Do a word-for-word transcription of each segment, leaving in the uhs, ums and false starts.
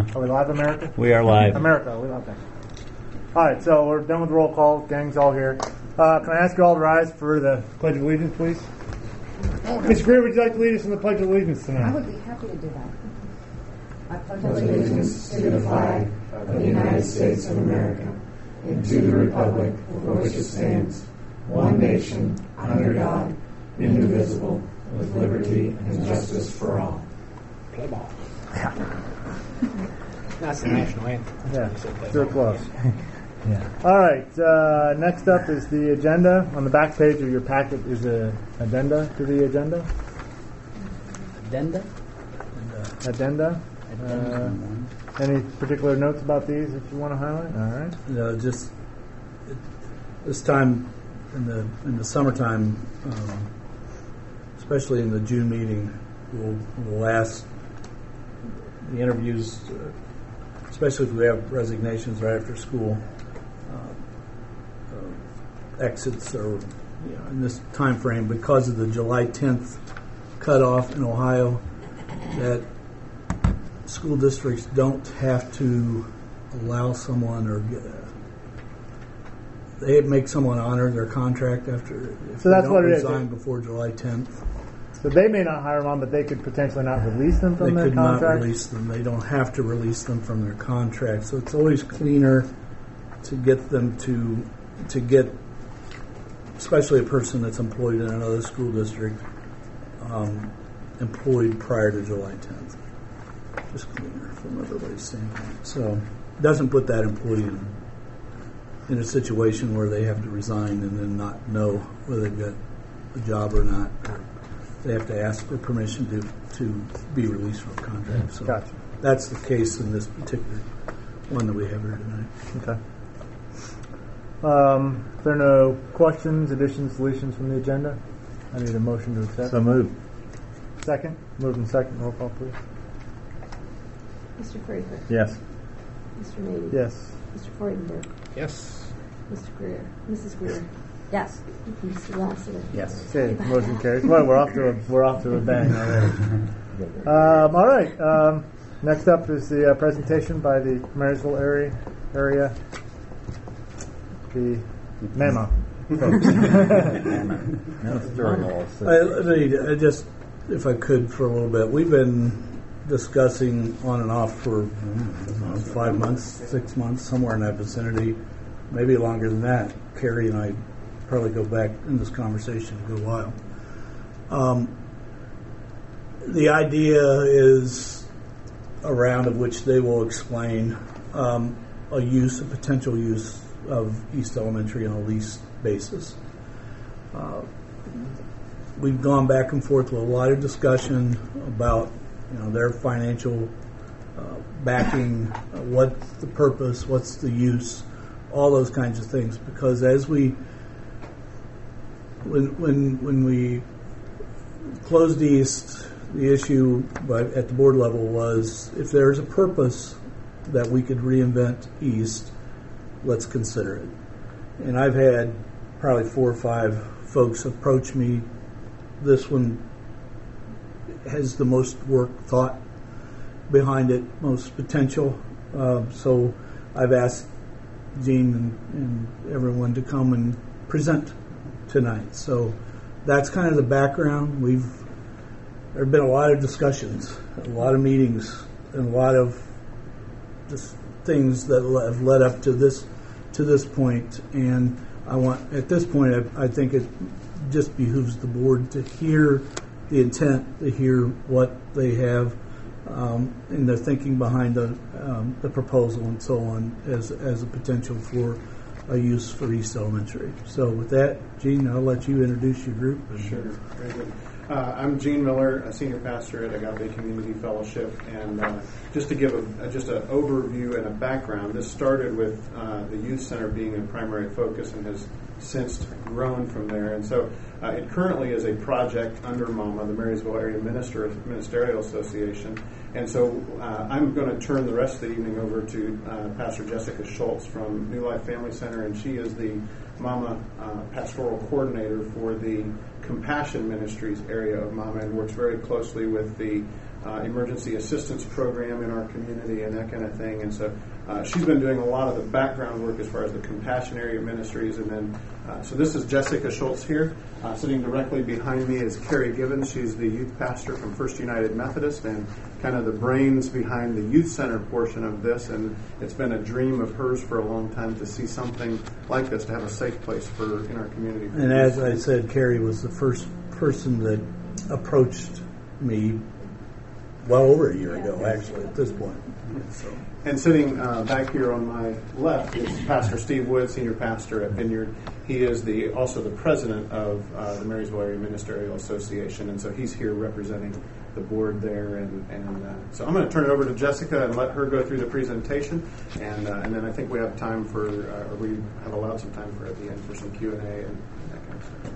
Uh-huh. Are we live, America? We are live. America, we love that. All right, so we're done with the roll call. Gang's all here. Uh, can I ask you all to rise for the Pledge of Allegiance, please? Miz Greer, would you like to lead us in the Pledge of Allegiance tonight? I would be happy to do that. I pledge allegiance to the flag of the United States of America and to the republic for which it stands, one nation, under God, indivisible, with liberty and justice for all. Play ball. That's the national anthem. Yeah, sure close. Yeah. All right. Uh, next up is the agenda. On the back page of your packet is an addenda to the agenda. Addenda? Addenda. Uh, any particular notes about these that you want to highlight? All right. No, just it, this time in the in the summertime, um, especially in the June meeting, we'll, we'll ask the interviews, uh, especially if we have resignations right after school, uh, uh, exits, or you know, in this time frame because of the July tenth cutoff in Ohio, that school districts don't have to allow someone or get, uh, they make someone honor their contract after if so that's they don't what it resign is. before July tenth. So they may not hire them on, but they could potentially not release them from They their could contract? not release them. They don't have to release them from their contract. So it's always cleaner to get them to to get, especially a person that's employed in another school district, um, employed prior to July tenth. Just cleaner from everybody's standpoint. So it doesn't put that employee in, in a situation where they have to resign and then not know whether they've got a job or not. Or they have to ask for permission to to be released from a contract. So Gotcha. that's the case in this particular one that we have here tonight. Okay. Um, if there are no questions, additions, deletions from the agenda, I need a motion to accept. So moved. Second? Moved and second. Roll call, please. Mister Fraser. Yes. Mister Mady. Yes. Mister Freudenberg. Yes. Mister Greer. Missus Greer. Yes. Mister Lassiter. Yes. Okay, motion carries. Well, we're off to a, we're off to a bang already. Um, all right. Um, next up is the uh, presentation by the Marysville area area the memo. Ministerial I, I mean, I just, if I could, for a little bit, we've been discussing on and off for uh, five months, six months, somewhere in that vicinity, maybe longer than that. Carrie and I probably go back in this conversation a good while. Um, the idea is a round of which they will explain um, a use, a potential use of East Elementary on a lease basis. Uh, we've gone back and forth with a lot of discussion about, you know, their financial uh, backing, uh, what's the purpose, what's the use, all those kinds of things. Because as we, when when when we closed East, the issue by, at the board level was if there's a purpose that we could reinvent East, let's consider it. And I've had probably four or five folks approach me. This one has the most work thought behind it, most potential. Uh, so I've asked Gene and, and everyone to come and present tonight. So that's kind of the background. We've there have been a lot of discussions, a lot of meetings, and a lot of just things that have led up to this to this point. And I want at this point, I, I think it just behooves the board to hear the intent, to hear what they have um, in their thinking behind the um, the proposal and so on as as a potential for a use for East Elementary. So with that, Gene, I'll let you introduce your group. Sure, very good. Uh, I'm Gene Miller, a senior pastor at Agape Community Fellowship, and uh, just to give a, a, just an overview and a background, this started with uh, the youth center being a primary focus and has since grown from there. And so uh, it currently is a project under MAMA, the Marysville Area Minister, Ministerial Association. And so uh, I'm going to turn the rest of the evening over to uh, Pastor Jessica Schultz from New Life Family Center, and she is the MAMA uh, pastoral coordinator for the Compassion Ministries area of MAMA and works very closely with the uh, emergency assistance program in our community and that kind of thing. And so uh, she's been doing a lot of the background work as far as the Compassion Area Ministries. And then, uh, so this is Jessica Schultz here. Uh, sitting directly behind me is Carrie Gibbons. She's the youth pastor from First United Methodist and kind of the brains behind the youth center portion of this. And it's been a dream of hers for a long time to see something like this, to have a safe place for in our community. And as I said, Carrie was the first person that approached me well over a year ago, actually, at this point. So. And sitting uh, back here on my left is Pastor Steve Wood, senior pastor at Vineyard. He is the also the president of uh, the Marysville Area Ministerial Association, and so he's here representing the board there. And, and uh, so I'm going to turn it over to Jessica and let her go through the presentation, and uh, and then I think we have time for, uh, or we have allowed some time for at the end for some Q and A and that kind of stuff.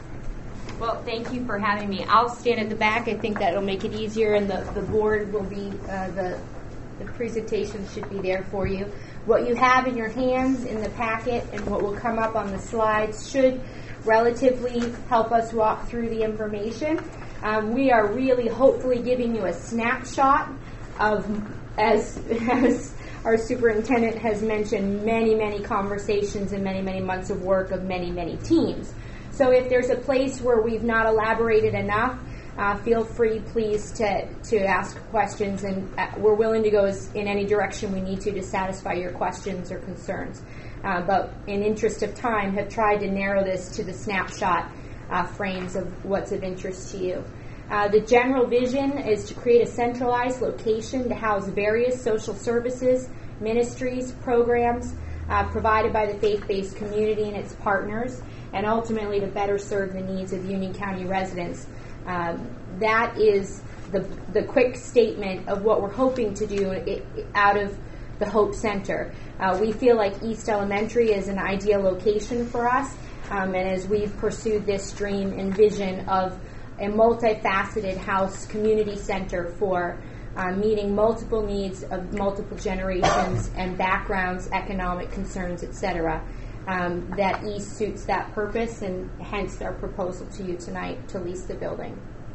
Well, thank you for having me. I'll stand at the back. I think that'll make it easier, and the, the board will be, uh, the, the presentation should be there for you. What you have in your hands in the packet and what will come up on the slides should relatively help us walk through the information. Um, we are really hopefully giving you a snapshot of, as, as our superintendent has mentioned, many, many conversations and many, many months of work of many, many teams. So if there's a place where we've not elaborated enough, uh, feel free, please, to, to ask questions, and uh, we're willing to go as, in any direction we need to to satisfy your questions or concerns. Uh, but in interest of time, have tried to narrow this to the snapshot uh, frames of what's of interest to you. Uh, the general vision is to create a centralized location to house various social services, ministries, programs uh, provided by the faith-based community and its partners, and ultimately to better serve the needs of Union County residents. Um, that is the the quick statement of what we're hoping to do it, it, out of the Hope Center. Uh, we feel like East Elementary is an ideal location for us, um, and as we've pursued this dream and vision of a multifaceted house community center for uh, meeting multiple needs of multiple generations and backgrounds, economic concerns, et cetera, Um, that East suits that purpose, and hence our proposal to you tonight to lease the building.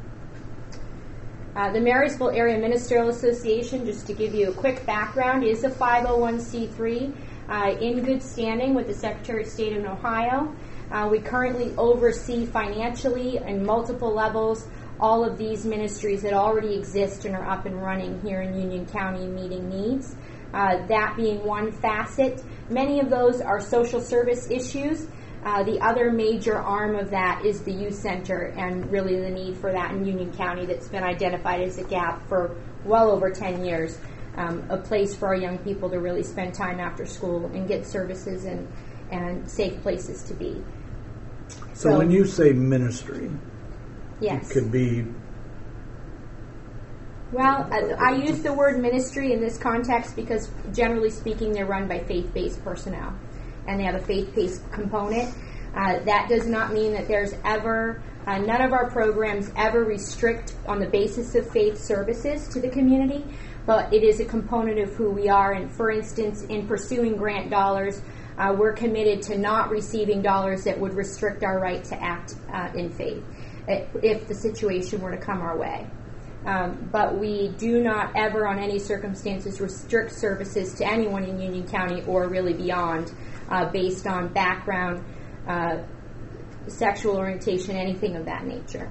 Uh, the Marysville Area Ministerial Association, just to give you a quick background, is a five oh one c three uh, in good standing with the Secretary of State of Ohio. Uh, we currently oversee financially and multiple levels all of these ministries that already exist and are up and running here in Union County meeting needs. Uh, that being one facet. Many of those are social service issues. Uh, the other major arm of that is the youth center, and really the need for that in Union County that's been identified as a gap for well over ten years. Um, a place for our young people to really spend time after school and get services and, and safe places to be. So, So when you say ministry, Yes. it could be Well, I, I use the word ministry in this context because, generally speaking, they're run by faith-based personnel, and they have a faith-based component. Uh, that does not mean that there's ever, uh, none of our programs ever restrict on the basis of faith services to the community, but it is a component of who we are. And, for instance, in pursuing grant dollars, uh, we're committed to not receiving dollars that would restrict our right to act uh, in faith if the situation were to come our way. Um, but we do not ever, on any circumstances, restrict services to anyone in Union County or really beyond, uh, based on background, uh, sexual orientation, anything of that nature.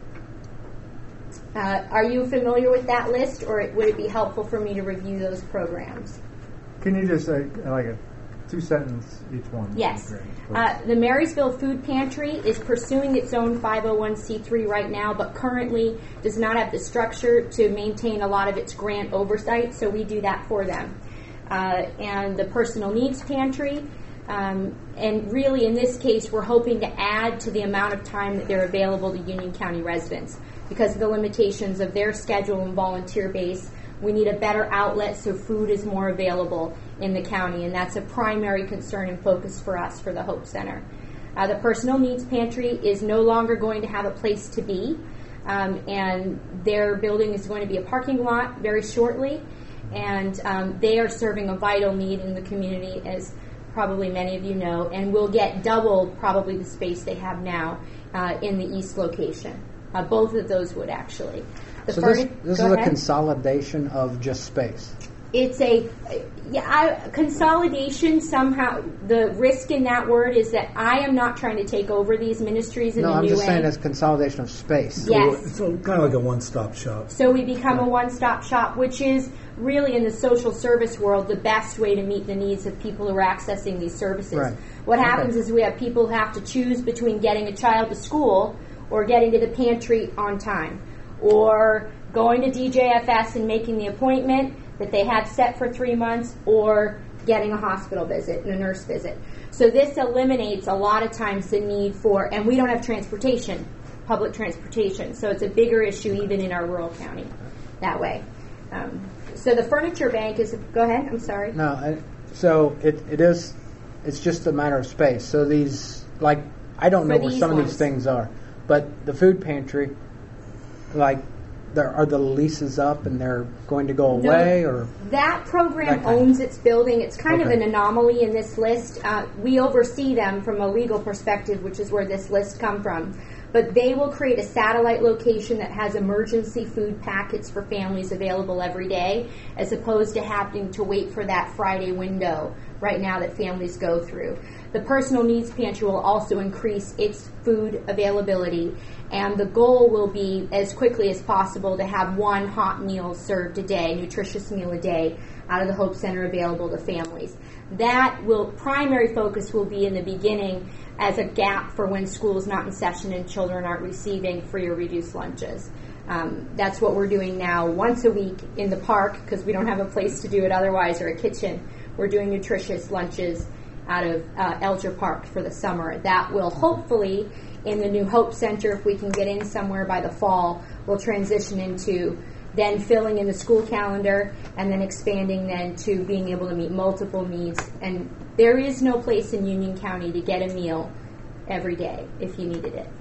Uh, are you familiar with that list, or would it be helpful for me to review those programs? Can you just say like a two sentence each one? Yes. Great. Uh, the Marysville Food Pantry is pursuing its own five oh one c three right now, but currently does not have the structure to maintain a lot of its grant oversight, so we do that for them. Uh, and the Personal Needs Pantry, um, and really in this case we're hoping to add to the amount of time that they're available to Union County residents. Because of the limitations of their schedule and volunteer base, we need a better outlet so food is more available in the county, and that's a primary concern and focus for us for the Hope Center. Uh, the Personal Needs Pantry is no longer going to have a place to be, um, and their building is going to be a parking lot very shortly, and um, they are serving a vital need in the community, as probably many of you know, and will get double probably the space they have now uh, in the east location. Uh, both of those would actually. The So this, furni- this go is a ahead. consolidation of just space. It's a yeah, I, consolidation somehow. The risk in that word is that I am not trying to take over these ministries in No, a I'm new just way. saying it's consolidation of space. Yes. So kind of like a one-stop shop. So we become a one-stop shop, which is really in the social service world the best way to meet the needs of people who are accessing these services. Right. What happens Okay. is we have people who have to choose between getting a child to school or getting to the pantry on time, or going to D J F S and making the appointment that they had set for three months, or getting a hospital visit and a nurse visit. So this eliminates a lot of times the need for, and we don't have transportation, public transportation, so it's a bigger issue even in our rural county that way. Um, so the furniture bank is, go ahead, I'm sorry. No, I, so it, it is, it's just a matter of space. So these, like, I don't For know where these some of ones. these things are, but the food pantry, like, there are the leases up and they're going to go away, No, or that program That kind. owns its building. It's kind of Okay. an anomaly in this list. Uh, we oversee them from a legal perspective, which is where this list come from. But they will create a satellite location that has emergency food packets for families available every day, as opposed to having to wait for that Friday window right now that families go through. The personal needs pantry will also increase its food availability, and the goal will be as quickly as possible to have one hot meal served a day, nutritious meal a day, out of the Hope Center available to families. That will, primary focus will be in the beginning as a gap for when school is not in session and children aren't receiving free or reduced lunches. Um, that's what we're doing now once a week in the park, because we don't have a place to do it otherwise, or a kitchen. We're doing nutritious lunches out of uh, Elger Park for the summer. That will hopefully, in the new Hope Center, if we can get in somewhere by the fall, will transition into then filling in the school calendar and then expanding then to being able to meet multiple needs. And there is no place in Union County to get a meal every day if you needed it,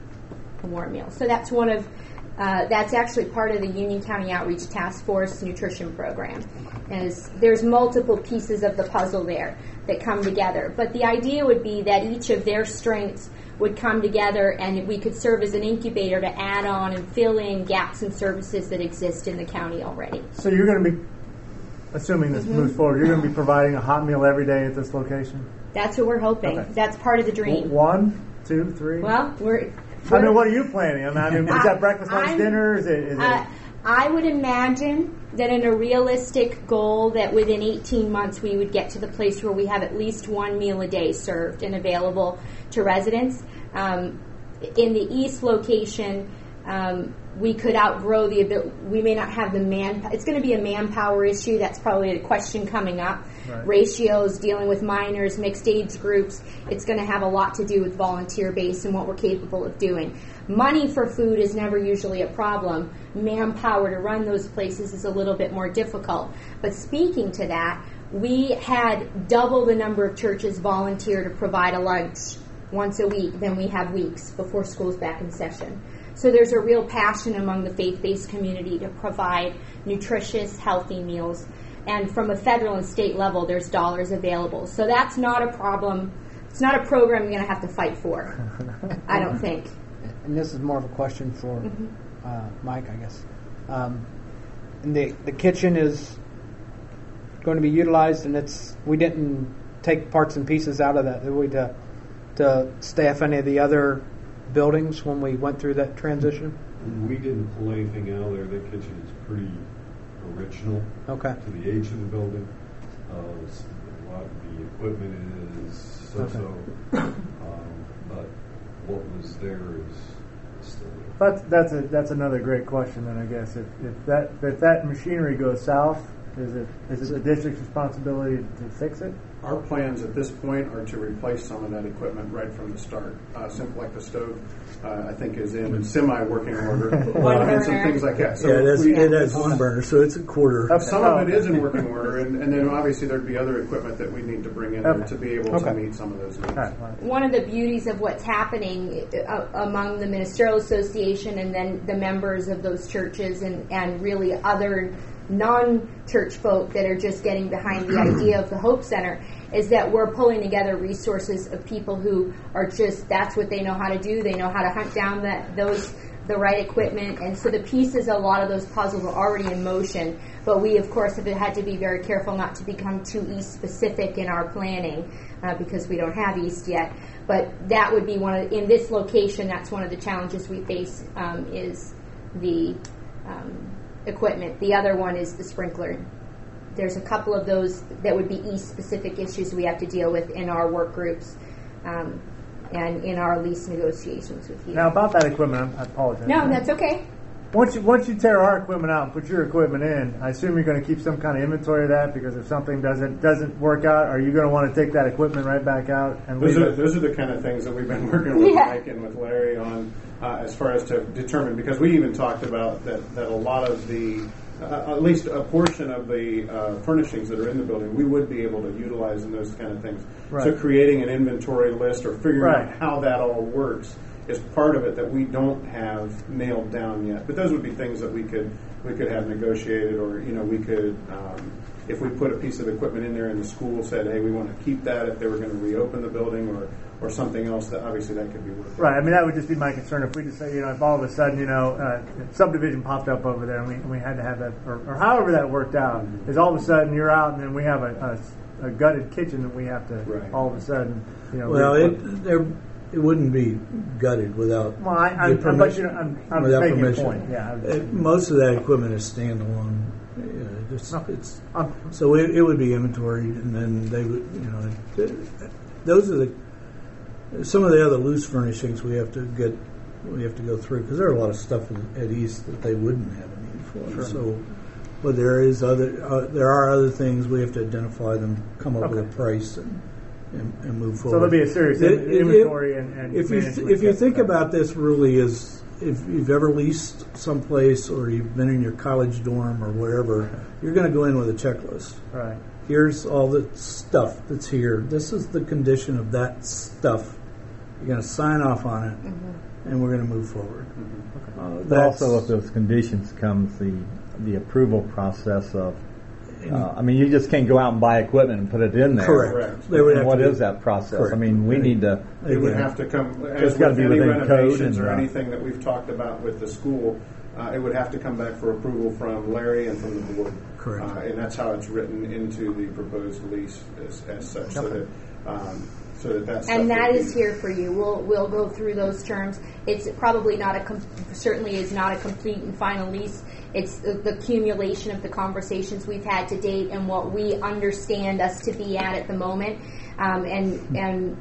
a warm meal. So that's one of, uh, that's actually part of the Union County Outreach Task Force nutrition program. As there's multiple pieces of the puzzle there that come together. But the idea would be that each of their strengths would come together and we could serve as an incubator to add on and fill in gaps in services that exist in the county already. So you're going to be, assuming this Mm-hmm. moves forward, you're going to be providing a hot meal every day at this location? That's what we're hoping. Okay. That's part of the dream. One, two, three? Well, we're... I mean, what are you planning? I mean, is that breakfast, lunch, I'm- dinner? Is it? Is it Uh, I would imagine that in a realistic goal that within eighteen months we would get to the place where we have at least one meal a day served and available to residents. Um, in the east location, um, we could outgrow the ability. We may not have the man. It's going to be a manpower issue. That's probably a question coming up. Right. Ratios, dealing with minors, mixed age groups. It's going to have a lot to do with volunteer base and what we're capable of doing. Money for food is never usually a problem. Manpower to run those places is a little bit more difficult. But speaking to that, we had double the number of churches volunteer to provide a lunch once a week than we have weeks before school's back in session. So there's a real passion among the faith-based community to provide nutritious, healthy meals. And from a federal and state level, there's dollars available. So that's not a problem. It's not a program you're going to have to fight for, I don't think. and this is more of a question for Mm-hmm. uh, Mike, I guess. Um, and the the kitchen is going to be utilized, and it's we didn't take parts and pieces out of that, did we, to to staff any of the other buildings when we went through that transition? We didn't pull anything out of there. The kitchen is pretty original Okay. to the age of the building. Uh, s- a lot of the equipment is so-so, um, but what was there is still there. That's that's a, that's another great question. Then I guess if, if that if that machinery goes south, is it is it the district's responsibility to fix it? Our plans at this point are to replace some of that equipment right from the start. Uh, simple like the stove, uh, I think, is in semi-working order, One and some burner. things like that. So yeah, it has, we- it has one burner, so it's a quarter. That's- Some of it is in working order, and, and then obviously there'd be other equipment that we need to bring in there Okay. to be able Okay. to meet some of those needs. All right, all right. One of the beauties of what's happening uh, among the Ministerial Association and then the members of those churches and, and really other non-church folk that are just getting behind the idea of the Hope Center is that we're pulling together resources of people who are just, that's what they know how to do. They know how to hunt down that those the right equipment, and so the pieces, a lot of those puzzles are already in motion. But we, of course, have had to be very careful not to become too East specific in our planning uh, because we don't have East yet. But that would be one of, in this location, that's one of the challenges we face um, is the um, equipment. The other one is the sprinkler. There's a couple of those that would be East specific issues we have to deal with in our work groups um, and in our lease negotiations with you. Now about that equipment, I apologize. No, that's okay. Once you once you tear our equipment out and put your equipment in, I assume you're going to keep some kind of inventory of that, because if something doesn't doesn't work out, are you going to want to take that equipment right back out and Those leave are, it? those are the kind of things that we've been working with Yeah. Mike and with Larry on uh, as far as to determine, because we even talked about that, that a lot of the, uh, at least a portion of the uh, furnishings that are in the building, we would be able to utilize in those kind of things. Right. So creating an inventory list or figuring Right. out how that all works is part of it that we don't have nailed down yet. But those would be things that we could we could have negotiated, or you know we could um, if we put a piece of equipment in there and the school said, hey, we want to keep that if they were going to reopen the building, or or something else, that obviously that could be worked. Right. I mean, that would just be my concern if we just say, you know, if all of a sudden, you know, uh, subdivision popped up over there and we, and we had to have that, or, or however that worked out, is all of a sudden you're out and then we have a, a, a gutted kitchen that we have to Right. all of a sudden, you know. Well, re- it there it wouldn't be gutted without Well, I, I'm, your I'm, but, permission. you know, I'm, I'm without making permission. a point. Yeah. I'm, Uh, most of that equipment is standalone. Yeah, it's, No. it's, I'm, so it, it would be inventoried, and then they would, you know, th- those are the some of the other loose furnishings we have to get, we have to go through, because there are a lot of stuff at East that they wouldn't have a need for. Sure. So, but there is other, uh, there are other things we have to identify them, come up with Okay. a price, and, and, and move so forward. there'll be a serious It- in- it- inventory and, and if you management if you kept think for that. about this really as if you've ever leased someplace or you've been in your college dorm or wherever, you're going to go in with a checklist. Right. Here's all the stuff that's here. This is the condition of that stuff. You're going to sign off on it, Mm-hmm. and we're going to move forward. Uh, But that's- also, with those conditions comes the the approval process of. Uh, I mean, you just can't go out and buy equipment and put it in there. Correct. Correct. They would And have what to is that process? Correct. I mean, we need to. It would have to come, as It's gotta with be any within code renovations and, or uh, anything that we've talked about with the school, uh, it would have to come back for approval from Larry and from the board. Correct. Uh, and that's how it's written into the proposed lease as, as such, so that, um, so that that's. And that is here for you. We'll we'll go through those terms. It's probably not a com- certainly is not a complete and final lease. It's the, the accumulation of the conversations we've had to date and what we understand us to be at at the moment, um, and and.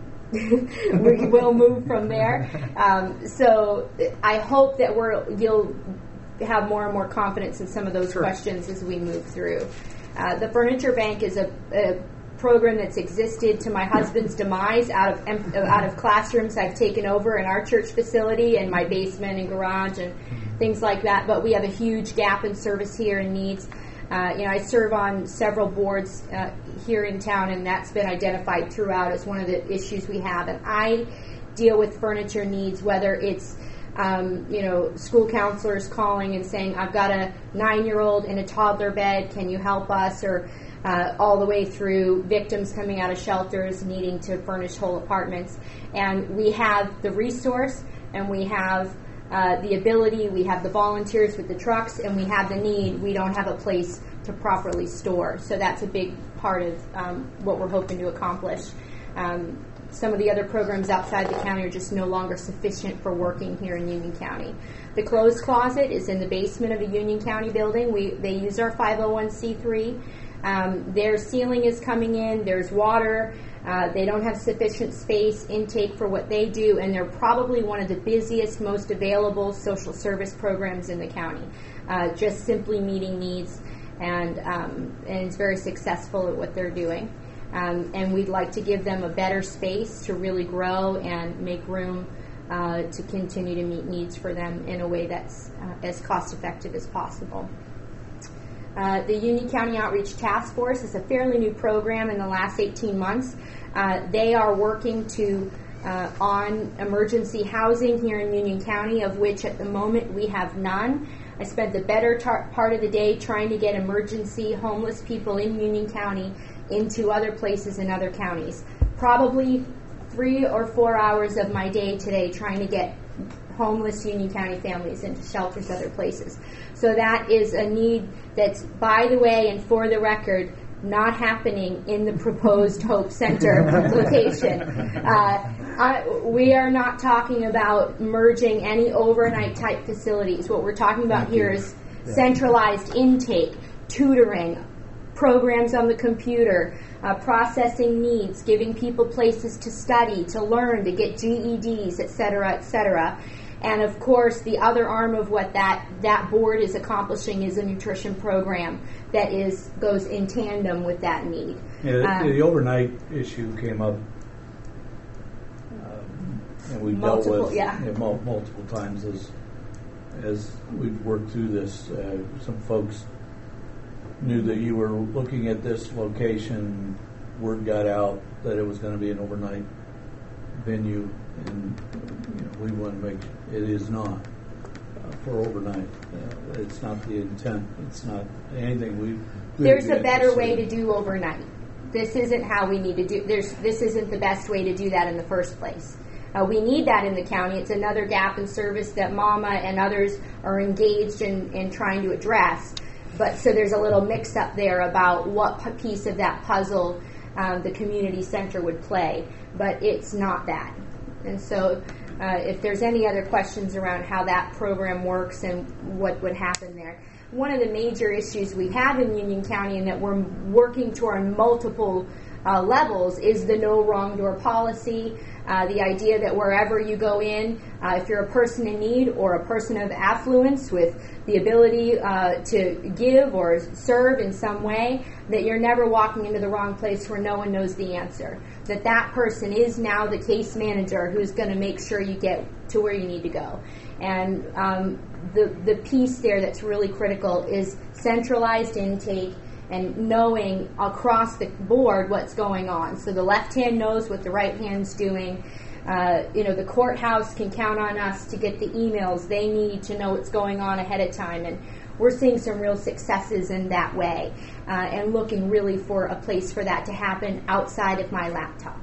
we will move from there. Um, so I hope that we're you'll have more and more confidence in some of those Sure. questions as we move through. Uh, the Furniture Bank is a, a program that's existed to my husband's demise out of em- out of classrooms I've taken over in our church facility and my basement and garage and things like that. But we have a huge gap in service here and needs. Uh, you know, I serve on several boards uh, here in town, and that's been identified throughout as one of the issues we have. And I deal with furniture needs, whether it's um, you know, school counselors calling and saying, I've got a nine-year-old in a toddler bed, can you help us? Or uh, all the way through victims coming out of shelters needing to furnish whole apartments. And we have the resource, and we have uh, the ability, we have the volunteers with the trucks, and we have the need. We don't have a place to properly store. So that's a big part of um, what we're hoping to accomplish. Um, Some of the other programs outside the county are just no longer sufficient for working here in Union County. The clothes closet is in the basement of a Union County building. We they use our five oh one c three. Um, their ceiling is coming in. There's water. Uh, they don't have sufficient space intake for what they do, and they're probably one of the busiest, most available social service programs in the county. Uh, just simply meeting needs, and um, and it's very successful at what they're doing. Um, and we'd like to give them a better space to really grow and make room uh, to continue to meet needs for them in a way that's uh, as cost effective as possible. Uh, the Union County Outreach Task Force is a fairly new program in the last eighteen months. Uh, they are working to uh, on emergency housing here in Union County, of which at the moment we have none. I spent the better tar- part of the day trying to get emergency homeless people in Union County into other places in other counties. Probably three or four hours of my day today trying to get homeless Union County families into shelters, other places. So that is a need that's, by the way, and for the record, not happening in the proposed Hope Center location. Uh, I, we are not talking about merging any overnight type facilities. What we're talking about Thank here you. is Yeah. centralized intake, tutoring, programs on the computer, uh, processing needs, giving people places to study, to learn, to get G E Ds, et cetera, et cetera. And of course, the other arm of what that, that board is accomplishing is a nutrition program that is goes in tandem with that need. Yeah, Um, the overnight issue came up, um, and we've dealt Multiple, with yeah. it mul- multiple times as as we've worked through this. Uh, some folks knew that you were looking at this location. Word got out that it was going to be an overnight venue, and you know, we want to make it is not uh, for overnight. Uh, it's not the intent. It's not anything we. we There's would a be better interested way in. to do overnight. This isn't how we need to do. There's this isn't the best way to do that in the first place. Uh, we need that in the county. It's another gap in service that Mama and others are engaged in, in trying to address. But so there's a little mix up there about what p- piece of that puzzle um, the community center would play. But it's not that. And so uh, if there's any other questions around how that program works and what would happen there. One of the major issues we have in Union County and that we're working toward multiple uh, levels is the no wrong door policy. Uh, the idea that wherever you go in, uh, if you're a person in need or a person of affluence with the ability uh, to give or serve in some way, that you're never walking into the wrong place where no one knows the answer. That that person is now the case manager who's going to make sure you get to where you need to go. And um, the the piece there that's really critical is centralized intake and knowing across the board what's going on. So the left hand knows what the right hand's doing. Uh, you know, the courthouse can count on us to get the emails they need to know what's going on ahead of time. And we're seeing some real successes in that way uh, and looking really for a place for that to happen outside of my laptop.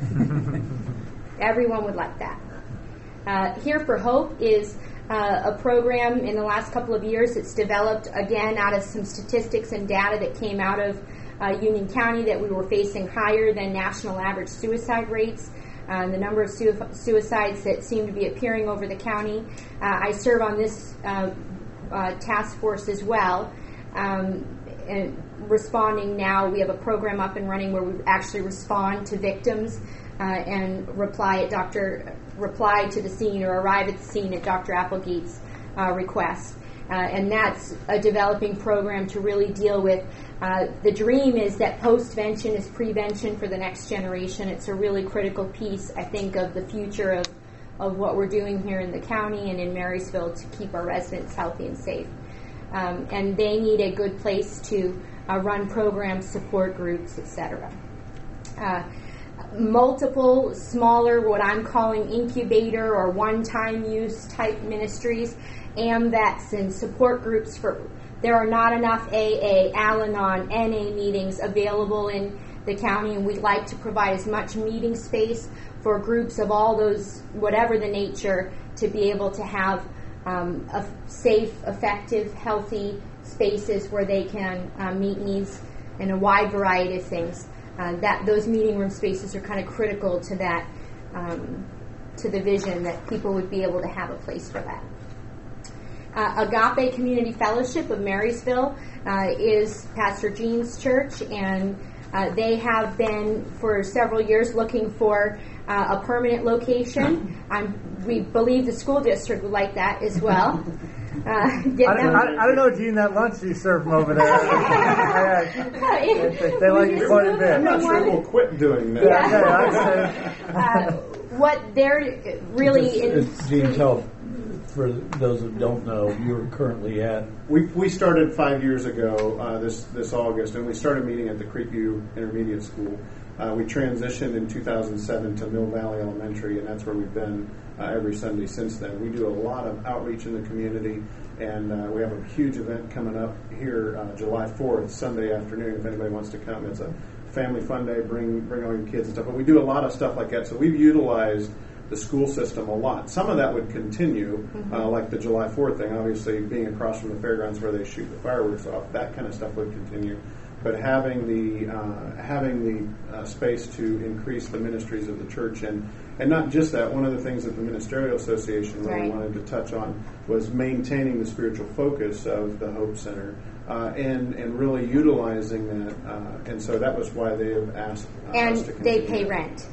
Everyone would like that. Uh, Here for Hope is uh, a program in the last couple of years. It's developed, again, out of some statistics and data that came out of uh, Union County that we were facing higher than national average suicide rates. Uh, the number of su- suicides that seem to be appearing over the county. Uh, I serve on this uh, uh, task force as well. Um, and responding now, we have a program up and running where we actually respond to victims uh, and reply at Doctor reply to the scene or arrive at the scene at Doctor Applegate's uh, request. Uh, and that's a developing program to really deal with. Uh, the dream is that postvention is prevention for the next generation. It's a really critical piece, I think, of the future of, of what we're doing here in the county and in Marysville to keep our residents healthy and safe. Um, and they need a good place to uh, run programs, support groups, et cetera. Uh, multiple smaller, what I'm calling incubator or one-time use type ministries, AMVETS and support groups. For there are not enough A A, Al-Anon, N A meetings available in the county, and we'd like to provide as much meeting space for groups of all those, whatever the nature, to be able to have um, a safe, effective, healthy spaces where they can uh, meet needs in a wide variety of things. Uh, that those meeting room spaces are kind of critical to that, um, to the vision that people would be able to have a place for that. Uh, Agape Community Fellowship of Marysville uh, is Pastor Gene's church, and uh, they have been for several years looking for uh, a permanent location. Um, we believe the school district would like that as well. Uh, I, get don't, them- I, I don't know, Gene, that lunch you serve them over there. they, they like it quite a bit. I'm not sure we'll quit doing that. Yeah, yeah, I'd say. uh, what they're really in, It's Gene, tell for those that don't know, you're currently at. We we started five years ago uh, this this August, and we started meeting at the Creekview Intermediate School. Uh, we transitioned in two thousand seven to Mill Valley Elementary, and that's where we've been uh, every Sunday since then. We do a lot of outreach in the community, and uh, we have a huge event coming up here uh, July fourth, Sunday afternoon. If anybody wants to come, it's a family fun day. Bring bring all your kids and stuff. But we do a lot of stuff like that. So we've utilized the school system a lot. Some of that would continue, mm-hmm. uh, like the July fourth thing, obviously being across from the fairgrounds where they shoot the fireworks off, that kind of stuff would continue. But having the uh, having the uh, space to increase the ministries of the church, and, and not just that, one of the things that the Ministerial Association really right. wanted to touch on was maintaining the spiritual focus of the Hope Center, uh, and and really utilizing that. Uh, and so that was why they have asked uh, and us to they continue pay that. rent.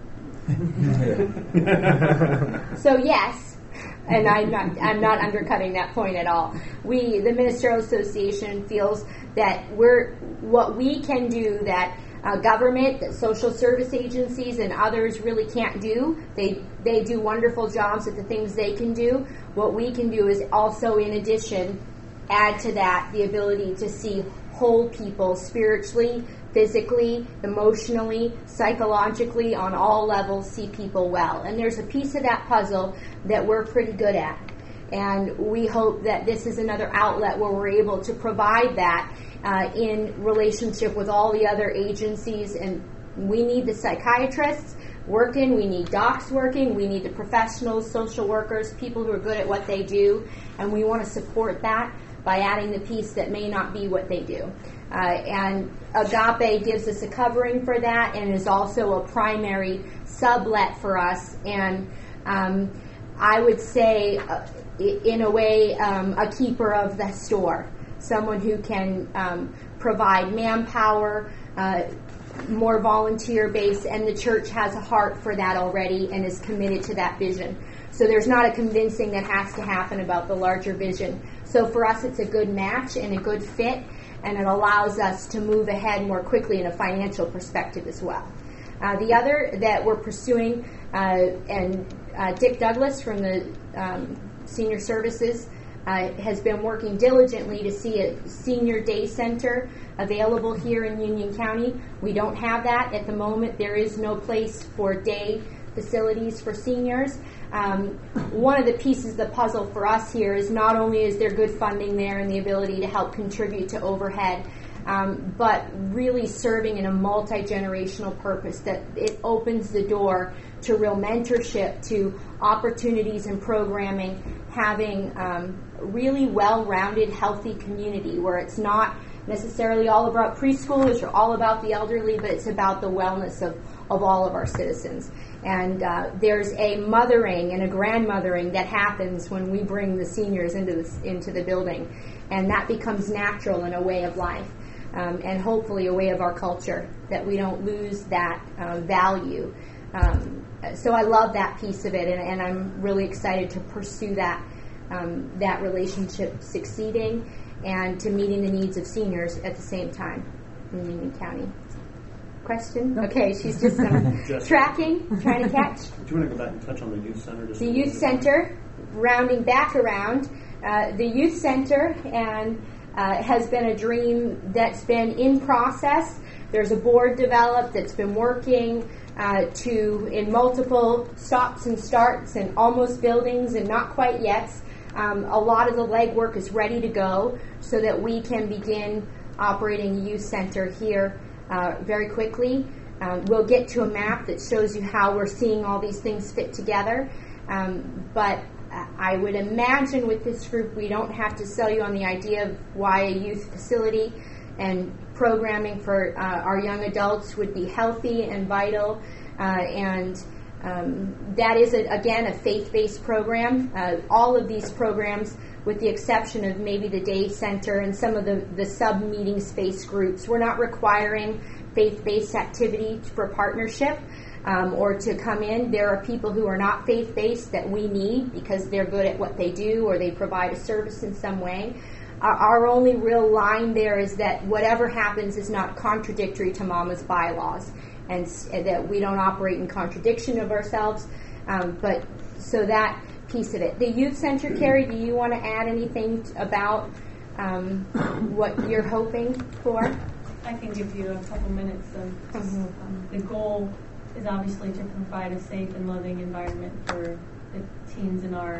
So yes, and I'm not I'm not undercutting that point at all. We, the Ministerial Association, feels that we're what we can do that uh, government, that social service agencies, and others really can't do. They they do wonderful jobs at the things they can do. What we can do is also, in addition, add to that the ability to see whole people spiritually, physically, emotionally, psychologically, on all levels, see people well. And there's a piece of that puzzle that we're pretty good at. And we hope that this is another outlet where we're able to provide that uh, in relationship with all the other agencies. And we need the psychiatrists working, we need docs working, we need the professionals, social workers, people who are good at what they do. And we want to support that by adding the piece that may not be what they do. Uh, and Agape gives us a covering for that and is also a primary sublet for us. And um, I would say, uh, in a way, um, a keeper of the store, someone who can um, provide manpower, uh, more volunteer base, and the church has a heart for that already and is committed to that vision. So there's not a convincing that has to happen about the larger vision. So for us, it's a good match and a good fit, and it allows us to move ahead more quickly in a financial perspective as well. Uh, the other that we're pursuing, uh, and uh, Dick Douglas from the um, Senior Services uh, has been working diligently to see a senior day center available here in Union County. We don't have that at the moment. There is no place for day facilities for seniors. Um, one of the pieces of the puzzle for us here is not only is there good funding there and the ability to help contribute to overhead, um, but really serving in a multi-generational purpose, that it opens the door to real mentorship, to opportunities and programming, having um, really well-rounded, healthy community where it's not necessarily all about preschoolers or all about the elderly, but it's about the wellness of, of all of our citizens. And uh, there's a mothering and a grandmothering that happens when we bring the seniors into the, into the building. And that becomes natural in a way of life, um, and hopefully a way of our culture, that we don't lose that uh, value. Um, so I love that piece of it, and, and I'm really excited to pursue that, um, that relationship succeeding and to meeting the needs of seniors at the same time in Union County. Question? Okay, she's just, um, Just tracking, trying to catch. Do you want to go back and touch on the youth center? Just The a youth little bit? center, rounding back around, uh, the youth center and uh, has been a dream that's been in process. There's a board developed that's been working uh, to in multiple stops and starts and almost buildings and not quite yet. Um, a lot of the legwork is ready to go so that we can begin operating a youth center here uh, very quickly. Um, we'll get to a map that shows you how we're seeing all these things fit together. Um, but I would imagine with this group we don't have to sell you on the idea of why a youth facility and programming for uh, our young adults would be healthy and vital. Uh, and um, that is, a, again, a faith-based program. Uh, all of these programs, with the exception of maybe the day center and some of the, the sub-meeting space groups, we're not requiring faith-based activity for partnership. Um, or to come in. There are people who are not faith-based that we need because they're good at what they do or they provide a service in some way. Our, our only real line there is that whatever happens is not contradictory to Mama's bylaws, and, and that we don't operate in contradiction of ourselves. Um, but so that piece of it. The youth center, Carrie, do you want to add anything t- about um, what you're hoping for? I can give you a couple minutes of Mm-hmm. um, the goal is obviously to provide a safe and loving environment for the teens in our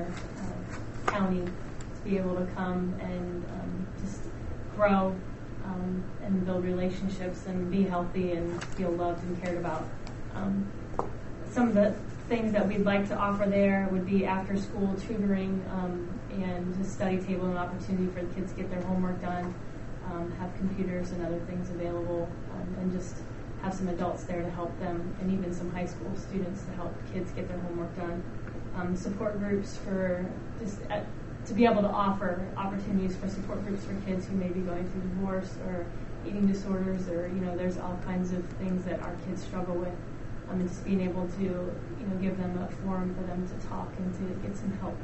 uh, county to be able to come and um, just grow um, and build relationships and be healthy and feel loved and cared about. Um, some of the things that we'd like to offer there would be after school tutoring um, and just study table and opportunity for the kids to get their homework done, um, have computers and other things available, um, and just have some adults there to help them, and even some high school students to help kids get their homework done. Um, support groups for just uh, to be able to offer opportunities for support groups for kids who may be going through divorce or eating disorders, or you know, there's all kinds of things that our kids struggle with. Um, and just being able to, you know, give them a forum for them to talk and to get some help.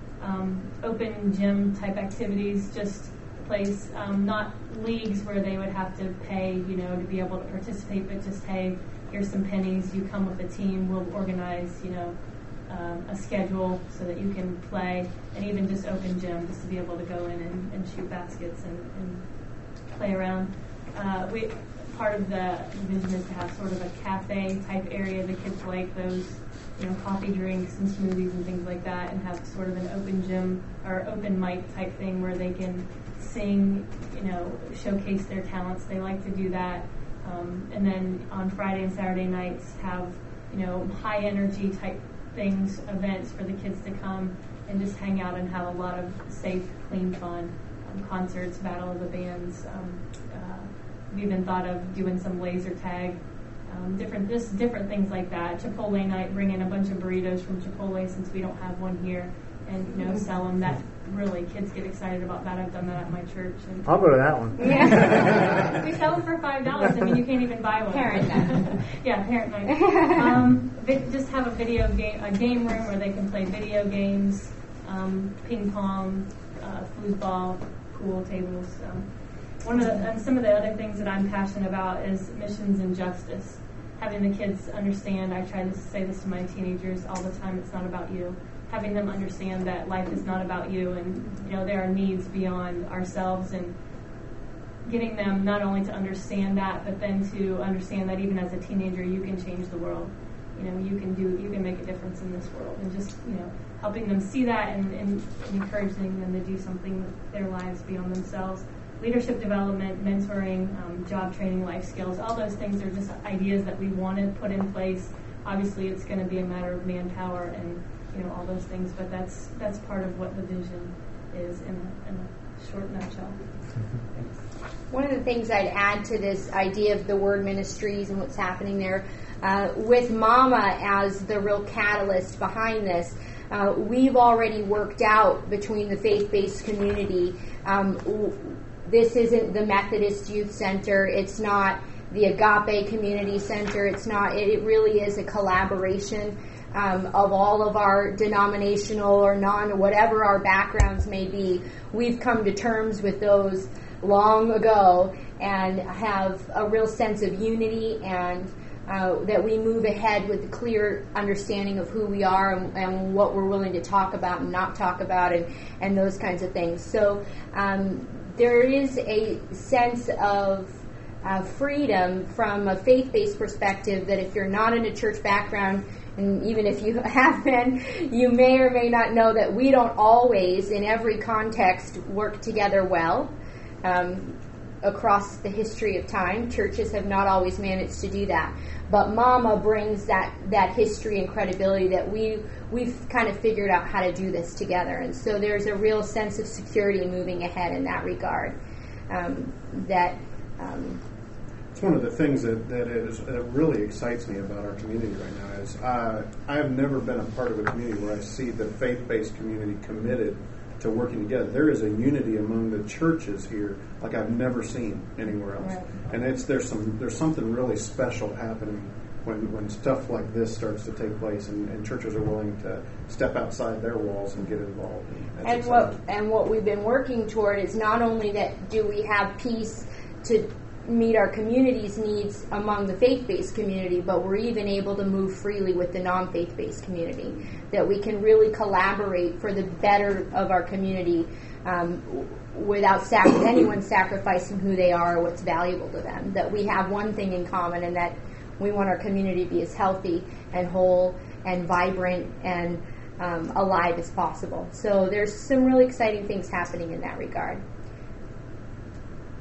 Um, open gym type activities, just place, um, not leagues where they would have to pay, you know, to be able to participate, but just, hey, here's some pennies, you come with a team, we'll organize, you know, um, a schedule so that you can play, and even just open gym, just to be able to go in and, and shoot baskets and, and play around. Uh, we part of the vision is to have sort of a cafe type area. The kids like those, you know, coffee drinks and smoothies and things like that, and have sort of an open gym or open mic type thing where they can sing, you know, showcase their talents. They like to do that. Um, and then on Friday and Saturday nights have, you know, high energy type things, events for the kids to come and just hang out and have a lot of safe, clean fun. Um, concerts, battle of the bands. Um, uh, we've even thought of doing some laser tag, um, different this different things like that. Chipotle night, bring in a bunch of burritos from Chipotle since we don't have one here, and you know, sell them. That really, kids get excited about that. I've done that at my church. And I'll go to that one. Yeah. We sell them for five dollars. I mean, you can't even buy one. Parent night. Yeah, parent night. Um, vi- just have a video game, a game room where they can play video games, um, ping pong, uh, foosball, pool tables. Um, one of the, and some of the other things that I'm passionate about is missions and justice. Having the kids understand. I try to say this to my teenagers all the time. It's not about you. Having them understand that life is not about you, and you know, there are needs beyond ourselves, and getting them not only to understand that, but then to understand that even as a teenager, you can change the world. You know, you can do, you can make a difference in this world, and just, you know, helping them see that and, and encouraging them to do something with their lives beyond themselves. Leadership development, mentoring, um, job training, life skills, all those things are just ideas that we want to put in place. Obviously, it's going to be a matter of manpower and, you know, all those things, but that's that's part of what the vision is in a, in a short nutshell. One of the things I'd add to this idea of the word ministries and what's happening there, uh, with Mama as the real catalyst behind this, uh, we've already worked out between the faith-based community. Um, w- this isn't the Methodist Youth Center. It's not the Agape Community Center. It's not. It, it really is a collaboration um, of all of our denominational or non, whatever our backgrounds may be. We've come to terms with those long ago and have a real sense of unity, and uh, that we move ahead with a clear understanding of who we are and, and what we're willing to talk about and not talk about, and, and those kinds of things. So um, there is a sense of uh, freedom from a faith-based perspective that if you're not in a church background, and even if you have been, you may or may not know that we don't always, in every context, work together well. Um, across the history of time, churches have not always managed to do that. But Mama brings that, that history and credibility that we, we've kind of figured out how to do this together. And so there's a real sense of security moving ahead in that regard. Um, that um, It's one of the things that, that, is, that really excites me about our community right now is uh, I have never been a part of a community where I see the faith-based community committed to working together. There is a unity among the churches here like I've never seen anywhere else. Right. And it's there's some there's something really special happening when, when stuff like this starts to take place, and, and churches are willing to step outside their walls and get involved. And, and what and what we've been working toward is not only that do we have peace to meet our community's needs among the faith-based community, but we're even able to move freely with the non-faith-based community, that we can really collaborate for the better of our community um, without sac- anyone sacrificing who they are or what's valuable to them, that we have one thing in common, and that we want our community to be as healthy and whole and vibrant and um, alive as possible. So there's some really exciting things happening in that regard.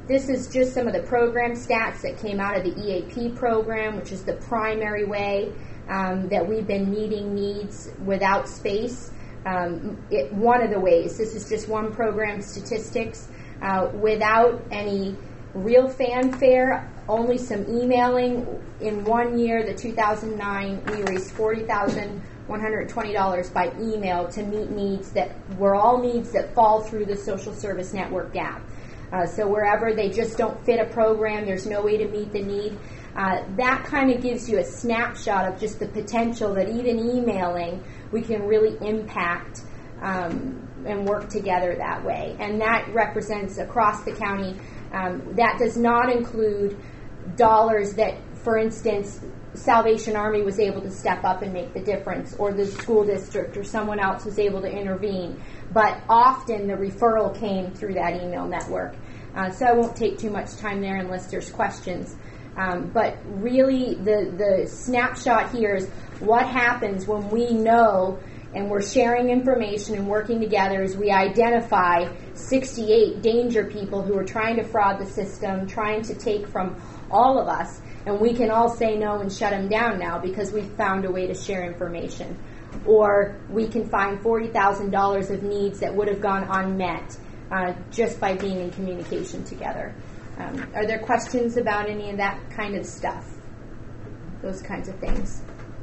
this is just some of the program stats that came out of the E A P program, which is the primary way um, that we've been meeting needs without space. Um, it, one of the ways, this is just one program statistics, uh, without any real fanfare, only some emailing. In one year, the two thousand nine, we raised forty thousand one hundred twenty dollars by email to meet needs that were all needs that fall through the social service network gap. Uh, so wherever they just don't fit a program, there's no way to meet the need. Uh, that kind of gives you a snapshot of just the potential that even emailing, we can really impact um, and work together that way. And that represents across the county. Um, that does not include dollars that, for instance, Salvation Army was able to step up and make the difference, or the school district or someone else was able to intervene. But often the referral came through that email network. Uh, so I won't take too much time there unless there's questions. Um, but really the, the snapshot here is what happens when we know and we're sharing information and working together as we identify sixty-eight danger people who are trying to fraud the system, trying to take from all of us. And we can all say no and shut them down now because we've found a way to share information. Or we can find forty thousand dollars of needs that would have gone unmet uh, just by being in communication together. Um, are there questions about any of that kind of stuff? Those kinds of things.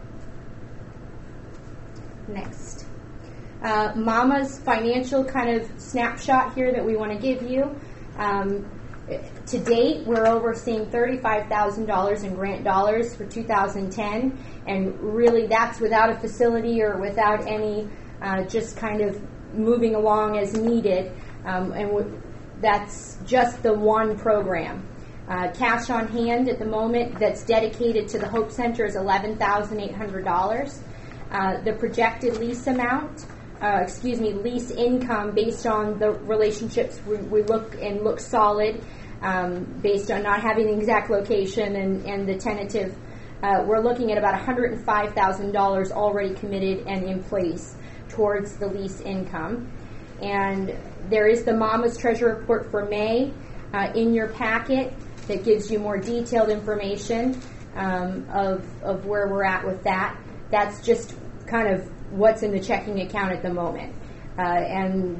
Next. Uh, Mama's financial kind of snapshot here that we want to give you. Um, To date, we're overseeing thirty-five thousand dollars in grant dollars for two thousand ten, and really that's without a facility or without any, uh, just kind of moving along as needed, um, and w- that's just the one program. Uh, cash on hand at the moment that's dedicated to the Hope Center is eleven thousand eight hundred dollars. Uh, the projected lease amount, uh, excuse me, lease income based on the relationships we, we look and look solid. Um, based on not having the exact location and, and the tentative, uh, we're looking at about one hundred five thousand dollars already committed and in place towards the lease income. And there is the Mama's Treasure Report for May uh, in your packet that gives you more detailed information um, of, of where we're at with that. That's just kind of what's in the checking account at the moment. Uh, and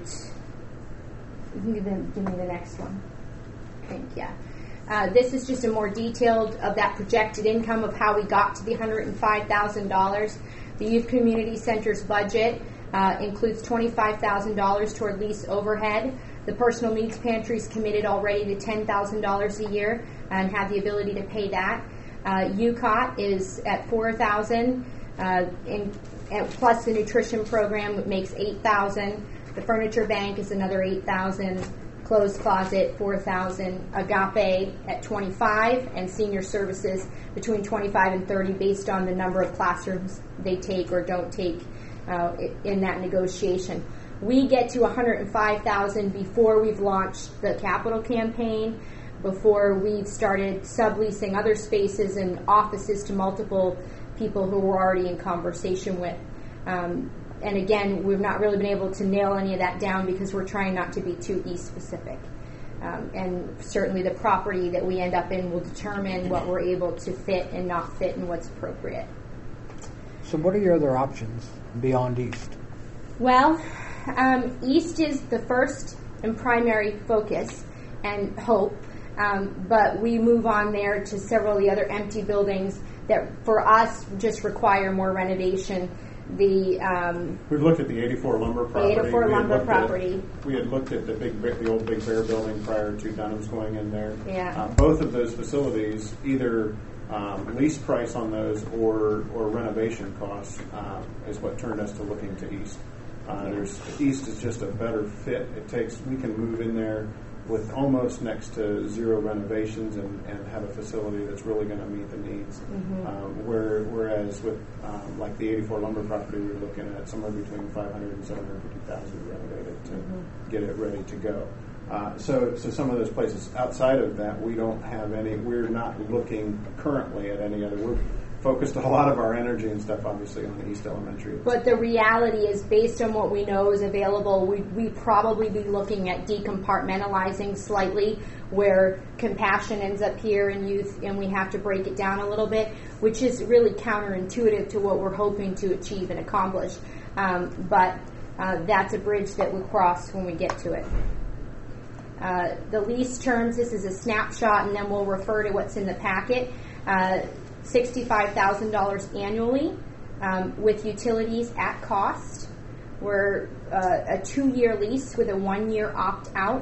you can give, them, give me the next one. Think, yeah. Uh, this is just a more detailed of that projected income of how we got to the one hundred five thousand dollars. The Youth Community Center's budget uh, includes twenty-five thousand dollars toward lease overhead. The Personal Needs Pantry is committed already to ten thousand dollars a year and have the ability to pay that. Uh, U C O T is at four thousand dollars, uh, in, and plus the nutrition program makes eight thousand dollars. The Furniture Bank is another eight thousand dollars. Closed Closet, four thousand dollars, Agape at twenty-five dollars, and Senior Services between twenty-five and thirty based on the number of classrooms they take or don't take uh, in that negotiation. We get to one hundred five thousand dollars before we've launched the capital campaign, before we've started subleasing other spaces and offices to multiple people who we're already in conversation with. Um, And again, we've not really been able to nail any of that down because we're trying not to be too East specific. Um, and certainly the property that we end up in will determine what we're able to fit and not fit and what's appropriate. So what are your other options beyond East? Well, um, East is the first and primary focus and hope, um, but we move on there to several of the other empty buildings that for us just require more renovation. The um, We've looked at the eighty-four Lumber property. eighty-four We had Lumber looked property. At, we had looked at the big, the old Big Bear building prior to Dunham's going in there. Yeah. Uh, both of those facilities, either um, lease price on those or or renovation costs, uh, is what turned us to looking to East. Uh, there's East is just a better fit. It takes we can move in there with almost next to zero renovations and, and have a facility that's really going to meet the needs. Mm-hmm. Um, where, whereas with um, like the eighty-four Lumber property, we were looking at somewhere between five hundred and seven hundred fifty thousand to renovate it to mm-hmm. get it ready to go. Uh, so, so some of those places outside of that, we don't have any. We're not looking currently at any other. We're focused a lot of our energy and stuff, obviously, on the East Elementary. But the reality is, based on what we know is available, we we probably be looking at decompartmentalizing slightly, where compassion ends up here in youth, and we have to break it down a little bit, which is really counterintuitive to what we're hoping to achieve and accomplish. Um, but uh, that's a bridge that we cross when we get to it. Uh, the lease terms, this is a snapshot, and then we'll refer to what's in the packet. Uh, sixty-five thousand dollars annually um, with utilities at cost. We're uh, a two-year lease with a one-year opt-out.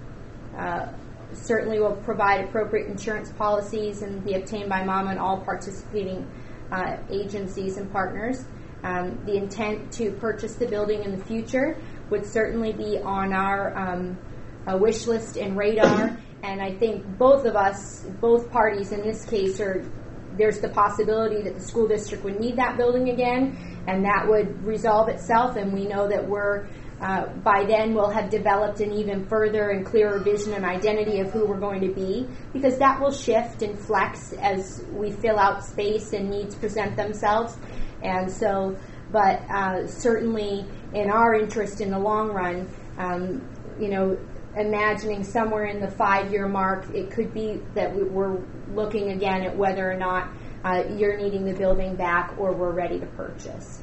Uh, certainly will provide appropriate insurance policies and be obtained by MAMA and all participating uh, agencies and partners. Um, the intent to purchase the building in the future would certainly be on our um, uh, wish list and radar, and I think both of us, both parties in this case, are there's the possibility that the school district would need that building again, and that would resolve itself, and we know that we're Uh, by then we'll have developed an even further and clearer vision and identity of who we're going to be, because that will shift and flex as we fill out space and needs present themselves. And so, but uh, certainly in our interest in the long run, um, you know, imagining somewhere in the five-year mark, it could be that we, we're looking again at whether or not uh, you're needing the building back or we're ready to purchase.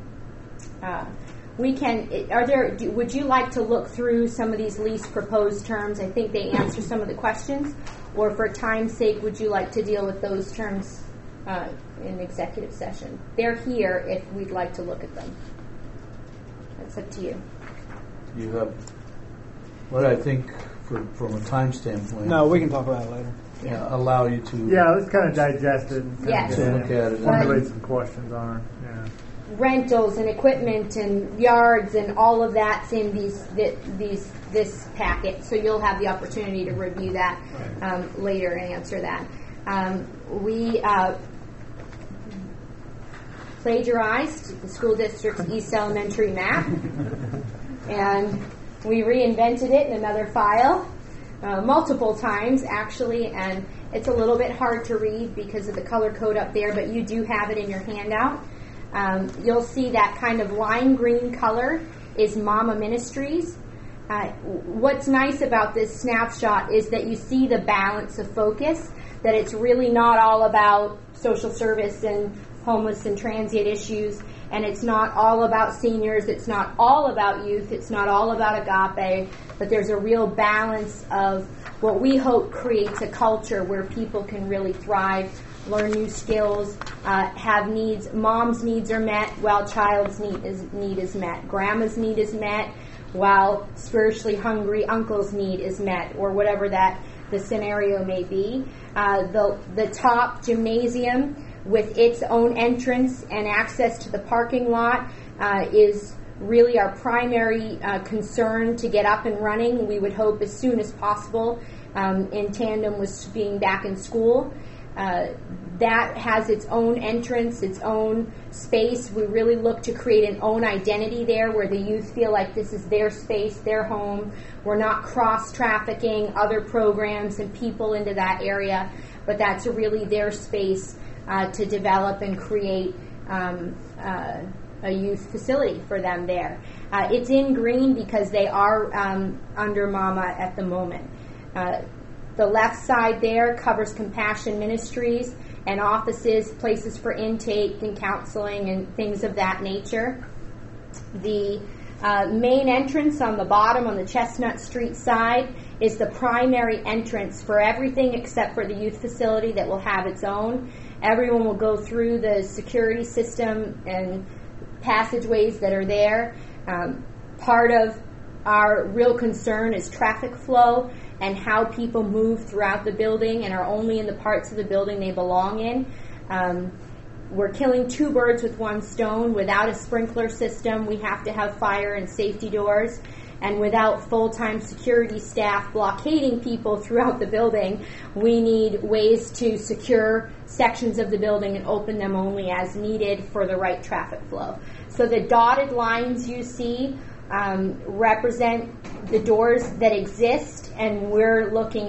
Uh, We can. Are there? Do, would you like to look through some of these lease proposed terms? I think they answer some of the questions. Or for time's sake, would you like to deal with those terms uh, in executive session? They're here if we'd like to look at them. That's up to you. You have what I think, for, from a time standpoint. No, we can talk about it later. Yeah, allow you to. Yeah, let's kind of digest it and kind Yes. of, uh, Look at it. formulate some questions on it. Yeah. Rentals and equipment and yards and all of that's in these th- these this packet, so you'll have the opportunity to review that um, later and answer that. Um, we uh, plagiarized the school district's East Elementary map, and we reinvented it in another file uh, multiple times actually, and it's a little bit hard to read because of the color code up there, but you do have it in your handout. Um, you'll see that kind of lime green color is Mama Ministries. Uh, what's nice about this snapshot is that you see the balance of focus, that it's really not all about social service and homeless and transient issues, and it's not all about seniors, it's not all about youth, it's not all about agape, but there's a real balance of what we hope creates a culture where people can really thrive, learn new skills, uh, have needs. Mom's needs are met while child's need is, need is met. Grandma's need is met while spiritually hungry uncle's need is met, or whatever that the scenario may be. Uh, the the top gymnasium with its own entrance and access to the parking lot uh, is really our primary uh, concern to get up and running. We would hope as soon as possible, um, in tandem with being back in school. Uh, that has its own entrance, its own space. We really look to create an own identity there where the youth feel like this is their space, their home. We're not cross-trafficking other programs and people into that area, but that's really their space uh, to develop and create um, uh, a youth facility for them there. Uh, it's in green because they are um, under MAMA at the moment. Uh, The left side there covers Compassion Ministries and offices, places for intake and counseling and things of that nature. The uh, main entrance on the bottom on the Chestnut Street side is the primary entrance for everything except for the youth facility that will have its own. Everyone will go through the security system and passageways that are there. Um, part of our real concern is traffic flow and how people move throughout the building and are only in the parts of the building they belong in. Um, we're killing two birds with one stone. Without a sprinkler system, we have to have fire and safety doors. And without full-time security staff blockading people throughout the building, we need ways to secure sections of the building and open them only as needed for the right traffic flow. So the dotted lines you see Um, represent the doors that exist, and we're looking at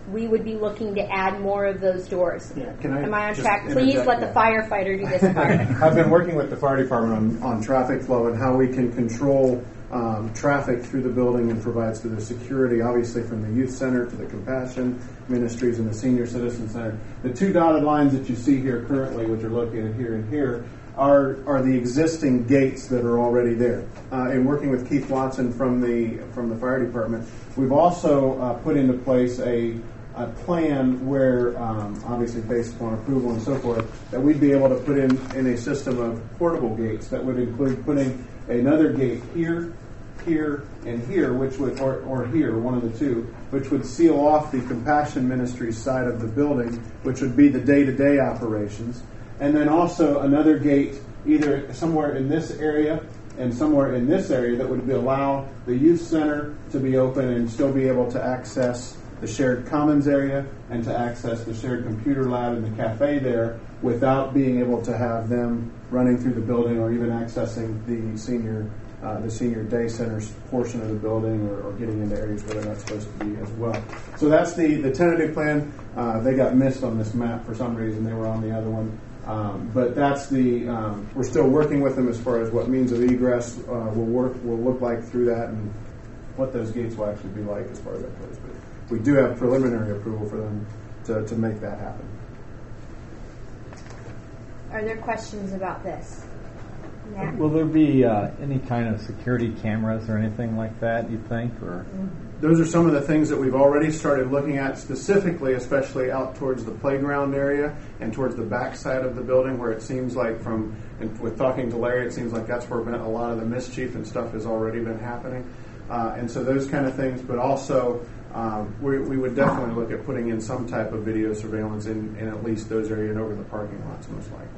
we would be looking to add more of those doors. Yeah, can I Am I on just track? Please interject let the that? firefighter do this part. I've been working with the fire department on, on traffic flow and how we can control um, traffic through the building and provides through the security, obviously from the youth center to the compassion ministries and the senior citizen center. The two dotted lines that you see here currently, which are located here and here, are are the existing gates that are already there. Uh, in working with Keith Watson from the from the fire department, we've also uh, put into place a a plan where, um, obviously based upon approval and so forth, that we'd be able to put in, in a system of portable gates that would include putting another gate here, here, and here, which would, or, or here, one of the two, which would seal off the Compassion Ministries side of the building, which would be the day-to-day operations. And then also another gate either somewhere in this area and somewhere in this area that would be allow the youth center to be open and still be able to access the shared commons area and to access the shared computer lab and the cafe there without being able to have them running through the building or even accessing the senior uh, the senior day center's portion of the building or, or getting into areas where they're not supposed to be as well. So that's the, the tentative plan. Uh, they got missed on this map for some reason. They were on the other one. Um, but that's the, um, we're still working with them as far as what means of egress uh, will work, will look like through that and what those gates will actually be like as far as that goes. But we do have preliminary approval for them to, to make that happen. Are there questions about this? Yeah. Will there be uh, any kind of security cameras or anything like that, you think? Or those are some of the things that we've already started looking at specifically, especially out towards the playground area and towards the back side of the building where it seems like from, and with talking to Larry, it seems like that's where a lot of the mischief and stuff has already been happening. Uh, and so those kind of things, but also um, we, we would definitely look at putting in some type of video surveillance in, in at least those areas and over the parking lots most likely.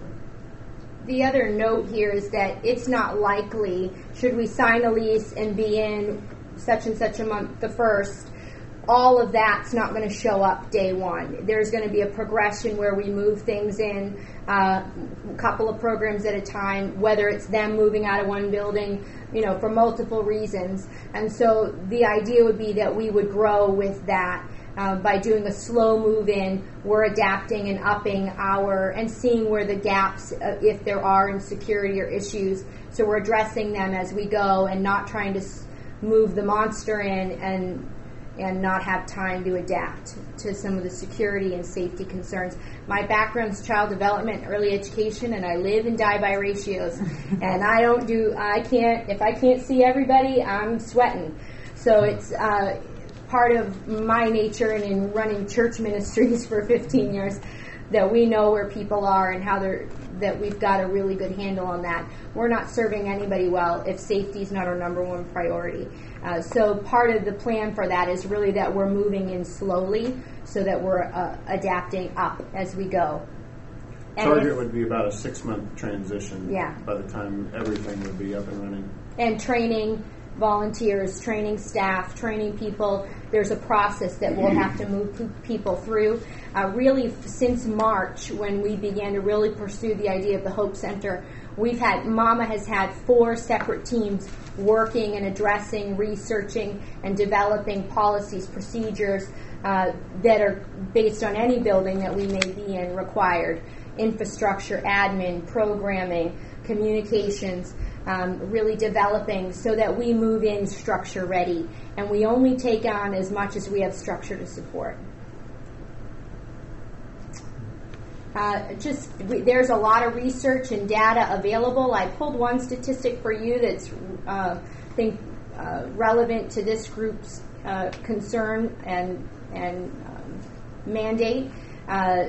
The other note here is that it's not likely, should we sign a lease and be in such and such a month, the first, all of that's not going to show up day one. There's going to be a progression where we move things in uh, a couple of programs at a time, whether it's them moving out of one building, you know, for multiple reasons. And so the idea would be that we would grow with that. Uh, by doing a slow move in, we're adapting and upping our, and seeing where the gaps, uh, if there are in security or issues. So we're addressing them as we go and not trying to s- move the monster in and and not have time to adapt to some of the security and safety concerns. My background's child development, early education, and I live and die by ratios. And I don't do, I can't, if I can't see everybody, I'm sweating. So it's uh, part of my nature and in running church ministries for fifteen years that we know where people are and how they're, that we've got a really good handle on that. We're not serving anybody well if safety is not our number one priority. Uh, so part of the plan for that is really that we're moving in slowly so that we're uh, adapting up as we go. And Target if, would be about a six-month transition Yeah. by the time everything would be up and running. and training volunteers, training staff, training people. There's a process that we'll have to move pe- people through. Uh, really, f- since March, when we began to really pursue the idea of the Hope Center, we've had, Mama has had four separate teams working and addressing, researching, and developing policies, procedures uh, that are based on any building that we may be in required. Infrastructure, admin, programming, communications, um, really developing so that we move in structure ready. And we only take on as much as we have structure to support. Uh, just we, there's a lot of research and data available. I pulled one statistic for you that's uh, I think uh, relevant to this group's uh, concern and and um, mandate. Uh,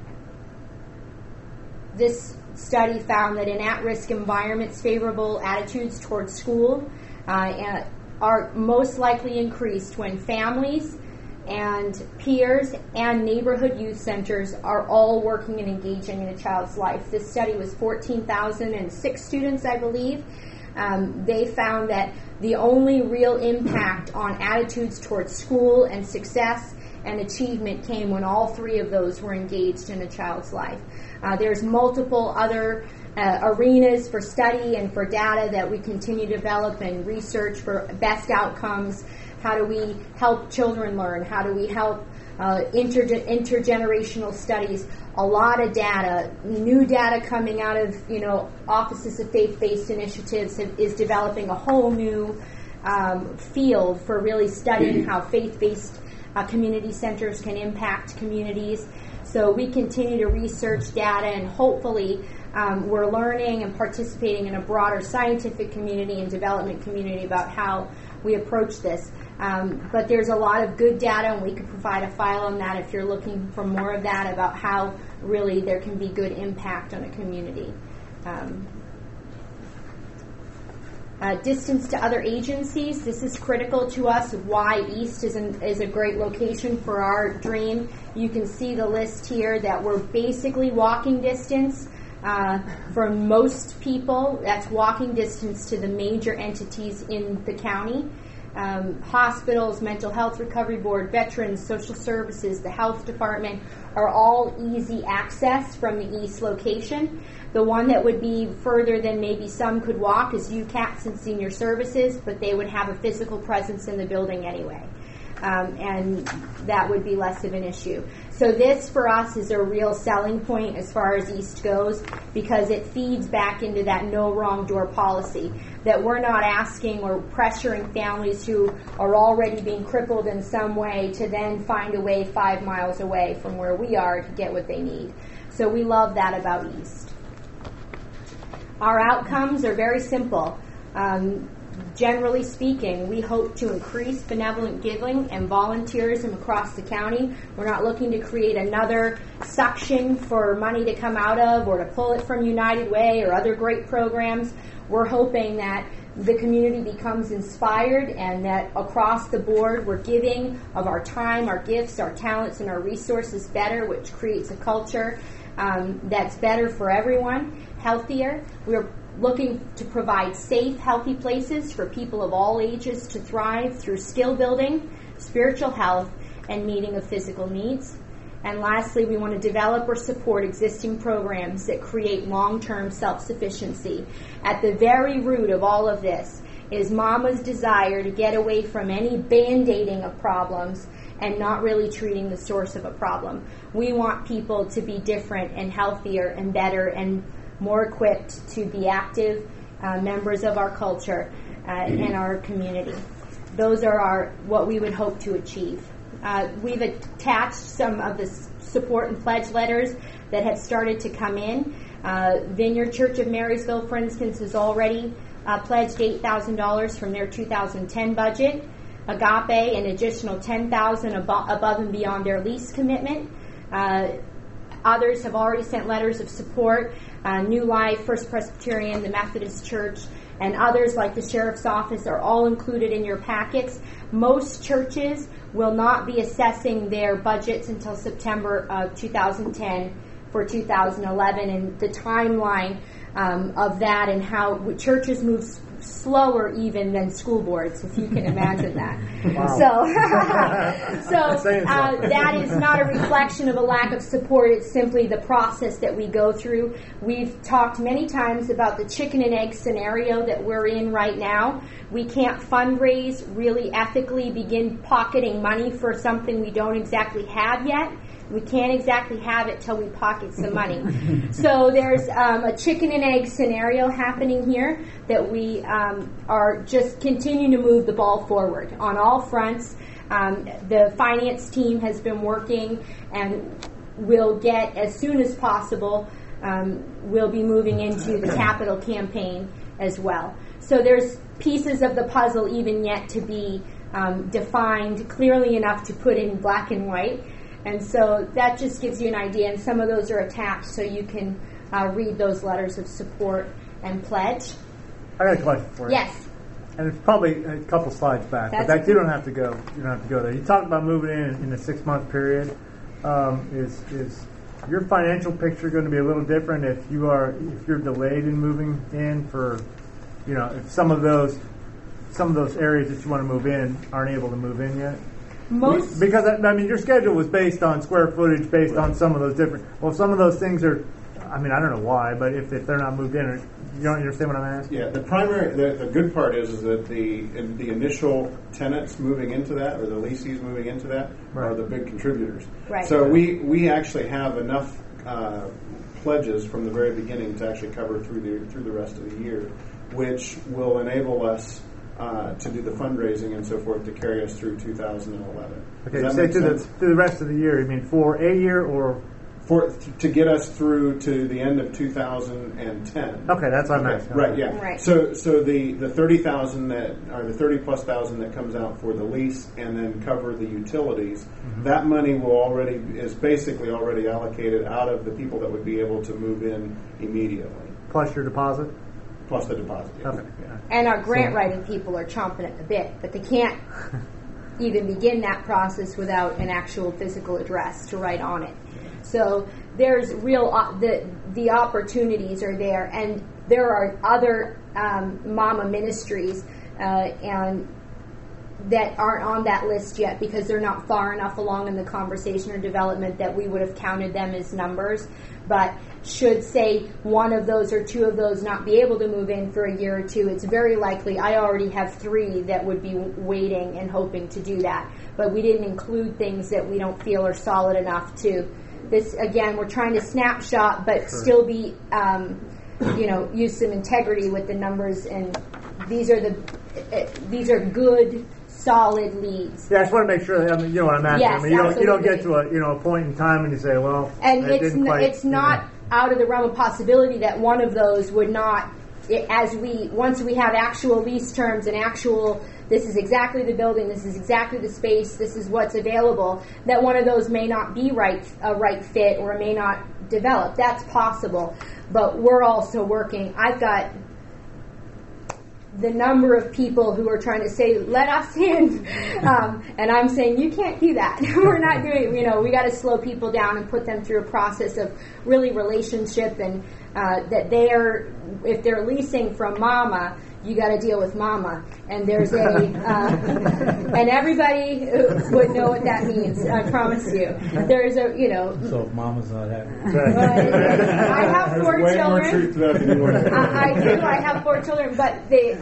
this study found that in at-risk environments, favorable attitudes towards school uh, are most likely increased when families and peers and neighborhood youth centers are all working and engaging in a child's life. This study was fourteen thousand six students, I believe. Um, they found that the only real impact on attitudes towards school and success and achievement came when all three of those were engaged in a child's life. Uh, there's multiple other uh, arenas for study and for data that we continue to develop and research for best outcomes. How do we help children learn? How do we help uh, inter- intergenerational studies, a lot of data, new data coming out of, you know, offices of faith-based initiatives have, is developing a whole new um, field for really studying how faith-based uh, community centers can impact communities. So we continue to research data, and hopefully um, we're learning and participating in a broader scientific community and development community about how we approach this. Um, but there's a lot of good data, and we could provide a file on that if you're looking for more of that about how really there can be good impact on a community. Um, Uh, distance to other agencies. This is critical to us. Why East is, an, is a great location for our dream. You can see the list here that we're basically walking distance uh, for most people. That's walking distance to the major entities in the county. Um, hospitals, mental health recovery board, veterans, social services, the health department are all easy access from the East location. The one that would be further than maybe some could walk is U CATS and Senior Services, but they would have a physical presence in the building anyway. Um, and that would be less of an issue. So this, for us, is a real selling point as far as East goes, because it feeds back into that no wrong door policy, that we're not asking or pressuring families who are already being crippled in some way to then find a way five miles away from where we are to get what they need. So we love that about East. Our outcomes are very simple. Um, generally speaking, we hope to increase benevolent giving and volunteerism across the county. We're not looking to create another suction for money to come out of or to pull it from United Way or other great programs. We're hoping that the community becomes inspired and that across the board we're giving of our time, our gifts, our talents, and our resources better, which creates a culture um, that's better for everyone, healthier. We're looking to provide safe, healthy places for people of all ages to thrive through skill building, spiritual health, and meeting of physical needs. And lastly, we want to develop or support existing programs that create long-term self-sufficiency. At the very root of all of this is Mama's desire to get away from any band-aiding of problems and not really treating the source of a problem. We want people to be different and healthier and better and more equipped to be active uh, members of our culture uh, and our community. Those are our what we would hope to achieve. Uh, we've attached some of the support and pledge letters that have started to come in. Uh, Vineyard Church of Marysville, for instance, has already uh, pledged eight thousand dollars from their two thousand ten budget. Agape, an additional ten thousand dollars abo- above and beyond their lease commitment. Uh, others have already sent letters of support. Uh, New Life, First Presbyterian, the Methodist Church, and others like the Sheriff's Office are all included in your packets. Most churches will not be assessing their budgets until September of two thousand ten for two thousand eleven, and the timeline um, of that and how churches move s- slower even than school boards, if you can imagine that. Wow. So, so uh, that is not a reflection of a lack of support. It's simply the process that we go through. We've talked many times about the chicken and egg scenario that we're in right now. We can't fundraise, really ethically begin pocketing money for something we don't exactly have yet. We can't exactly have it till we pocket some money. So there's um, a chicken and egg scenario happening here that we um, are just continuing to move the ball forward on all fronts. Um, the finance team has been working and will get, as soon as possible, um, we'll be moving into the capital campaign as well. So there's pieces of the puzzle even yet to be um, defined clearly enough to put in black and white. And so that just gives you an idea, and some of those are attached so you can uh, read those letters of support and pledge. I got a question for you. Yes. And it's probably a couple slides back, That's but that you don't have to go. You don't have to go there. You talked about moving in in a six month period. Um, is is your financial picture going to be a little different if you are if you're delayed in moving in for, you know, if some of those some of those areas that you want to move in aren't able to move in yet? Most Because, I mean, your schedule was based on square footage, based on some of those different... Well, some of those things are... I mean, I don't know why, but if, if they're not moved in, you don't understand what I'm asking? Yeah, the primary, the, the good part is, is that the the initial tenants moving into that, or the leasees moving into that, Right. are the big contributors. Right. So we, we actually have enough uh, pledges from the very beginning to actually cover through the through the rest of the year, which will enable us uh, to do the fundraising and so forth to carry us through two thousand eleven. Okay, Does you that say make to the, sense? to the rest of the year, you mean for a year or? For to get us through to the end of two thousand ten. Okay, that's what I'm Okay, asking. Right, yeah. Right. So, so the, the thirty thousand that, or the thirty plus thousand that comes out for the lease and then cover the utilities, Mm-hmm. that money will already is basically already allocated out of the people that would be able to move in immediately, Plus your deposit? plus the deposit. Yeah. Okay. Yeah. And our grant writing people are chomping at the bit, but they can't even begin that process without an actual physical address to write on it. So there's real uh, the the opportunities are there, and there are other um, Mama ministries uh, and that aren't on that list yet because they're not far enough along in the conversation or development that we would have counted them as numbers. But should, say, one of those or two of those not be able to move in for a year or two, it's very likely I already have three that would be waiting and hoping to do that. But we didn't include things that we don't feel are solid enough to. This, again, we're trying to snapshot but Sure. still be, um, you know, use some integrity with the numbers. And these are the, uh, these are good, solid leads. Yeah, I just want to make sure. That, I mean, you know what I'm asking. Yes, I mean, you don't, you don't get absolutely. to a you know a point in time and you say, well, And it it's didn't n- quite, it's you not know. out of the realm of possibility that one of those would not, it, as we once we have actual lease terms and actual, this is exactly the building, this is exactly the space, this is what's available, that one of those may not be right a right fit or may not develop. That's possible, but we're also working. I've got the number of people who are trying to say, let us in. Um, and I'm saying, you can't do that. We're not doing, you know, we got to slow people down and put them through a process of really relationship and uh, that they're, if they're leasing from Mama, you got to deal with Mama. And there's a, uh, and everybody would know what that means, I promise you. There's a, you know. So if Mama's not happy. I have There's four way children. more truth to that than you want to I, I do. I have four children, but the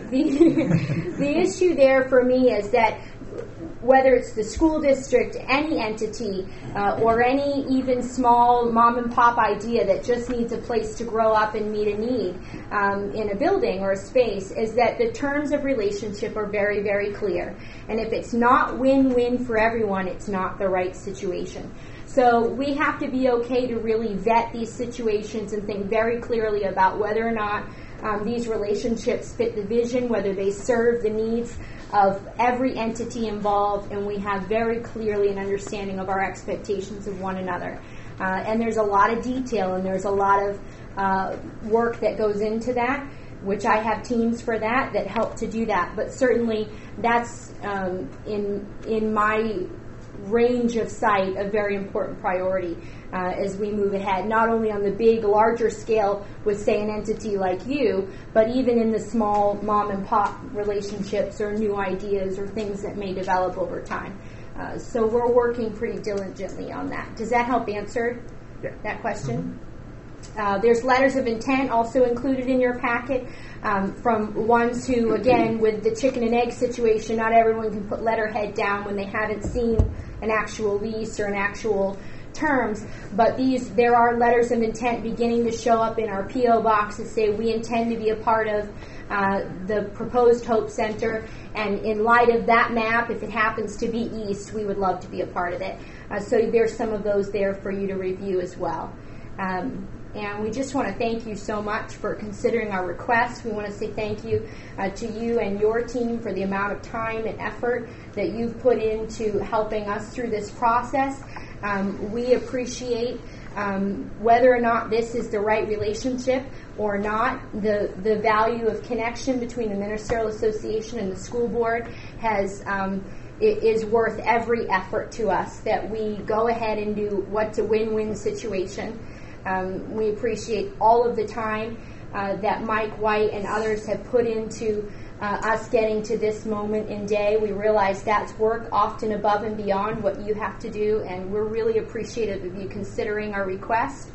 the the issue there for me is that whether it's the school district, any entity, uh, or any even small mom and pop idea that just needs a place to grow up and meet a need um, in a building or a space, is that the terms of relationship are very, very clear. And if it's not win-win for everyone, it's not the right situation. So we have to be okay to really vet these situations and think very clearly about whether or not um, these relationships fit the vision, whether they serve the needs of every entity involved, and we have very clearly an understanding of our expectations of one another. Uh, and there's a lot of detail and there's a lot of uh, work that goes into that, which I have teams for that that help to do that. But certainly that's um, in in my range of sight a very important priority uh, as we move ahead, not only on the big, larger scale with, say, an entity like you, but even in the small mom and pop relationships or new ideas or things that may develop over time. Uh, so we're working pretty diligently on that. Does that help answer Yeah. that question? Uh, there's letters of intent also included in your packet um, from ones who, again, with the chicken and egg situation, not everyone can put letterhead down when they haven't seen an actual lease or an actual terms. But these, there are letters of intent beginning to show up in our P O box that say we intend to be a part of uh, the proposed Hope Center. And in light of that map, if it happens to be east, we would love to be a part of it. Uh, so there's some of those there for you to review as well. Um, And we just want to thank you so much for considering our request. We want to say thank you uh, to you and your team for the amount of time and effort that you've put into helping us through this process. Um, we appreciate um, whether or not this is the right relationship or not. The, the value of connection between the Ministerial Association and the school board has um, it is worth every effort to us that we go ahead and do what's a win-win situation. Um, we appreciate all of the time uh, that Mike White and others have put into uh, us getting to this moment in day. We realize that's work often above and beyond what you have to do, and we're really appreciative of you considering our request.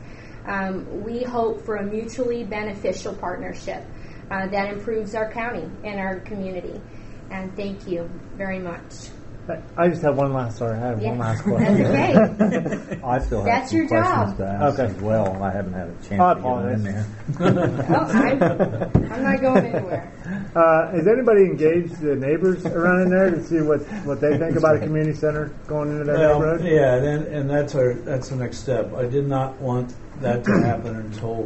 Um, we hope for a mutually beneficial partnership uh, that improves our county and our community. And thank you very much. I just have one last. Sorry, I have Yeah. one last question. That's okay. I still have That's some your questions job. to ask Okay. as well. I haven't had a chance I to get them in there. Oh, I'm, I'm not going anywhere. Uh, has anybody engaged the neighbors around in there to see what, what they think about a community center going into their Well, neighborhood? yeah, and, and that's our that's the next step. I did not want that to happen until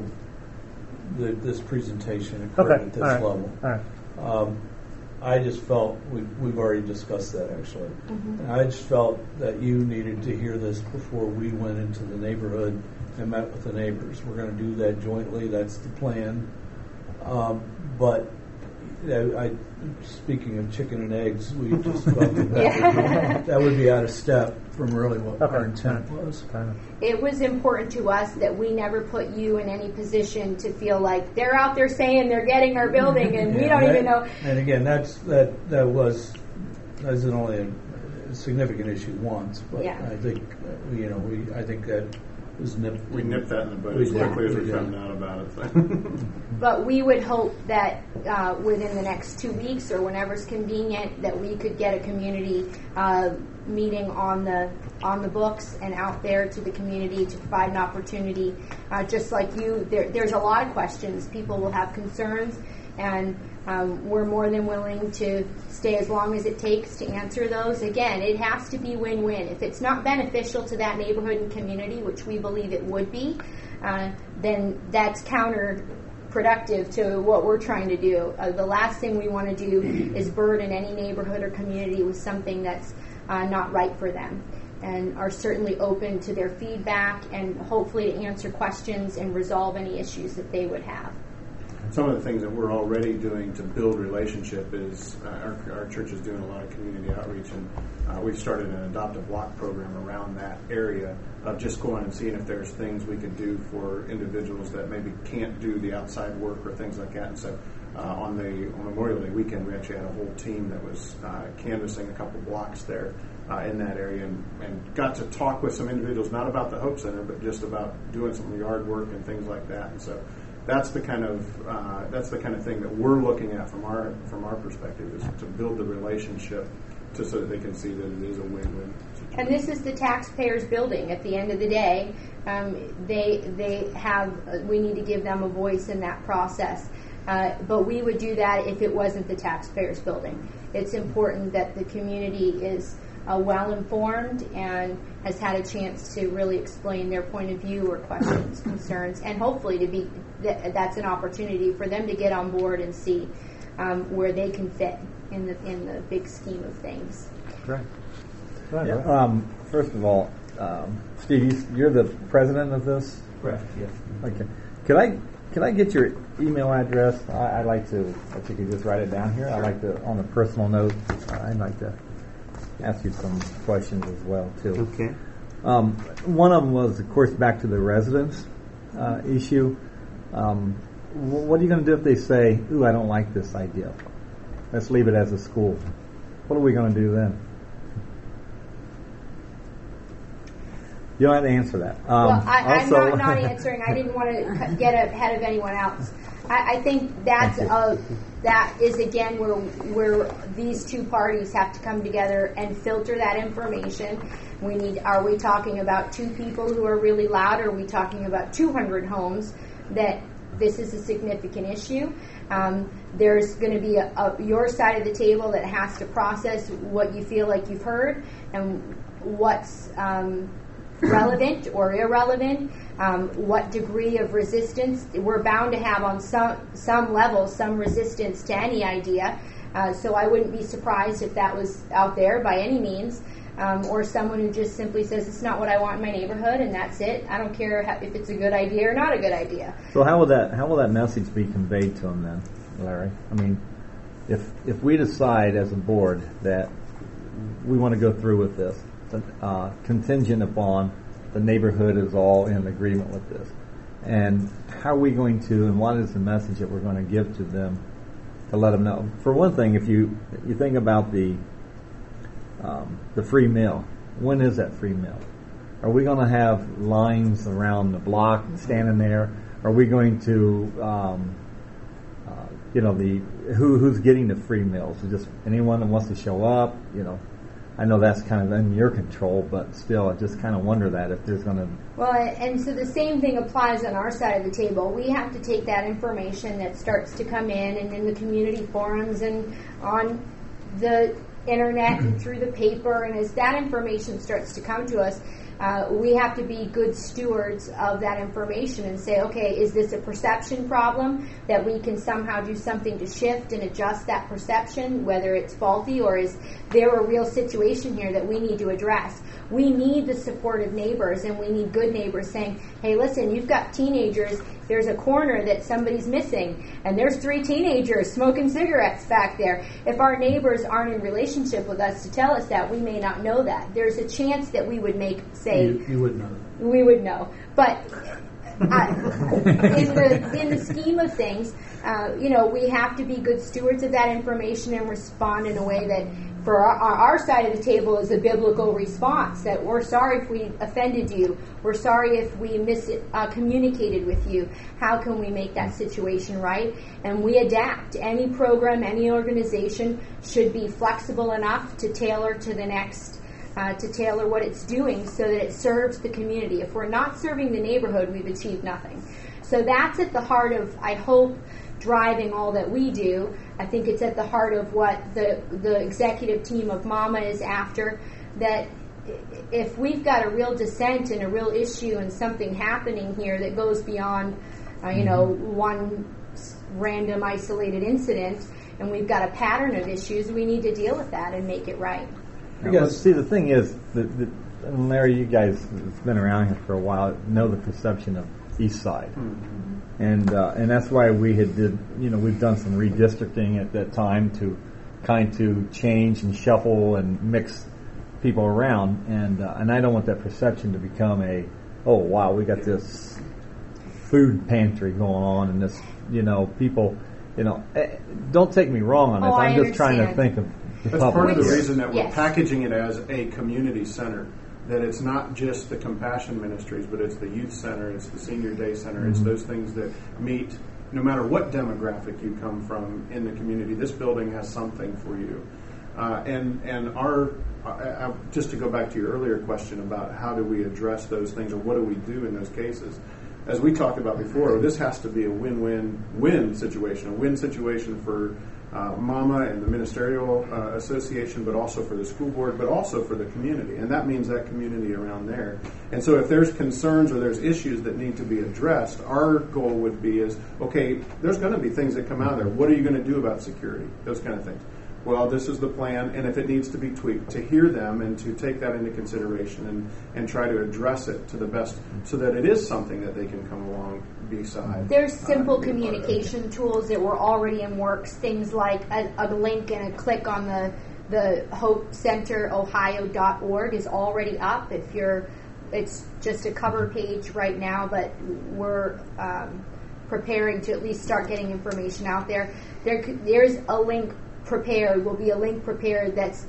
the, this presentation occurred Okay, at this all right. level. All right. Um, I just felt we, we've already discussed that actually. Mm-hmm. I just felt that you needed to hear this before we went into the neighborhood and met with the neighbors. We're going to do that jointly. That's the plan. Um, but I, I, speaking of chicken and eggs, we just felt that, Yeah. would be, that would be out of step from really what Okay. our intent was. Kind of. It was important to us that we never put you in any position to feel like they're out there saying they're getting our building and we Yeah, don't that- even know. And again, that's that that was that isn't only a, a significant issue once, but Yeah. I think uh, you know we I think that was nipped. We nipped that in the bud We as did. quickly as we We did. found out about it. So. But we would hope that uh, within the next two weeks or whenever's convenient, that we could get a community uh, meeting on the on the books and out there to the community to provide an opportunity. Uh, just like you, there, there's a lot of questions. People will have concerns, and um, we're more than willing to stay as long as it takes to answer those. Again, it has to be win-win. If it's not beneficial to that neighborhood and community, which we believe it would be, uh, then that's counterproductive to what we're trying to do. Uh, the last thing we want to do is burden any neighborhood or community with something that's uh, not right for them, and are certainly open to their feedback and hopefully to answer questions and resolve any issues that they would have. Some of the things that we're already doing to build relationship is uh, our, our church is doing a lot of community outreach, and uh, we've started an adopt a block program around that area of just going and seeing if there's things we could do for individuals that maybe can't do the outside work or things like that. And so uh, on the on Memorial Day weekend, we actually had a whole team that was uh, canvassing a couple blocks there uh, in that area, and, and got to talk with some individuals, not about the Hope Center, but just about doing some yard work and things like that. And so that's the kind of uh, that's the kind of thing that we're looking at from our from our perspective, is to build the relationship to so that they can see that it is a win-win situation. And this is the taxpayers' building. At the end of the day, um, they they have. Uh, we need to give them a voice in that process. Uh, but we would do that if it wasn't the taxpayers' building. It's important that the community is uh, well informed and has had a chance to really explain their point of view or questions, concerns, and hopefully to be that, that's an opportunity for them to get on board and see um, where they can fit in the in the big scheme of things. Great. Go ahead, Yeah, Roy. um, first of all, um, Steve, you- you're the president of this? Correct, yes. Okay. Could I could I get your email address? I, I'd like to, if you could just write it down here. I'd like to, on a personal note, I'd like to ask you some questions as well, too. Okay. Um, one of them was, of course, back to the residents uh, issue. Um, wh- what are you going to do if they say, ooh, I don't like this idea? Let's leave it as a school. What are we going to do then? You don't have to answer that. Um, well, I, I'm also- not, not answering. I didn't want to get ahead of anyone else. I, I think that's Thank you. a, that is again where where these two parties have to come together and filter that information. We need. Are we talking about two people who are really loud? Or are we talking about two hundred homes that this is a significant issue? Um, there's going to be a, a, your side of the table that has to process what you feel like you've heard and what's um, relevant or irrelevant, um, what degree of resistance. We're bound to have on some some level some resistance to any idea, uh, so I wouldn't be surprised if that was out there by any means, um, or someone who just simply says it's not what I want in my neighborhood and that's it. I don't care how, if it's a good idea or not a good idea. So how will that how will that message be conveyed to them then, Larry? I mean, if if we decide as a board that we want to go through with this, uh, contingent upon the neighborhood is all in agreement with this, and how are we going to, and what is the message that we're going to give to them to let them know? For one thing, if you you think about the um, the free meal, when is that free meal? Are we going to have lines around the block standing there? Are we going to, um, uh, you know, the who who's getting the free meals? Is just anyone that wants to show up? You know, I know that's kind of in your control, but still, I just kind of wonder that if there's going to. Well, and so the same thing applies on our side of the table. We have to take that information that starts to come in and in the community forums and on the internet and through the paper, and as that information starts to come to us, uh, we have to be good stewards of that information and say, okay, is this a perception problem that we can somehow do something to shift and adjust that perception, whether it's faulty, or is there a real situation here that we need to address? We need the support of neighbors, and we need good neighbors saying, hey, listen, you've got teenagers, there's a corner that somebody's missing, and there's three teenagers smoking cigarettes back there. If our neighbors aren't in relationship with us to tell us that, we may not know that. There's a chance that we would make, say... You, you would know. We would know. But uh, in the in the scheme of things, uh, you know, we have to be good stewards of that information and respond in a way that, for our, our side of the table, is a biblical response, that we're sorry if we offended you. We're sorry if we miscommunicated uh, with you. How can we make that situation right? And we adapt. Any program, any organization should be flexible enough to tailor to the next, uh, to tailor what it's doing so that it serves the community. If we're not serving the neighborhood, we've achieved nothing. So that's at the heart of, I hope, driving all that we do. I think it's at the heart of what the the executive team of Mama is after, that if we've got a real dissent and a real issue and something happening here that goes beyond, uh, you know, one random isolated incident, and we've got a pattern of issues, we need to deal with that and make it right. Because see, the thing is, that, that, and Larry, you guys have been around here for a while, know the perception of East Side. Mm-hmm. And uh, and that's why we had did you know we've done some redistricting at that time to kind to change and shuffle and mix people around, and uh, and I don't want that perception to become a, oh wow, we got this food pantry going on and this, you know people you know eh, don't take me wrong on this. Oh, I'm I just trying to think of the That's public. part of the reason that we're Yes. packaging it as a community center. That it's not just the Compassion Ministries, but it's the youth center, it's the senior day center, mm-hmm. It's those things that meet, no matter what demographic you come from in the community, this building has something for you. Uh, and and our, uh, just to go back to your earlier question about how do we address those things, or what do we do in those cases, as we talked about before, this has to be a win-win-win situation, a win situation for Uh, Mama and the Ministerial uh, Association, but also for the school board, but also for the community. And that means that community around there. And so if there's concerns or there's issues that need to be addressed, our goal would be is, okay, there's going to be things that come out of there. What are you going to do about security? Those kind of things. Well, this is the plan, and if it needs to be tweaked, to hear them and to take that into consideration and, and try to address it to the best so that it is something that they can come along beside. There's simple uh, communication tools that were already in works, things like a, a link and a click on the the hope center ohio dot org is already up. If you're, it's just a cover page right now, but we're um, preparing to at least start getting information out there. There, there's a link prepared. Will be a link prepared that's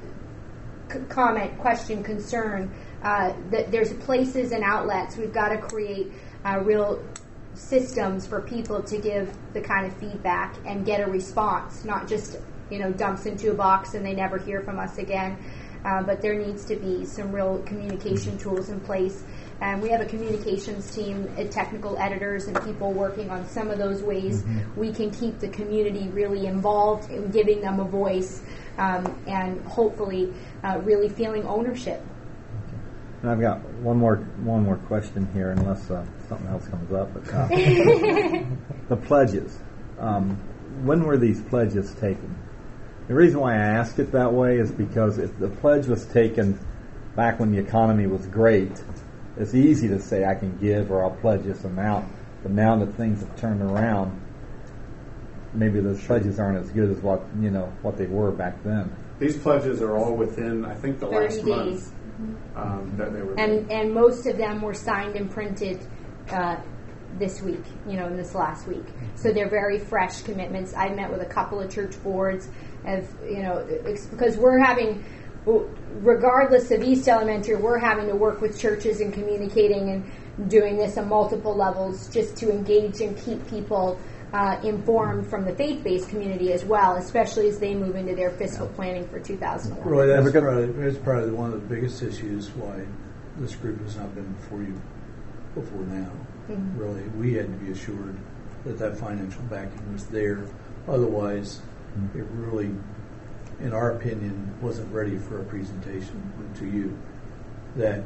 c- comment, question, concern. Uh, that there's places and outlets. We've got to create uh, real systems for people to give the kind of feedback and get a response, not just, you know, dumps into a box and they never hear from us again. Uh, but there needs to be some real communication tools in place. And we have a communications team, uh, technical editors, and people working on some of those ways mm-hmm. we can keep the community really involved in giving them a voice um, and hopefully uh, really feeling ownership. And I've got one more one more question here, unless uh, something else comes up. But, uh, the pledges. Um, when were these pledges taken? The reason why I ask it that way is because if the pledge was taken back when the economy was great, it's easy to say I can give or I'll pledge this amount. But now that things have turned around, maybe those pledges aren't as good as what you know what they were back then. These pledges are all within, I think, the last thirty month. days. Um, that they were and and most of them were signed and printed uh, this week, you know, in this last week. So they're very fresh commitments. I met with a couple of church boards, of you know, it's because we're having regardless of East Elementary, we're having to work with churches and communicating and doing this on multiple levels just to engage and keep people uh, informed from the faith-based community as well, especially as they move into their fiscal planning for two thousand eleven. Roy, that's probably, that's probably one of the biggest issues why this group has not been before you before now. Mm-hmm. Really, we had to be assured that that financial backing was there. Otherwise, mm-hmm. it really, in our opinion, wasn't ready for a presentation to you. That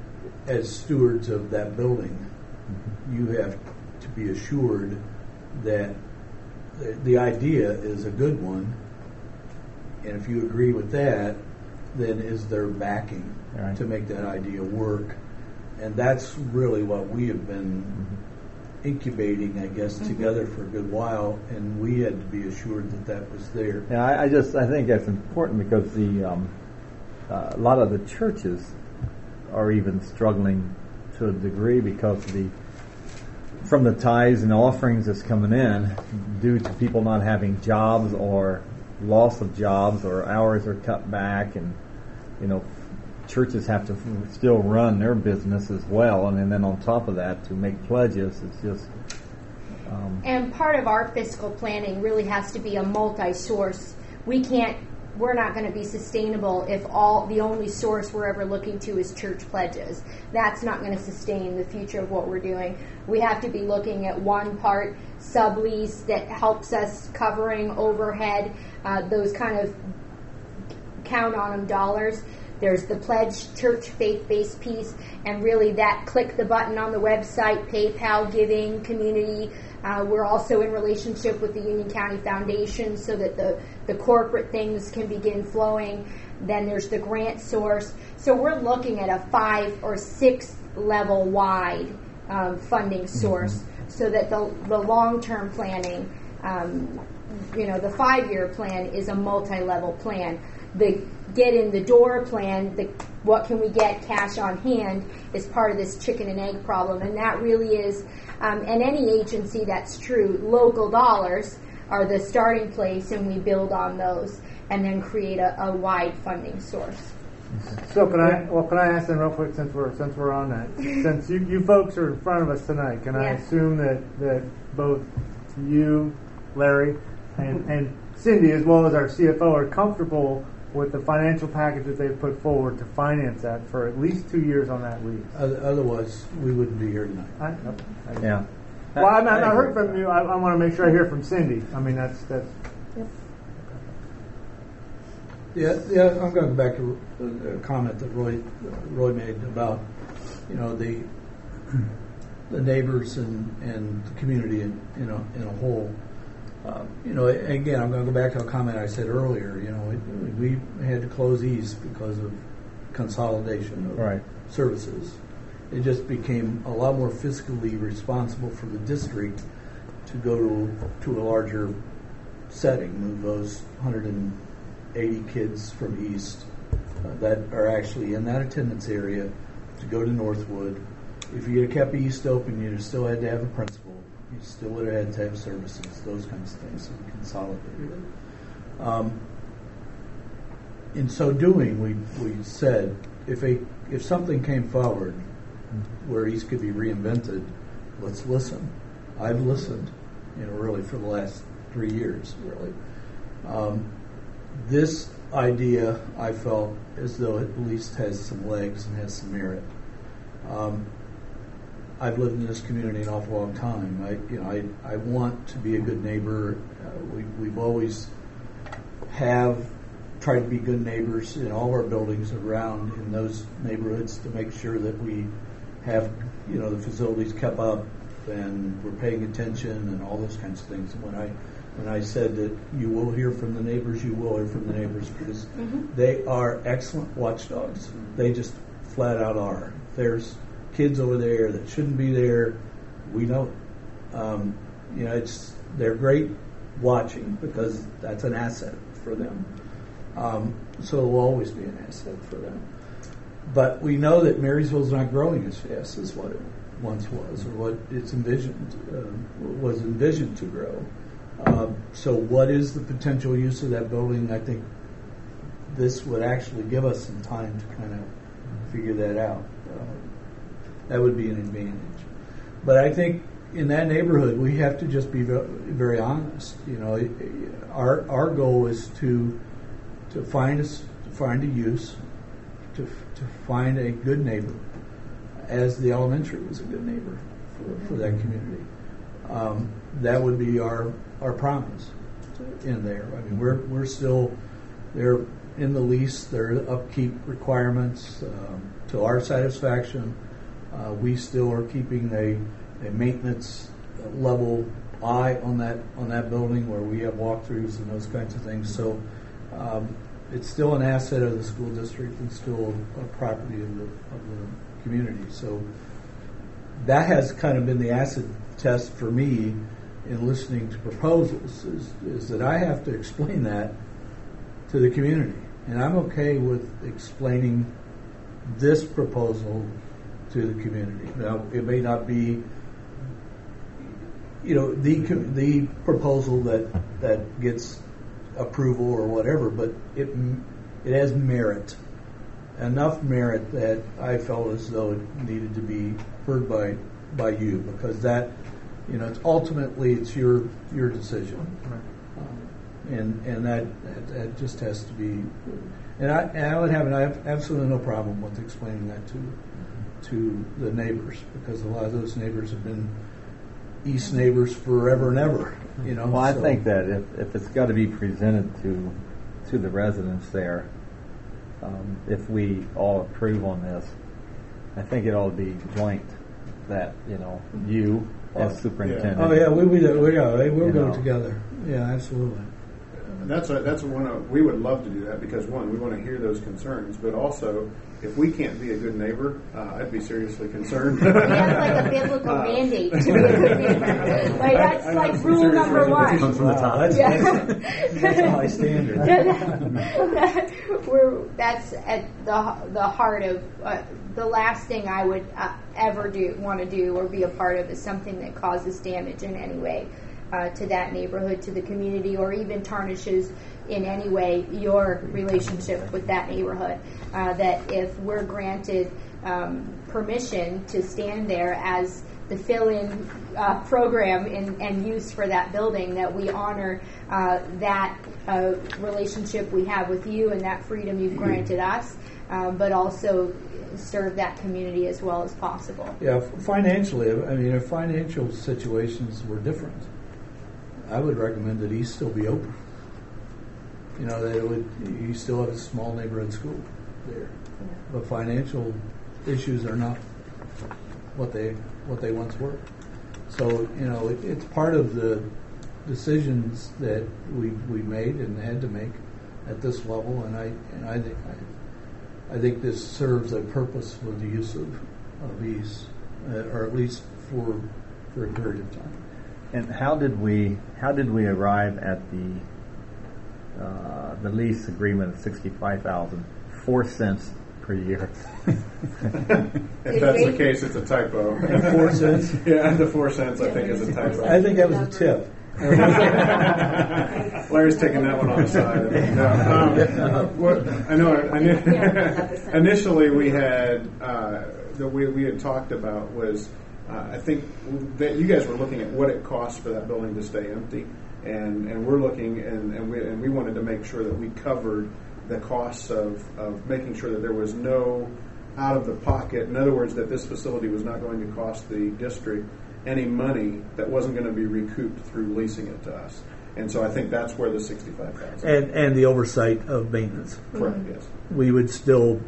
as stewards of that building, mm-hmm. you have to be assured that the, the idea is a good one, and if you agree with that, then is there backing right. to make that idea work? And that's really what we have been mm-hmm. incubating, I guess, mm-hmm. together for a good while, and we had to be assured that that was there. Yeah, I, I just I think that's important because the um, uh, a lot of the churches are even struggling to a degree because of the from the tithes and offerings that's coming in due to people not having jobs or loss of jobs or hours are cut back, and you know churches have to still run their business as well, and, and then on top of that to make pledges, it's just um, and part of our fiscal planning really has to be a multi-source. We can't we're not going to be sustainable if all the only source we're ever looking to is church pledges. That's not going to sustain the future of what we're doing. We have to be looking at one part sublease that helps us covering overhead, uh, those kind of count on them dollars. There's the pledge church faith-based piece, and really that click the button on the website, PayPal giving, community. Uh, we're also in relationship with the Union County Foundation so that the, the corporate things can begin flowing. Then there's the grant source. So we're looking at a five or six level wide um, funding source mm-hmm. so that the, the long-term planning, um, you know, the five-year plan is a multi-level plan. The get in the door plan, the what can we get cash on hand, is part of this chicken and egg problem, and that really is, um, and any agency that's true, local dollars are the starting place, and we build on those and then create a, a wide funding source. So can I? Well, can I ask then real quick, since we're since we're on that, since you, you folks are in front of us tonight, can yeah. I assume that that both you, Larry, and and Cindy, as well as our C F O, are comfortable with the financial package that they've put forward to finance that for at least two years on that lease? Otherwise, we wouldn't be here tonight. I, okay. I, yeah. Well, I, I, I heard from you. I, I want to make sure I hear from Cindy. I mean, that's that's. Yeah, yeah. I'm going back to a comment that Roy Roy made about, you know, the the neighbors and, and the community in you know in a whole. Uh, you know, again, I'm going to go back to a comment I said earlier. You know, it, we had to close East because of consolidation of right. services. It just became a lot more fiscally responsible for the district to go to, to a larger setting, move those one hundred eighty kids from East uh, that are actually in that attendance area to go to Northwood. If you had kept East open, you'd still had to have a principal. You still would have had to have services, those kinds of things, so we consolidated it. Um, in so doing, we we said if a if something came forward where East could be reinvented, let's listen. I've listened, you know, really for the last three years, really. Um, this idea, I felt as though it at least has some legs and has some merit. Um, I've lived in this community an awful long time. I, you know, I, I want to be a good neighbor. Uh, we, we've always have tried to be good neighbors in all our buildings around in those neighborhoods to make sure that we have, you know, the facilities kept up and we're paying attention and all those kinds of things. And when I when I said that you will hear from the neighbors, you will hear from the neighbors because mm-hmm. they are excellent watchdogs. They just flat out are. There's kids over there that shouldn't be there. We know, um, you know, it's they're great watching because that's an asset for them. Um, so it will always be an asset for them. But we know that Marysville's not growing as fast as what it once was, or what it's envisioned uh, was envisioned to grow. Uh, so what is the potential use of that building? I think this would actually give us some time to kind of figure that out. Uh, that would be an advantage. But I think in that neighborhood, we have to just be very, very honest. You know, our our goal is to to find us to find a use, to to find a good neighbor, as the elementary was a good neighbor for, for that community. Um, that would be our our promise in there. I mean, we're we're still they're in the lease. There are upkeep requirements um, to our satisfaction. Uh, we still are keeping a, a maintenance level eye on that on that building where we have walkthroughs and those kinds of things. So um, it's still an asset of the school district and still a property of the of the community. So that has kind of been the acid test for me in listening to proposals, is, is that I have to explain that to the community. And I'm okay with explaining this proposal to the community. Now, it may not be, you know, the the proposal that that gets approval or whatever, but it it has merit, enough merit that I felt as though it needed to be heard by by you, because that, you know, it's ultimately it's your your decision, um, and and that, that that just has to be. And I and I would have and I have absolutely no problem with explaining that to to the neighbors, because a lot of those neighbors have been East neighbors forever and ever. You know. Well, I so. think that if, if it's got to be presented to to the residents there, um, if we all approve on this, I think it ought to be joint. That, you know, you as superintendent. Oh yeah, we we we yeah, we'll You go know. together. Yeah, absolutely. And that's a, that's one of, we would love to do that, because one, we want to hear those concerns, but also if we can't be a good neighbor, uh, I'd be seriously concerned. That's like a biblical Uh, mandate to be a good neighbor. Like that's I- I like have rule serious number reservations. one. From the top. That's, Yeah. that's, that's a high standard. We're, that's at the the heart of uh, the last thing I would uh, ever do want to do or be a part of is something that causes damage in any way uh, to that neighborhood, to the community, or even tarnishes in any way your relationship with that neighborhood. Uh, that if we're granted um, permission to stand there as the fill-in uh, program and, and use for that building, that we honor uh, that uh, relationship we have with you and that freedom you've granted us, um, but also serve that community as well as possible. Yeah, financially, I mean, if financial situations were different, I would recommend that East still be open. You know, that it would, you still have a small neighborhood school there, but financial issues are not what they what they once were. So, you know, it, it's part of the decisions that we we made and had to make at this level, and I and I think I, I think this serves a purpose for the use of of East, uh, or at least for for a period of time. And how did we how did we arrive at the uh, the lease agreement of sixty five thousand four cents per year? If that's the case, it's a typo. Four cents. Yeah, the four cents I think is a typo. I think that was a tip. Larry's taking that one on the side. No, um, what, I know. I knew, initially, we had uh, that we we had talked about was uh, I think that you guys were looking at what it costs for that building to stay empty, and, and we're looking and, and we and we wanted to make sure that we covered the costs of, of making sure that there was no out of the pocket. In other words, that this facility was not going to cost the district any money that wasn't going to be recouped through leasing it to us. And so I think that's where the sixty-five thousand dollars. And and the oversight of maintenance. Correct, yes. We would still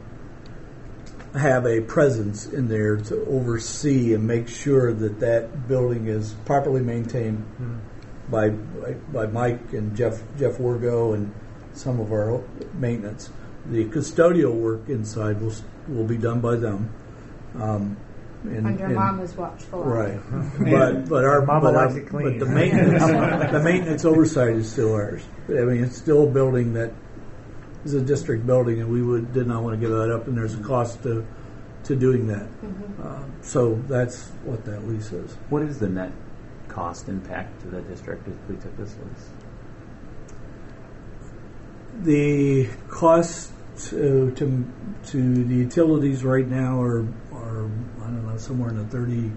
have a presence in there to oversee and make sure that that building is properly maintained mm-hmm. by, by by Mike and Jeff Jeff Wargo and some of our maintenance. The custodial work inside will will be done by them. Um, and, Under and, Mama's watchful eye. right? but but our Mama but, our, likes it clean. but the maintenance the maintenance oversight is still ours. I mean, it's still a building that is a district building, and we would did not want to give that up. And there's a cost to to doing that. Mm-hmm. Uh, so that's what that lease is. What is the net cost impact to the district if we took this lease? The cost to, to to the utilities right now are are I don't know, somewhere in the thirty.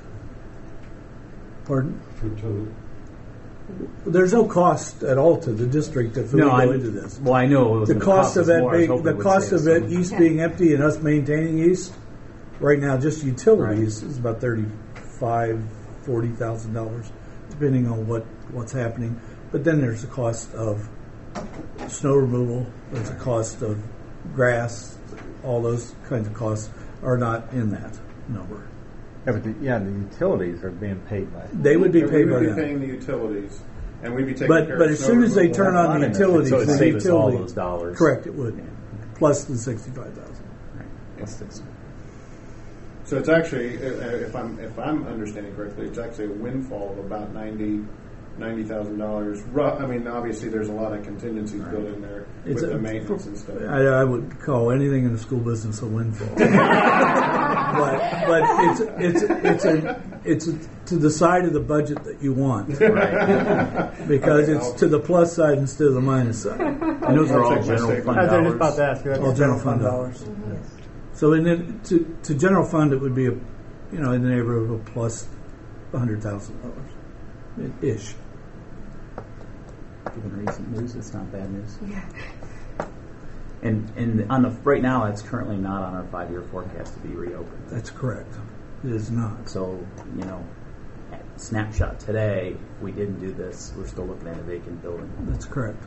Pardon? For total. There's no cost at all to the district if we No, go I, into this. well, I know it was The gonna cost of us it, more. I was being, hoping the it would cost save of it, some. East being empty and us maintaining East, right now, just utilities is about thirty-five, forty thousand dollars, depending on what, what's happening. But then there's the cost of snow removal. There's the cost of grass. All those kinds of costs are not in that number. Yeah, but the, yeah, the utilities are being paid by. They would be And paid we by would be them. paying the utilities, and we'd be taking But care but of as snow soon as they removal. turn on the utilities, So it'd the save us all utility- those dollars. Correct, it would. Yeah. Plus the sixty-five thousand. Right. Plus six. So it's actually, uh, if I'm if I'm understanding correctly, it's actually a windfall of about ninety ninety thousand dollars. I mean, obviously, there's a lot of contingencies built in there It's with a- the maintenance and stuff. I, I would call anything in the school business a windfall. but but it's it's it's a it's a, to the side of the budget that you want, because it's to the plus side instead of the minus side. And those are all I'll take my general statement. fund I was dollars. just about to ask you. that's All general fund dollars. So in it, to to general fund, it would be a you know in the neighborhood of a plus a hundred thousand dollars ish. Given recent news, it's not bad news. And and on the right now, it's currently not on our five-year forecast to be reopened. That's correct. It is not. So you know, at snapshot today, we didn't do this. We're still looking at a vacant building. That's correct.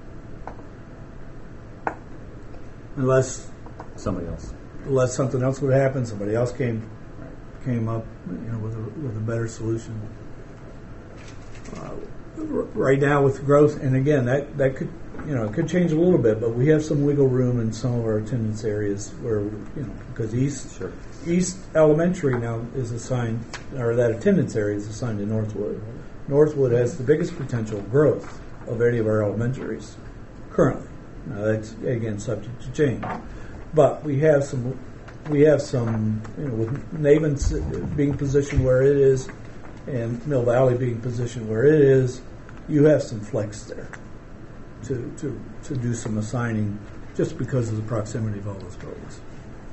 Unless Somebody else. unless something else would happen, somebody else came Right. came up, you know, with a with a better solution. Uh, r- right now, with growth, and again, that that could you know it could change a little bit, but we have some wiggle room in some of our attendance areas where you know because East Sure. East Elementary now is assigned, or that attendance area is assigned to Northwood. Northwood has the biggest potential growth of any of our elementaries currently. Now that's again subject to change, but we have some, we have some, you know, with Navin s- being positioned where it is, and Mill Valley being positioned where it is, you have some flex there to to to do some assigning just because of the proximity of all those buildings.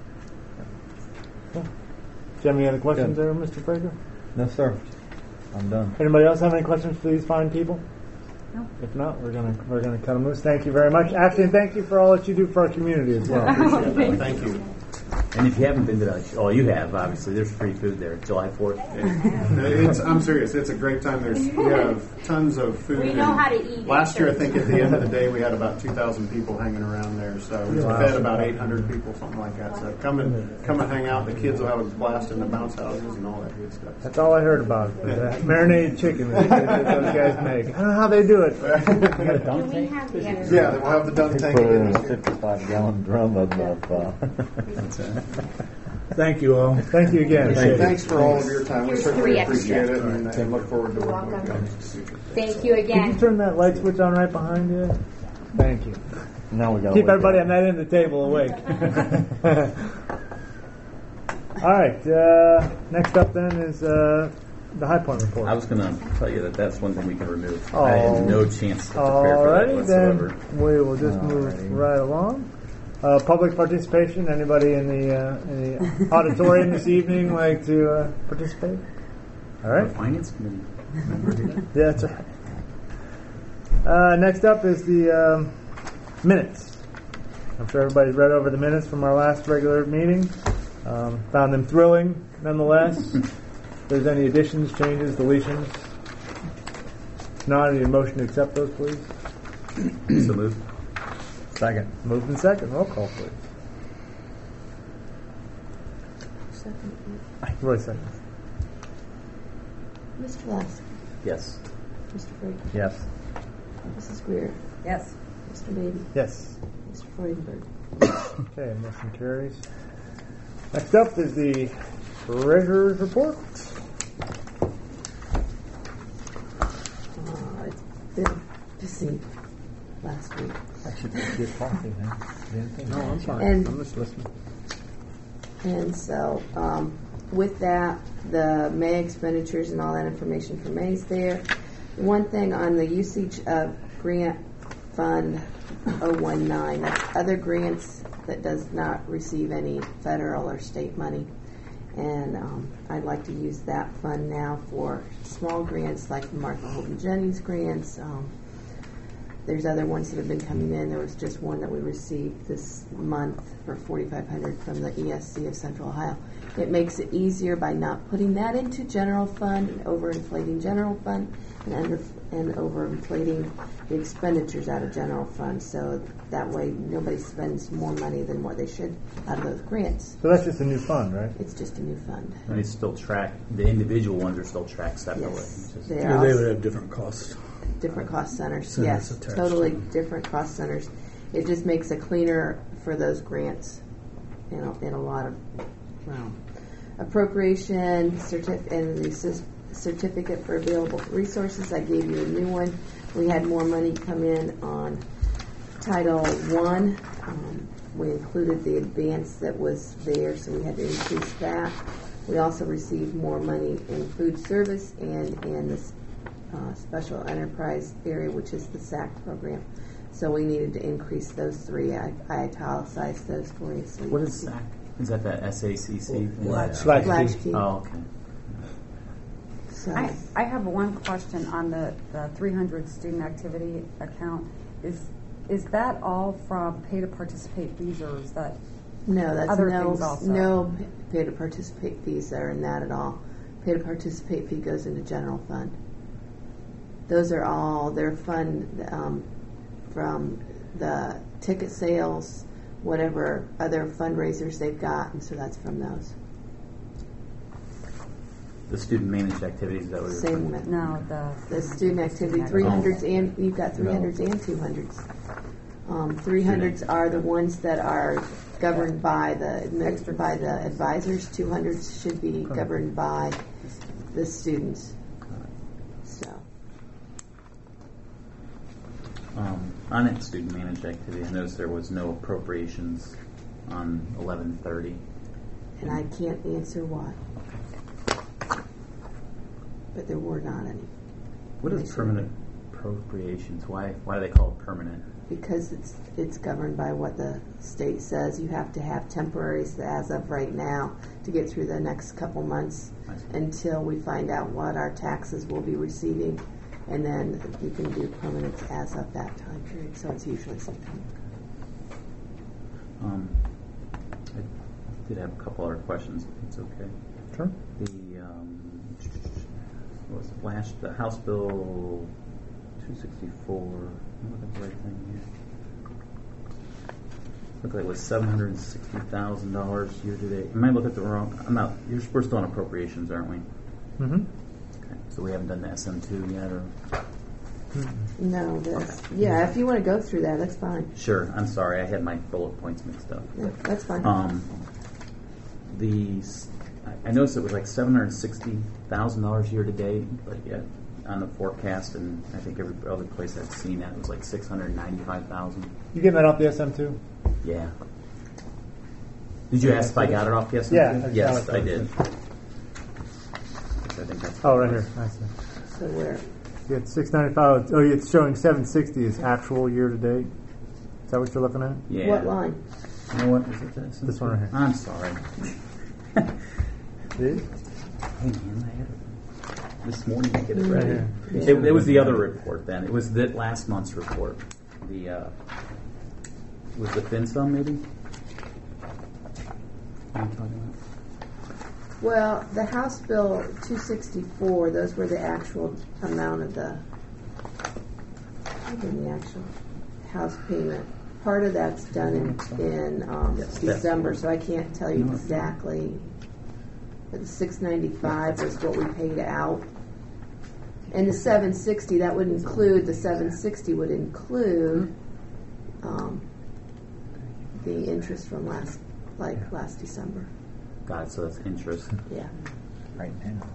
Do you have any other questions Yeah. there, Mister Fraser? No, sir. I'm done. Anybody else have any questions for these fine people? No. If not, we're gonna we're gonna cut them loose. Thank you very much, Ashley, and thank you for all that you do for our community as well. Appreciate it. Thank you. And if you haven't been to that, oh, you have obviously. There's free food there. July fourth. It's, I'm serious. It's a great time. There's we have tons of food. We know and how to eat. Last year, I think at the end of the day, we had about two thousand people hanging around there. So we fed about eight hundred people, something like that. So come and come and hang out. The kids will have a blast in the bounce houses and all that good stuff. That's all I heard about. But, uh, marinated chicken that those guys make. I don't know how they do it. Can we have the extra? Yeah, we'll have the dunk tank Put it again in this a year. fifty-five gallon drum of, of uh, Thank you all. Thank you again. Thanks for all of your time. We Here's certainly three appreciate extra. it and, and look forward to working with you guys in the future. Thank you Can you again. turn that light switch on right behind you? Thank you. now we got Keep everybody on that end of the table awake. All right. Uh, next up then is uh, the High Point report. I was going to tell you that that's one thing we can remove. Oh. I had no chance to prepare for that Alrighty, whatsoever. then we will just move Alrighty. right along. Uh, public participation. Anybody in the uh, in the auditorium this evening like to uh, participate? All right. The Finance Committee. Yeah, that's right. Uh, next up is the um, minutes. I'm sure everybody's read over the minutes from our last regular meeting. Um, found them thrilling, nonetheless. If there's any additions, changes, deletions, if not, I need a motion to accept those, please. So moved. second. Moved and second. Roll call, please. Second. Roy seconds. Mister Lasky. Yes. Mister Fraser. Yes. Missus Greer. Yes. Mister Beatty. Yes. Mister Freudenberg. Okay, motion carries. Next up is the treasurer's report. Uh, it's been busy last week. I should get coffee, man. No, I'm fine. And- I'm just listening. And so, um, with that, the May expenditures and all that information for May's there. One thing on the usage of grant Fund oh one nine. That's other grants that does not receive any federal or state money. And um, I'd like to use that fund now for small grants like the Martha Holden Jennings grants. Um, there's other ones that have been coming in. There was just one that we received this month for forty-five hundred dollars from the E S C of Central Ohio. It makes it easier by not putting that into general fund and overinflating general fund and under and overinflating the expenditures out of general fund. So that way nobody spends more money than what they should out of those grants. So that's just a new fund, right? It's just a new fund. And they still track, the individual ones are still tracked separately. Yes, Just- they Yeah, are they also would have different costs. different cost centers. Centers Yes, attached totally to them. different cost centers. It just makes it cleaner for those grants in a, in a lot of well, appropriation certif- and the cer- certificate for available resources. I gave you a new one. We had more money come in on Title One. Um, we included the advance that was there, so we had to increase that. We also received more money in food service and in this uh, special enterprise area, which is the S A C program. So we needed to increase those three. I, I italicized those for you. So you What can is see. S A C? Is that the S A C C? Latch. Latch key. Latchkey. Oh, okay. So, I, I have one question on the, the three hundred student activity account. Is is that all from pay to participate fees, or is that no, that's other no things also? no pay to participate fees that are in that at all. Pay to participate fee goes into general fund. Those are all their fund um, from the ticket sales, whatever other fundraisers they've got, and so that's from those. The student managed activities, is that what you're Same referring to? no the The student activity, three hundreds and you've got three hundreds and two hundreds. Um, three hundreds are the ones that are governed by the admin- by the advisors. Two hundreds should be governed by the students. So Um, on that student managed activity, I noticed there was no appropriations on eleven thirty. and I can't answer why, but there were not any. What is permanent appropriations? Why why do they call it permanent? Because it's it's governed by what the state says. You have to have temporaries as of right now to get through the next couple months I see. until we find out what our taxes will be receiving, and then you can do permanents as of that time period. So it's usually September. Um, I did have a couple other questions, if it's okay. Sure. The um, what was it? Flash the House Bill two sixty-four. I'm looking at the right thing here. Looked like it was seven hundred and sixty thousand dollars year to date. Am I looking at the wrong? I'm not. You're we're still on appropriations, aren't we? Mm-hmm. Okay. So we haven't done the S M two yet, or No, that's yeah. If you want to go through that, that's fine. sure. I'm sorry, I had my bullet points mixed up. Yeah, that's fine. Um, the I noticed it was like seven hundred sixty thousand dollars year to date, but yet on the forecast, and I think every other place I've seen that it was like six hundred ninety-five thousand. You getting that off the S M two? Yeah. Did you ask if I got it off the S M two? Yeah, I Yes, got it. I did. I think that's Oh, right here. I see. So where? You had six ninety five. Oh, it's showing seven sixty as actual year to date. Is that what you're looking at? Yeah. What line? You know what? Is it this? This one right here. I'm sorry. See? Hey man, I had it this morning to get it Right ready. here. It, it was the other report then. It was the last month's report. The uh, was the FinSum maybe? What are you talking about? Well, the House Bill two sixty-four, those were the actual amount of the, in the actual house payment. Part of that's done in, in um, Yes, December, that's- so I can't tell you exactly. But the six ninety-five was what we paid out. And the seven sixty, that would include, the seven sixty would include um, the interest from last, like last December. God, so that's interest. Yeah. Right now.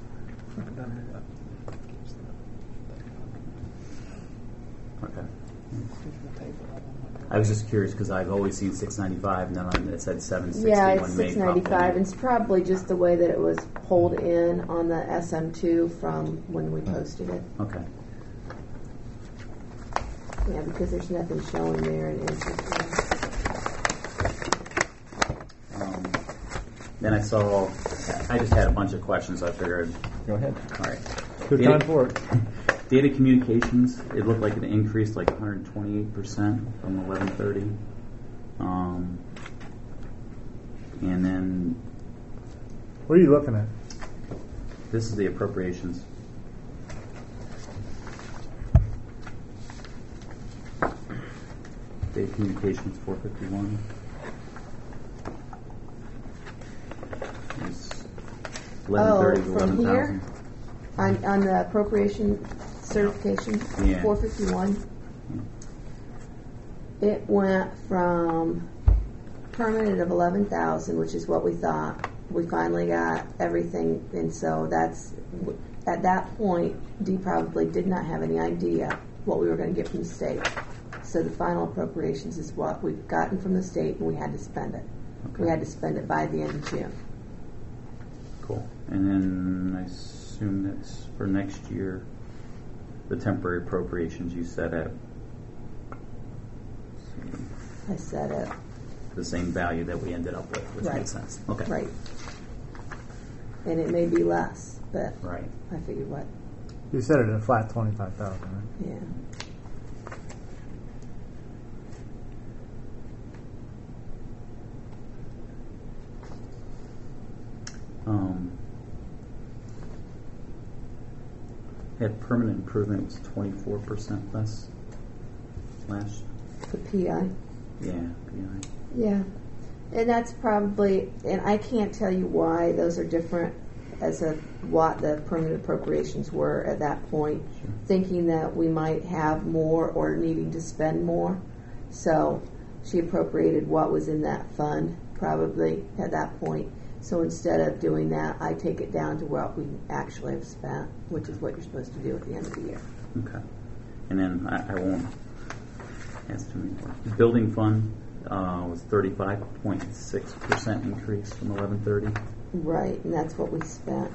Okay. I was just curious because I've always seen six ninety-five, and then on- it said seven sixty. Yeah, it's when May six popped ninety-five. in. It's probably just the way that it was pulled in on the S M two from when we posted it. Okay. Yeah, because there's nothing showing there in interest. Um, then I saw, I just had a bunch of questions, so I figured. Go ahead. All right. Good Data- time for it. Data communications, it looked like it increased like one hundred twenty-eight percent from eleven thirty. Um, and then What are you looking at? this is the appropriations. Data communications four fifty-one. eleven thirty Oh, to from eleven here? thousand. On, on the appropriation certification, Yeah. four fifty-one, it went from permanent of eleven thousand, which is what we thought. We finally got everything, and so that's, at that point, Dee probably did not have any idea what we were going to get from the state. So the final appropriations is what we've gotten from the state, and we had to spend it. Okay. We had to spend it by the end of June. Cool. And then I assume that's for next year, the temporary appropriations you set at I said it. the same value that we ended up with, which Right. makes sense. Okay. Right. And it may be less, but Right. I figured what, You said it at a flat twenty-five thousand, right? yeah. Um, had permanent improvement was twenty-four percent less last. The P I. Yeah. P I. Yeah. And that's probably, and I can't tell you why those are different as of what the permanent appropriations were at that point, Sure. thinking that we might have more or needing to spend more. So she appropriated what was in that fund probably at that point. So instead of doing that, I take it down to what we actually have spent, which is what you're supposed to do at the end of the year. Okay. And then I, I won't ask too many more. The building fund uh, was thirty-five point six percent increase from eleven thirty. Right, and that's what we spent.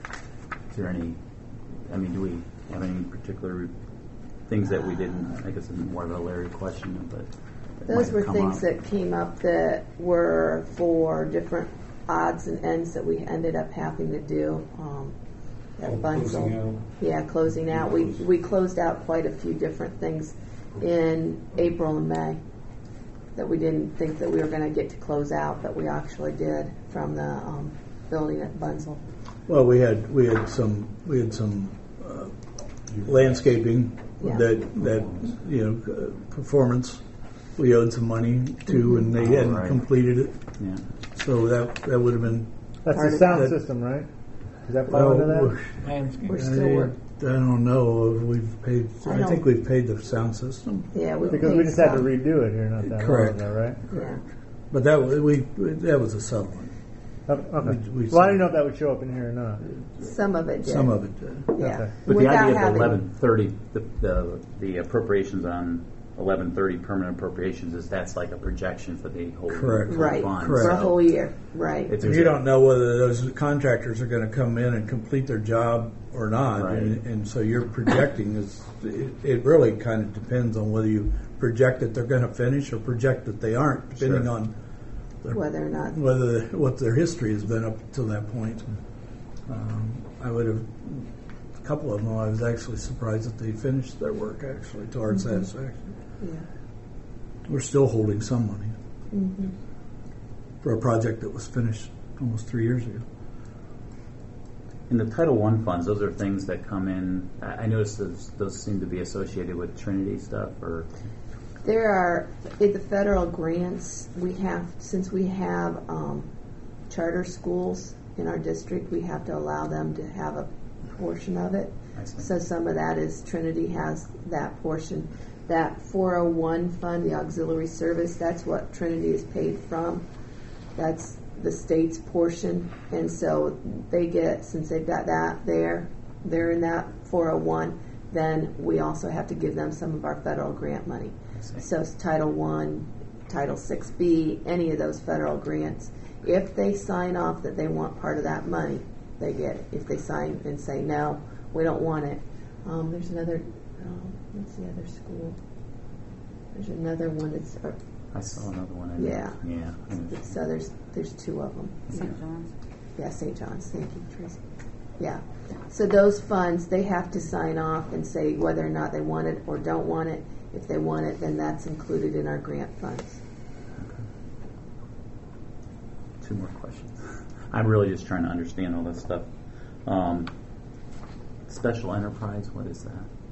Is there any, I mean, do we have any particular things that we didn't, I guess it's more of a Larry question, but that Those might were have come things up. that came up that were for different odds and ends that we ended up having to do. Um, at Oh, Bunzel. closing out. Yeah, closing out. We we closed out quite a few different things in April and May that we didn't think that we were going to get to close out, but we actually did from the um, building at Bunzel. Well, we had we had some we had some uh, landscaping Yeah. that that you know uh, performance we owed some money to, and they hadn't right. completed it. Yeah. So that that would have been. That's Part the of sound that. system, right? Does that fall into Well, that? We're I, still working. I don't know if we've paid. I I, don't- think we've paid the sound system, Yeah, we Because paid we just had to some. redo it here not that Correct. long ago, right? Yeah. but that was- we that was a settlement. Oh, okay. We- we well, I didn't know if that would show up in here or not. Some of it did. Some of it did. Yeah. Okay. But the Without idea of having- eleven thirty, the, the the appropriations on eleven thirty permanent appropriations is that's like a projection for the whole Correct. whole Right. fund. Correct. For a So whole year. Right. if And there's you a- don't know whether those contractors are going to come in and complete their job or not, Right. and, and so you're projecting is it, it really kind of depends on whether you project that they're going to finish or project that they aren't, depending Sure. on their, Whether or not. whether what their history has been up to that point. Um, I would have a couple of them. I was actually surprised that they finished their work actually to our satisfaction. Yeah. We're still holding some money Mm-hmm. for a project that was finished almost three years ago. in the Title One funds, those are things that come in. I I noticed those, those seem to be associated with Trinity stuff, or There are, in the federal grants, we have, since we have um, charter schools in our district, we have to allow them to have a portion of it. I see. So some of that is, Trinity has that portion. That four oh one fund, the auxiliary service, that's what Trinity is paid from. That's the state's portion. And so they get, since they've got that there, they're in that four oh one, then we also have to give them some of our federal grant money. I see. So it's Title One, Title Six B, any of those federal grants. If they sign off that they want part of that money, they get it. If they sign and say, no, we don't want it. Um, there's another, um, what's the other school? There's another one that's, uh, I saw another one. I Yeah. Yeah. so there's there's two of them. Saint John's. Yeah, Saint John's. Thank you, Tracy. Yeah. So those funds, they have to sign off and say whether or not they want it or don't want it. If they want it, then that's included in our grant funds. Two more questions. I'm really just trying to understand all this stuff. Um, special enterprise, what is that?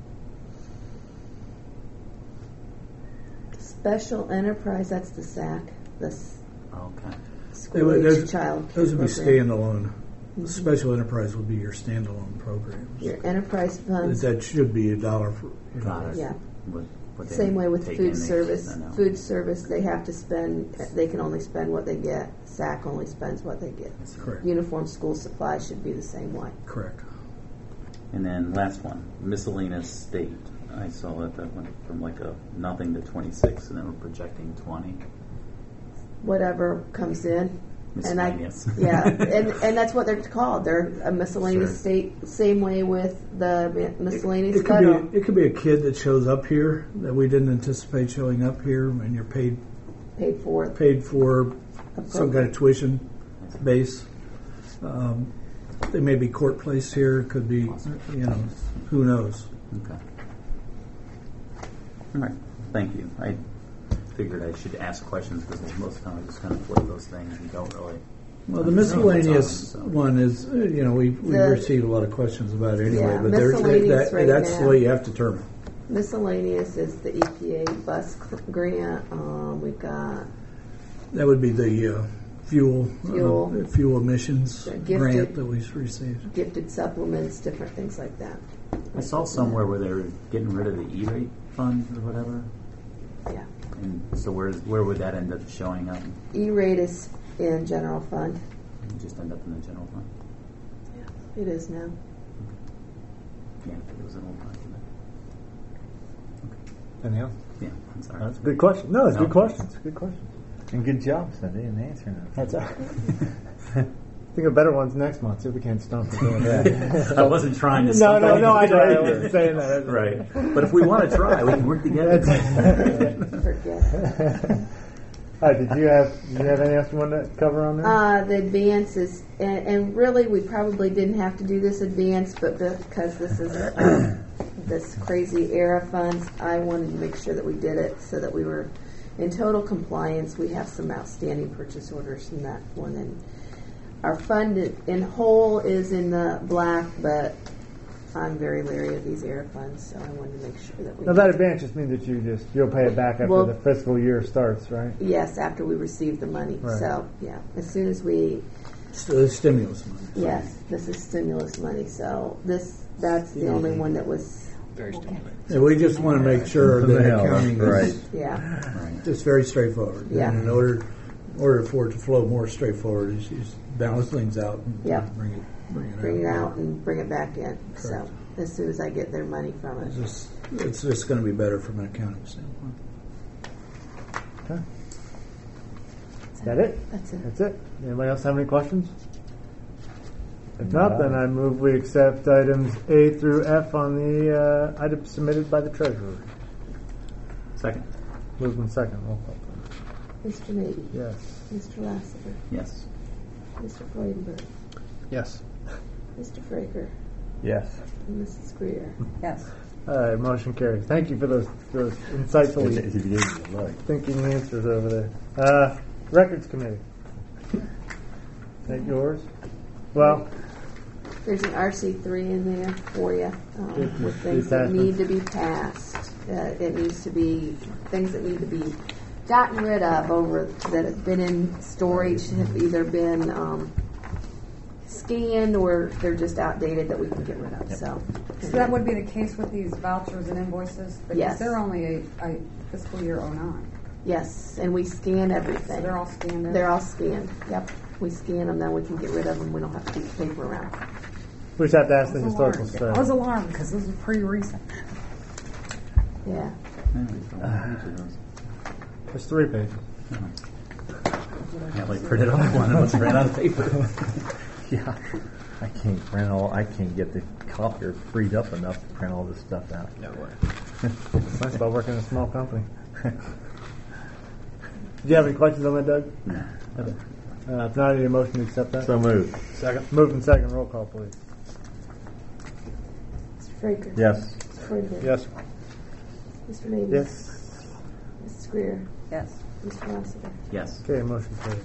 Special enterprise, that's the S A C, the s- Okay. school would- age those- child. Those would be program. standalone. Special enterprise would be your standalone programs. Your enterprise funds. That should be a dollar for. You know, Got it. Yeah. What, what they Same way with take food in, they- service. I know. Food service, they have to spend, they can only spend what they get. S A C only spends what they get. Correct. Uniform school supply should be the same way. Correct. And then last one, miscellaneous state. I saw that that went from like a nothing to twenty-six, and then we're projecting twenty. Whatever comes in. And I, Miscellaneous. yeah, and, and that's what they're called. They're a miscellaneous Sure. state, same way with the mi- miscellaneous It could federal. be. It could be a kid that shows up here that we didn't anticipate showing up here, and you're paid Paid for. paid for some kind of tuition base. Um, they may be court placed here. It could be, you know, who knows. Okay. All right. Thank you. I figured I should ask questions because most of the time I just kind of flip those things and don't really. Well, the I don't know what's miscellaneous on them, so. one is, uh, you know, we've, we've The- received a lot of questions about it anyway, Yeah, but there's, miscellaneous that, right that's now. the way you have to determine. Miscellaneous is the E P A bus cl- grant. Um, we've got That would be the uh, fuel Fuel. uh, fuel emissions The gifted- grant that we received. gifted supplements, different things like that. I saw somewhere where they were getting rid of the E-rate fund or whatever. Yeah. And so where's, where would that end up showing up? E-rate is in general fund. It just end up in the general fund? It is now. Yeah, it was an old document. Anything else? Yeah, I'm sorry. That's a good question. No, it's No. good questions. Good questions. And good job, Cindy, in answering it. That's all right. Think of better ones next month. See if we can't stump for doing that. I wasn't trying to No, stump no, no. I, anybody. I wasn't saying that. Right. But if we want to try, we can work together. Forget. All right. Did you have? Did you have anything else you wanted to cover on there? Uh, the advances, and, and really, we probably didn't have to do this advance, but because this is uh, this crazy era funds, I wanted to make sure that we did it so that we were in total compliance. We have some outstanding purchase orders in that one, and our fund in whole is in the black, but I'm very leery of these era funds, so I wanted to make sure that we. Now that advance just means that you just you'll pay it back after Well- the fiscal year starts, right? Yes, after we receive the money. Right. So yeah, as soon as we. So stimulus money. Yes, this is stimulus money. So this that's the only one that was. Very stimulating. Yeah, we just want to make sure that Yeah, accounting right. is Yeah. just very straightforward. Yeah. And in order, in order for it to flow more straightforward, is just balance things out and Yeah. bring it, bring it Bring it out. out and bring it back in. So Correct. as soon as I get their money from it. It's just, it's just going to be better from an accounting standpoint. Okay. Is that it? That's it. That's it. Anybody else have any questions? If not, then I move we accept items A through F on the uh, items submitted by the treasurer. Second. Moved in second. Roll call. Mister Nady. Yes. Mister Lassiter. Yes. Mister Freudenberg. Yes. Mister Fraker. Yes. And Missus Greer. Yes. All right. Motion carries. Thank you for those those insightful He gave you the look. thinking answers over there. Uh, records committee. Is that yours? Well, There's an R C three in there for you um, Good. with things that Detachment. need to be passed. Uh, it needs to be things that need to be gotten rid of over that have been in storage, have either been um, scanned or they're just outdated that we can get rid of. So, So that would be the case with these vouchers and invoices? Because Yes. they're only a, a fiscal year oh nine. yes, and we scan everything. So they're all scanned in? They're all scanned. Yep, we scan them, then we can get rid of them. We don't have to keep the paper around. we just have to ask I the was historical alarmed. society. I was alarmed because this was pretty recent. Yeah. Yeah, we don't have each of those. There's three pages. Yeah, like printed off one and let's ran out of paper. Yeah. I can't print all. I can't get the copier freed up enough to print all this stuff out. No way. It's nice about working in a small company. Do you have any questions on that, Doug? No. Okay. Uh, if not, I need a motion to accept that. So moved. Second. Moved and second. Roll call, please. Mister Fraker. Yes. Mister Freundberg. Yes. Mister Mabee. Yes. Missus Greer. Yes. Mister Lassiter. Yes. Okay, motion carries.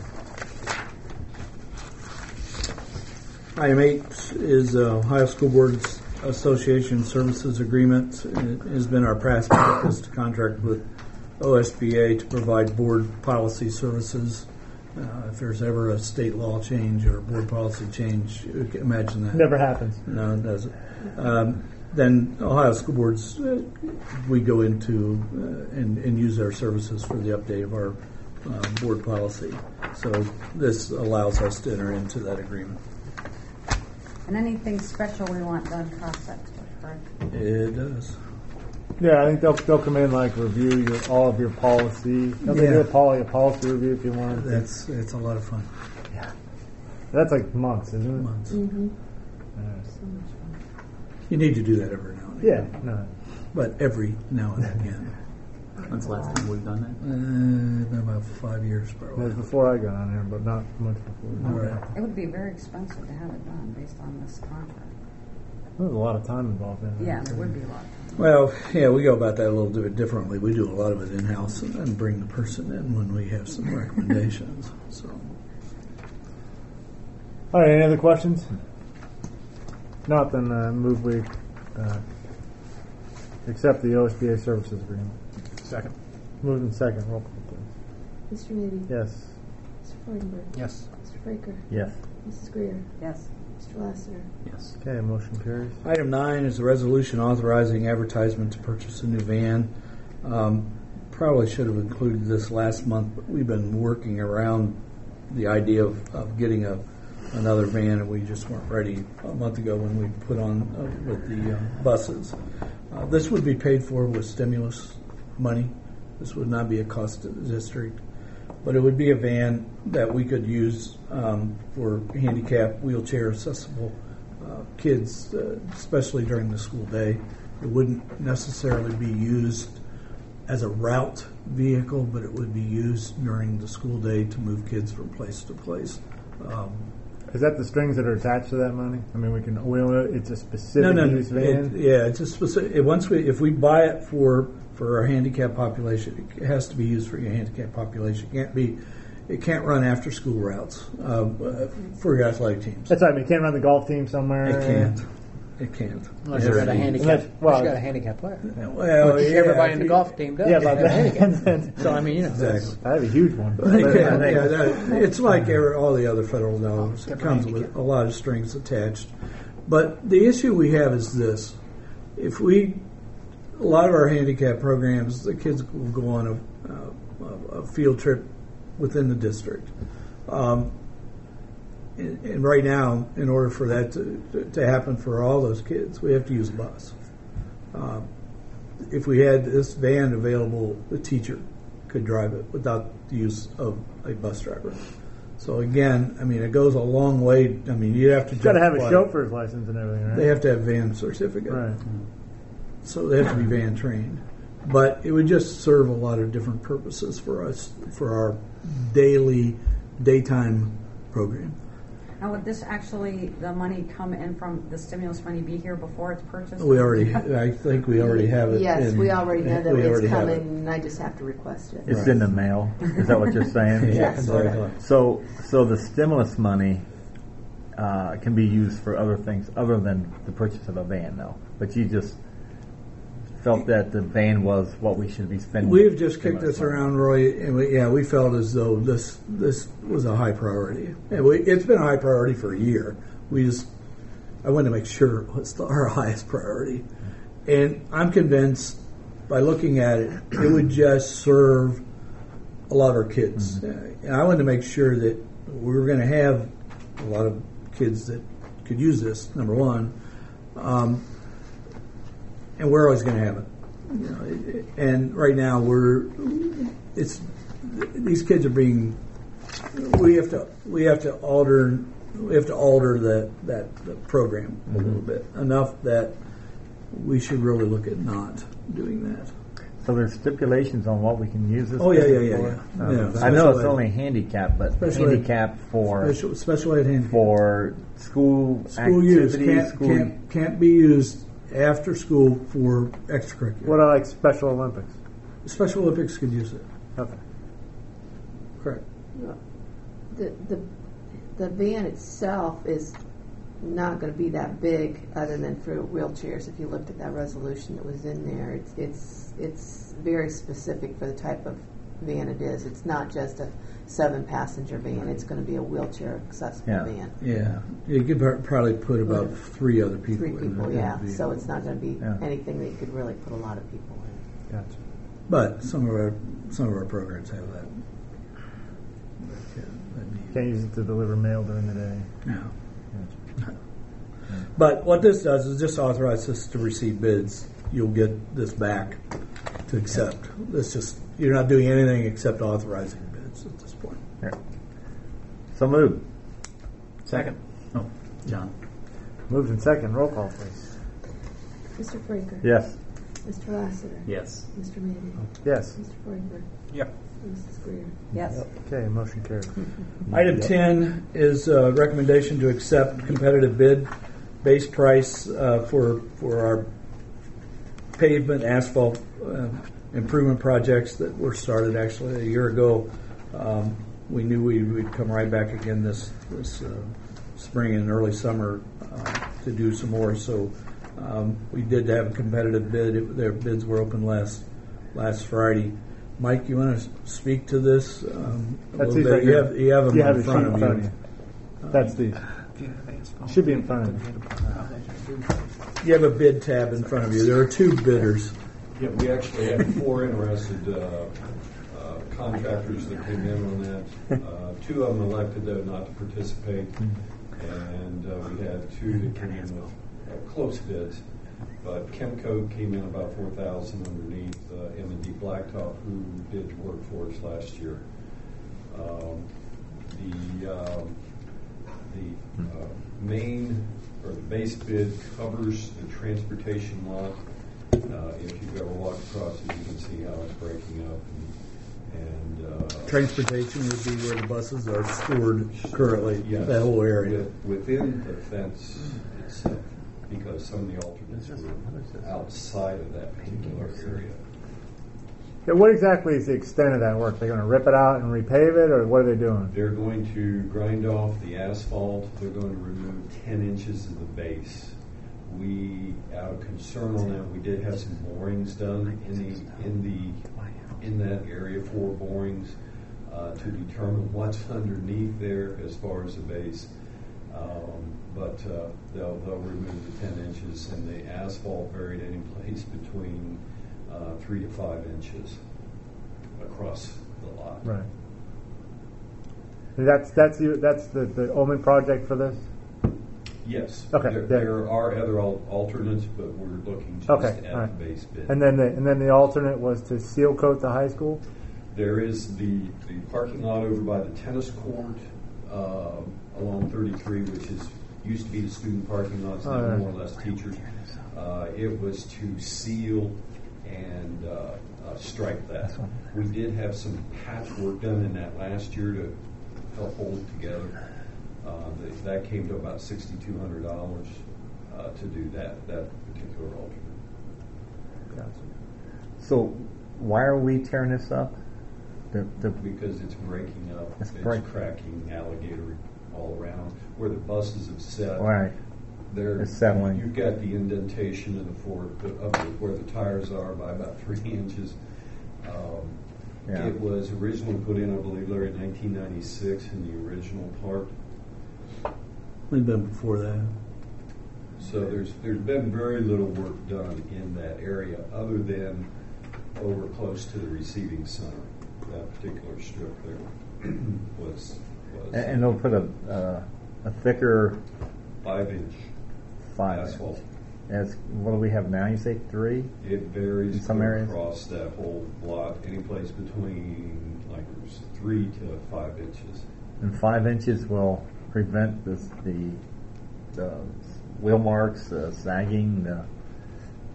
Item eight is uh, Ohio School Boards Association Services Agreement. It has been our past practice to contract with O S B A to provide board policy services. Uh, if there's ever a state law change or a board policy change, you can imagine that. Never happens. No, it doesn't. Um, then Ohio School Boards, uh, we go into uh, and, and use their services for the update of our uh, board policy. So this allows us to enter into that agreement. And anything special we want done costs extra, correct? It does. Yeah, I think they'll they'll come in like review your all of your policy. They'll Yeah. do a policy, a policy review if you want. That's it's a lot of fun. Yeah. That's like months, isn't it? Months. Mm-hmm. Yeah. So much fun. You need to do that every now and Yeah, again. no. But every now and again. When's the last time we've done that? Uh, been about five years That probably. was before I got on here, but not much before. All right. It would be very expensive to have it done based on this contract. There's a lot of time involved in it. Yeah, there would be a lot of time. Well, yeah, we go about that a little bit differently. We do a lot of it in-house and then bring the person in when we have some recommendations. So, All right, any other questions? Not, then uh, move we uh, accept the O S B A services agreement. Second. Moved in second. Roll call, please. Mister Mabee. Yes. Mister Freudenberg. Yes. Mister Fraker. Yes. Missus Greer. Yes. Mister Lassiter. Yes. Okay, motion carries. item nine is a resolution authorizing advertisement to purchase a new van. Um, probably should have included this last month, but we've been working around the idea of, of getting a another van, and we just weren't ready a month ago when we put on uh, with the uh, buses. Uh, this would be paid for with stimulus money. This would not be a cost to the district, but it would be a van that we could use um, for handicapped, wheelchair accessible uh, kids, uh, especially during the school day. It wouldn't necessarily be used as a route vehicle, but it would be used during the school day to move kids from place to place. Um, Is that the strings that are attached to that money? I mean, we can. We, it's a specific no, no, use van. it- yeah, it's a specific. It, once we, if we buy it for for our handicapped population, it has to be used for your handicapped population. It can't be. It can't run after school routes uh, uh, for your athletic teams. That's right. I mean, you can't run the golf team somewhere. It can't. It can't. Unless It you has got a to be- handicap, Unless- well- unless you got a handicap player. Well, Which yeah, everybody in the if golf team does. Yeah, They but have a handicap. that, So I mean, you know, Exactly. I have a huge one. It can, yeah, that, it's like every, all the other federal dollars. It comes with a lot of strings attached. But the issue we have is this: if we, a lot of our handicap programs, the kids will go on a, uh, a field trip within the district. Um, and, and right now, in order for that to, to happen for all those kids, we have to use a bus. Uh, if we had this van available, the teacher could drive it without the use of a bus driver. So again, I mean, it goes a long way. I mean, you have to You've got to have a justify- chauffeur's license and everything, right? They have to have van certificate, Right. so they have to be van trained. But it would just serve a lot of different purposes for us for our daily, daytime program. Now, would this actually, the money come in from the stimulus money be here before it's purchased? We already, I think we already have it. Yes, in- we already know that we it's already have coming, it. and I just have to request it. It's Right. in the mail. Is that what you're saying? Yeah, Yes. exactly. So, so the stimulus money uh, can be used for other things other than the purchase of a van, though. But you just felt that the van was what we should be spending. We've just kicked stimulus this money. around, Roy, and we, yeah, we felt as though this this was a high priority. And we, it's been a high priority for a year. We just, I wanted to make sure it was the, our highest priority. And I'm convinced, by looking at it, it would just serve a lot of our kids. Mm-hmm. And I wanted to make sure that we were going to have a lot of kids that could use this, number one. Um, and we're always going to have it. You know, and right now we're it's these kids are being we have to we have to alter we have to alter that that the program a little bit enough that we should really look at not doing that. So there's stipulations on what we can use this. Oh, yeah, yeah, business yeah, for? yeah. Okay. Yeah, I know special it's ed. only handicap, but Special ed. handicap for Special, special ed handicap. for school, School use activities. can't, school, can't, can't be used after school for extracurricular. What are like Special Olympics? Special Olympics could use it. Okay. Correct. The, the, the van itself is not going to be that big other than for wheelchairs. If you looked at that resolution that was in there, it's, it's, it's very specific for the type of van it is. It's not just a seven passenger van. It's going to be a wheelchair accessible Yeah. van. Yeah. You could pro- probably put about three other people Three in people, it. yeah. That'd be- So it's not going to be Yeah. anything that you could really put a lot of people in. Gotcha. But some of our some of our programs have that. That, uh, that need- Can't use it to deliver mail during the day. No. Gotcha. But what this does is just authorize us to receive bids. You'll get this back to accept. It's just you're not doing anything except authorizing bids at this point. Here. So moved. Second. Oh, John. Moved in second. Roll call, please. Mister Franker? Yes. Mister Lassiter? Yes. Mister Manning? Yes. Mister Freundberg? Yep. Missus Greer? Yes. Okay, motion carried. Item ten is a recommendation to accept competitive bid base price uh, for for our pavement asphalt uh, improvement projects that were started actually a year ago. Um, we knew we would come right back again this this uh, spring and early summer uh, to do some more. So um, we did have a competitive bid. It, their bids were open last last Friday. Mike, you want to speak to this um, a That's little easy. bit? You have, you have them You in have the front sheet of in front of you. you. That's the. Should be in front of you. You have a bid tab in front of you. There are two bidders. Yeah, we actually had four interested uh, uh, contractors that came in on that. Uh, two of them elected though not to participate, and uh, we had two that came in with uh, close bids. But Chemco came in about four thousand underneath uh, M and D Blacktop, who did work for us last year. Um, the um, the uh, main or the base bid covers the transportation lot. Uh, if you go walk across it, you can see how it's breaking up. And, and uh, Transportation would be where the buses are stored currently, yes, that whole area. with- within the fence itself, because some of the alternates were outside of that particular area. Yeah, what exactly is the extent of that work? They're going to rip it out and repave it, or what are they doing? They're going to grind off the asphalt. They're going to remove ten inches of the base. We, out of concern on that, we did have some borings done in the in the in that area, four borings, uh, to determine what's underneath there as far as the base. Um, but uh, they'll they'll remove the ten inches, and the asphalt buried any place between uh, three to five inches across the lot. Right. And that's that's you. That's the the Omen project for this. Yes. Okay, There, yeah. there are other al- alternates, but we're looking just Okay, at all right. the base bid. And then the and then the alternate was to seal coat the high school. There is the, the parking lot over by the tennis court uh, along thirty-three, which is used to be the student parking lots, now Oh, yeah. more or less teachers. Uh, it was to seal and uh, uh, stripe that. We did have some patchwork done in that last year to help hold it together. Uh, the, that came to about sixty-two hundred dollars uh, to do that that particular alternate. Gotcha. So why are we tearing this up? The, the, Because it's breaking up, It's it's, break- cracking alligator all around. Where the buses have set, right. they're It's settling. You've got the indentation in the fork of the, where the tires are by about three inches. Um, Yeah. It was originally put in, I believe, Larry, in nineteen ninety-six in the original part. We've been before that. So there's there's been very little work done in that area other than over close to the receiving center. That particular strip there was was and, and they'll put a uh, a thicker five inch five asphalt. As what do we have now? You say three? It varies In some clear areas? across that whole lot, any place between like there's three to five inches. And five inches will prevent this, the the wheel marks, uh, sagging, the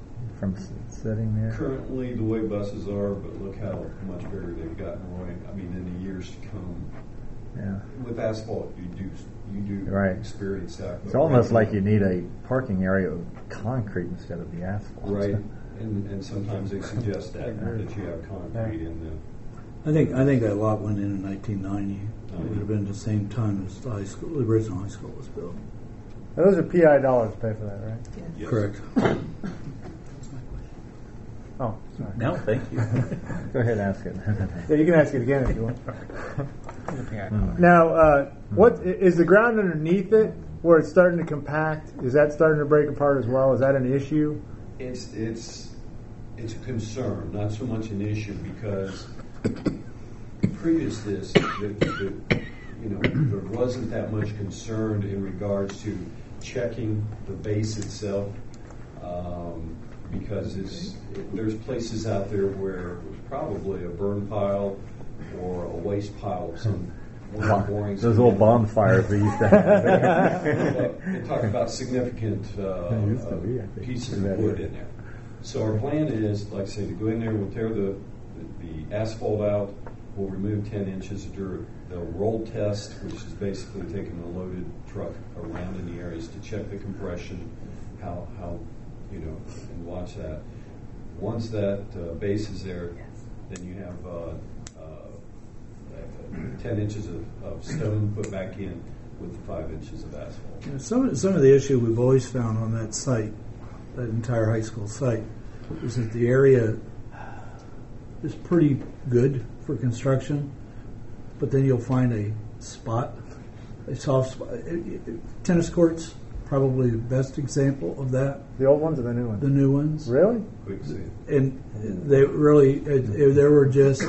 from s- sitting there? Currently, the way buses are, but look how much bigger they've gotten, Roy. I mean, in the years to come, Yeah. with asphalt, you do you do Right. experience that. It's but almost right like you need a parking area of concrete instead of the asphalt. Right, and, and sometimes they suggest that, that you have concrete in the. I think I think that lot went in in nineteen ninety. It would have been the same time as the high school, the original high school was built. Now, those are P I dollars to pay for that, right? Yes. Correct. Oh, sorry. No, thank you. Go ahead and ask it. Yeah, you can ask it again if you want. Now, uh, what i- is the ground underneath it where it's starting to compact? Is that starting to break apart as well? Is that an issue? It's it's it's a concern, not so much an issue, because previous to this, the, the, you know, there wasn't that much concern in regards to checking the base itself, um, because it's it, there's places out there where it was probably a burn pile or a waste pile of some. one of the borings. Those old bonfires we used to have. Well, they talk about significant uh, It used to uh, be, I think, pieces in of that wood area. in there. So our plan is, like I say, to go in there, we'll tear the, the, the asphalt out, we'll remove ten inches of dirt. They'll roll test, which is basically taking a loaded truck around in the areas to check the compression, how, how you know, and watch that. Once that uh, base is there, then you have uh, uh, ten inches of, of stone put back in with five inches of asphalt. Yeah, Some some of the issue we've always found on that site, that entire high school site, is that the area is pretty good for construction, but then you'll find a spot, a soft spot. Tennis courts, probably the best example of that. The old ones or the new ones? The new ones, Really? Quick see. and they really it, it, there were just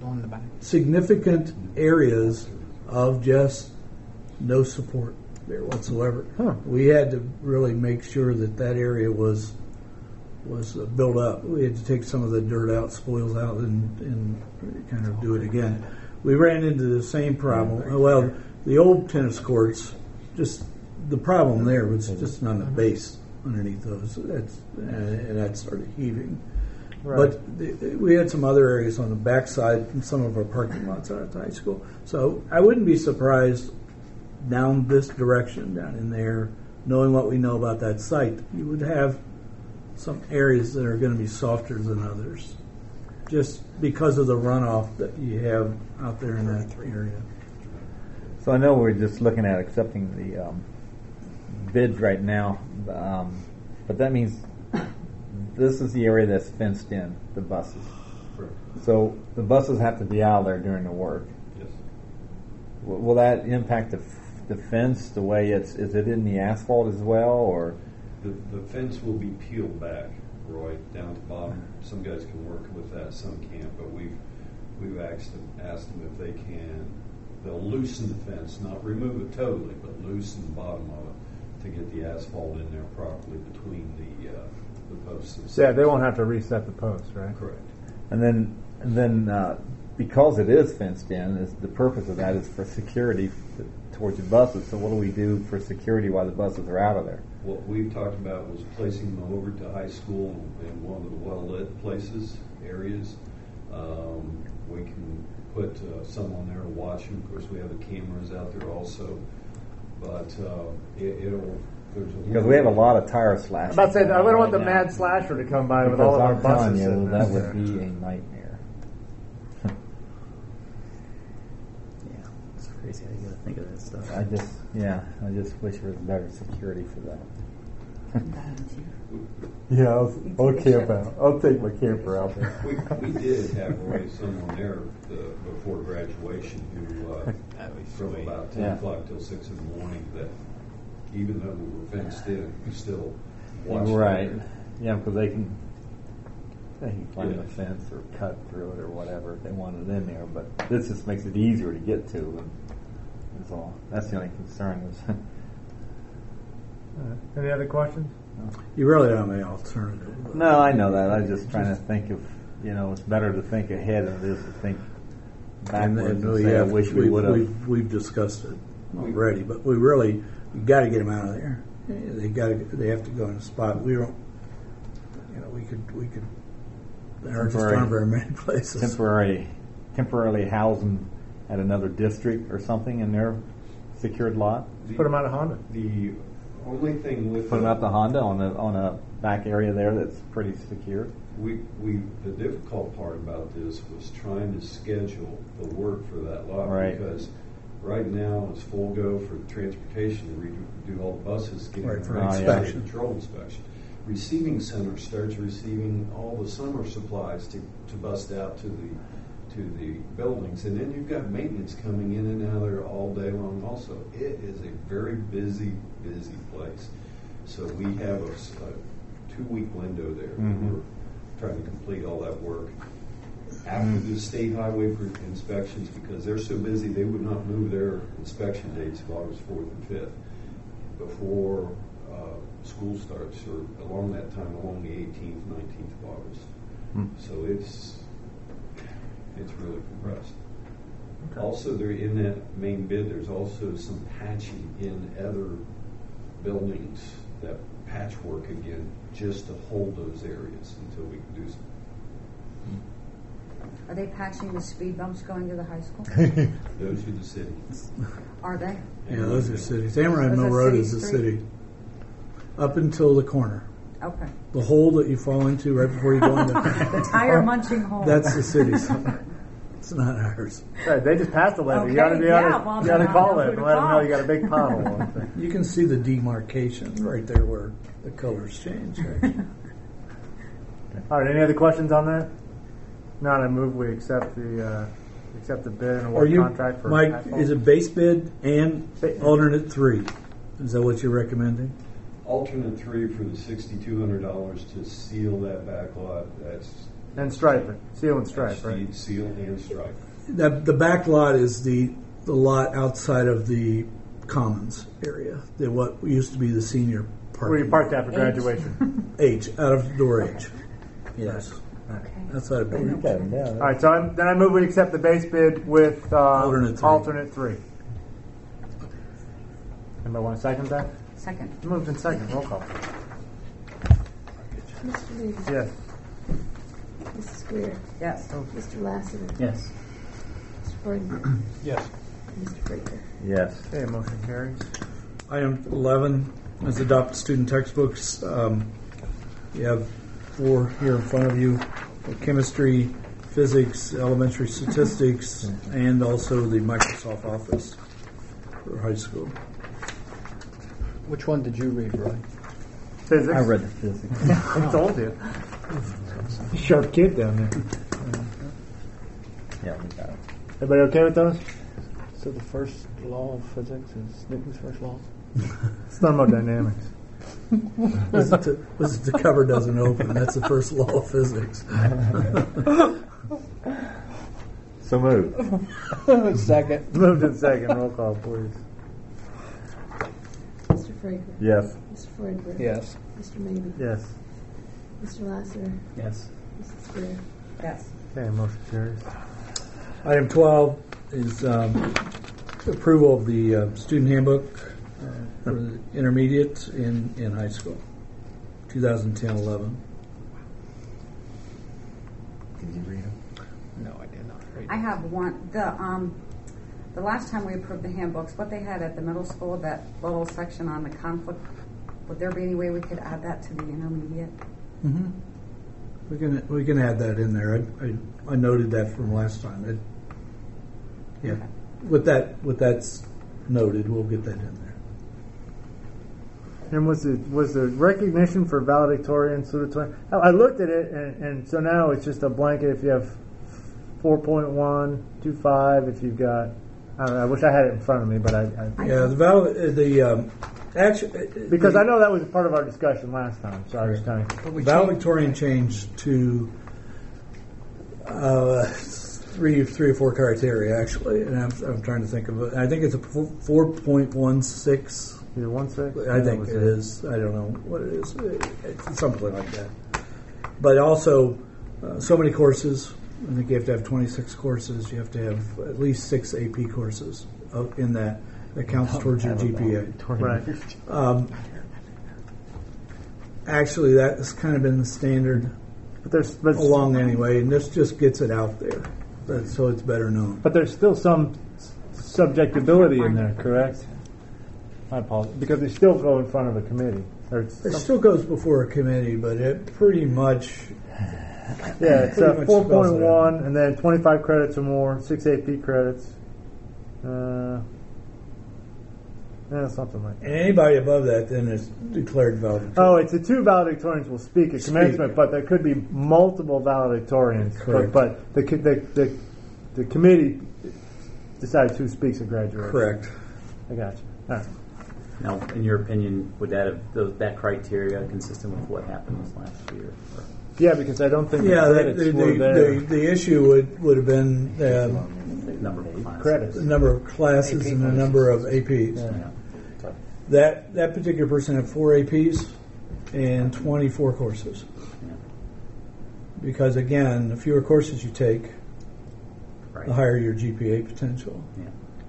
significant areas of just no support there whatsoever. Huh. We had to really make sure that that area was was uh, built up. We had to take some of the dirt out, spoils out, and, and kind of do it again. We ran into the same problem. Well, the old tennis courts, just the problem there was just on the base underneath those. That's and, and that started heaving. Right. But th- th- we had some other areas on the backside and some of our parking lots out at the high school. So I wouldn't be surprised down this direction, down in there, knowing what we know about that site, you would have some areas that are going to be softer than others, just because of the runoff that you have out there in that area. So I know we're just looking at accepting the um, bids right now, um, but that means this is the area that's fenced in, the buses. Correct. So the buses have to be out there during the work. Yes. W- Will that impact the, f- the fence the way it's, is it in the asphalt as well, or? The, the fence will be peeled back, Roy, down to the bottom. Some guys can work with that, some can't, but we've, we've asked them, asked them if they can, they'll loosen the fence, not remove it totally, but loosen the bottom of it to get the asphalt in there properly between the, uh, the posts themselves. Yeah, they won't have to reset the post, right? Correct. And then, and then uh, because it is fenced in, is the purpose of that is for security f- towards the buses. So what do we do for security while the buses are out of there? What we've talked about was placing them over to high school in one of the well-lit places, areas. Um, we can put uh, someone there to watch them. Of course, we have the cameras out there also. But uh, it, it'll... there's a Because we have a lot of tire I'm slashing. about to say, I wouldn't want the right now. mad slasher to come by with Because all of our I'm telling buses. you, sitting that there. would be a nightmare. Yeah, it's crazy how you got to think of that stuff. I just, yeah, I just wish there was better security for that. Yeah, I'll, I'll camp out. I'll take my camper out there. We, we did have Roy, someone there the, before graduation who, uh, from about ten Yeah. o'clock till six in the morning, that even though we were fenced in, we still watched. Right. it. Yeah, because they can, they can climb Yeah. the fence or cut through it or whatever if they want it in there. But this just makes it easier to get to. And that's all. That's the only concern is. Uh, Any other questions? You really don't have any alternative. No, I know that. I'm just trying to think of, you know, it's better to think ahead than it is to think And, backwards and, and we say, I have, wish we we've, would have. we've, we've discussed it already, but we really got to get them out of there. They got to. They have to go in a spot. We don't. You know, we could we could. There just aren't very many places. Temporary, temporarily house them at another district or something in their secured lot. The, Put them out of Honda. The only thing with Put them the, out the Honda on a on a back area there that's pretty secure. We, we, the difficult part about this was trying to schedule the work for that lot, Right. because right now it's full go for transportation to redo all the buses getting Right, for ready for inspection. control inspection. Receiving center starts receiving all the summer supplies to, to bust out to the to the buildings, and then you've got maintenance coming in and out there all day long. Also, it is a very busy, busy place. So we have a, a two-week window there. Mhm. We're trying to complete all that work after the state highway for inspections, because they're so busy they would not move their inspection dates of August fourth and fifth before uh, school starts, or along that time, along the eighteenth, nineteenth of August. Hmm. So it's it's really compressed. Okay. Also, there in that main bid, there's also some patching in other buildings, that patchwork again, just to hold those areas until we can do something. Are they patching the speed bumps going to the high school? Those are the cities. Are they? Yeah, those are cities. Amarillo Those Mill are Road city is a street? city. Up until the corner. Okay. The hole that you fall into right before you go into The tire munching hole. that's the city's. It's not ours. Right, they just passed the levy. Okay, you ought to be yeah, able to, well, you ought to then call I'll it know and who let to them know call. you got a big pothole. on thing. You can see the demarcation right there where the colors change. Right? All right, any other questions on that? Not, I move we accept the uh, accept the bid and Are award you, contract for Mike? asphalt. Is it base bid and Ba- alternate three? Is that what you're recommending? Alternate three for the sixty-two hundred dollars to seal that back lot. That's and stripe it, seal and stripe, that's right? the seal and stripe. The, the back lot is the the lot outside of the commons area. The what used to be the senior parking. Where you parked after graduation. H out of door H. Yes, Okay. outside of door H. All right, so I'm, then I move we accept the base bid with uh, Alternate three. alternate three. Anybody want to second that? Second. Moved in second. Roll call. Mister Reed, Yes. Missus Greer, Yes. Mister Lassiter, Yes. Mister Freudenberg, Yes. Mister Fraker. Yes. Okay, motion carries. Item eleven is adopt student textbooks. Um, you have four here in front of you: chemistry, physics, elementary statistics, and also the Microsoft Office for high school. Which one did you read, Roy? Physics. I read the physics. I told you. Sharp kid down there. Yeah, we got it. Everybody okay with those? So the first law of physics is Newton's first law? It's thermodynamics. Was it the, was it the cover doesn't open? That's the first law of physics. So moved. Second. Moved in second. Roll call, please. Mister Fraker, Yes. Mister Freudenberg, Yes. Mister Maybe, Yes. Mister Lassiter, Yes. Missus Greer. Yes. Okay, motion carries. Item twelve is um, approval of the uh, student handbook uh, for the intermediate in, in high school, twenty ten eleven. Did you read them? No, I did not read. I have one. The um, the last time we approved the handbooks, what they had at the middle school, that little section on the conflict. Would there be any way we could add that to the intermediate? Mm-hmm. We can we can add that in there. I, I, I noted that from last time. It, yeah, Okay. with that with that's noted, we'll get that in there. And was it was the recognition for valedictorian, salutatorian? I I looked at it, and, and so now it's just a blanket. If you have four point one, two five, if you've got, I don't know. I wish I had it in front of me, but I, I Yeah, the val- uh, the um, actually because the, I know that was a part of our discussion last time. So I was kind of valedictorian changed to uh, three three or four criteria actually, and I'm, I'm trying to think of it. I think it's a four point one six. either one six. I think it is. I don't know what it is. It's something like that. But also, uh, so many courses. I think you have to have twenty-six courses. You have to have at least six A P courses uh, in that. That counts towards your G P A. Right. Um, actually, that's kind of been the standard But there's but, along anyway, and this just gets it out there, but, so it's better known. but there's still some s- subjectability in there, correct? I apologize because they still go in front of a committee. Or It some- still goes before a committee, but it pretty much. yeah, it's pretty uh, much four spells point it one, out. and then twenty-five credits or more, six A P credits. Uh, yeah, something like that. And anybody above that then is declared valedictorian. Oh, it's the two valedictorians will speak at Speak. commencement, but there could be multiple valedictorians. But, Correct. but the, co- the the the committee decides who speaks at graduation. Correct. I got you. All right. Now, in your opinion, would that have those, that criteria consistent with what happened this last year? Or? Yeah, because I don't think Yeah, the the, credits the, were the, there. the, the issue would, would have been um, Number of classes. Credits. the number of classes A P and the classes. number of A Ps. Yeah. That that particular person had four A Ps and twenty-four courses. Yeah. Because again, the fewer courses you take, Right. the higher your G P A potential. Yeah.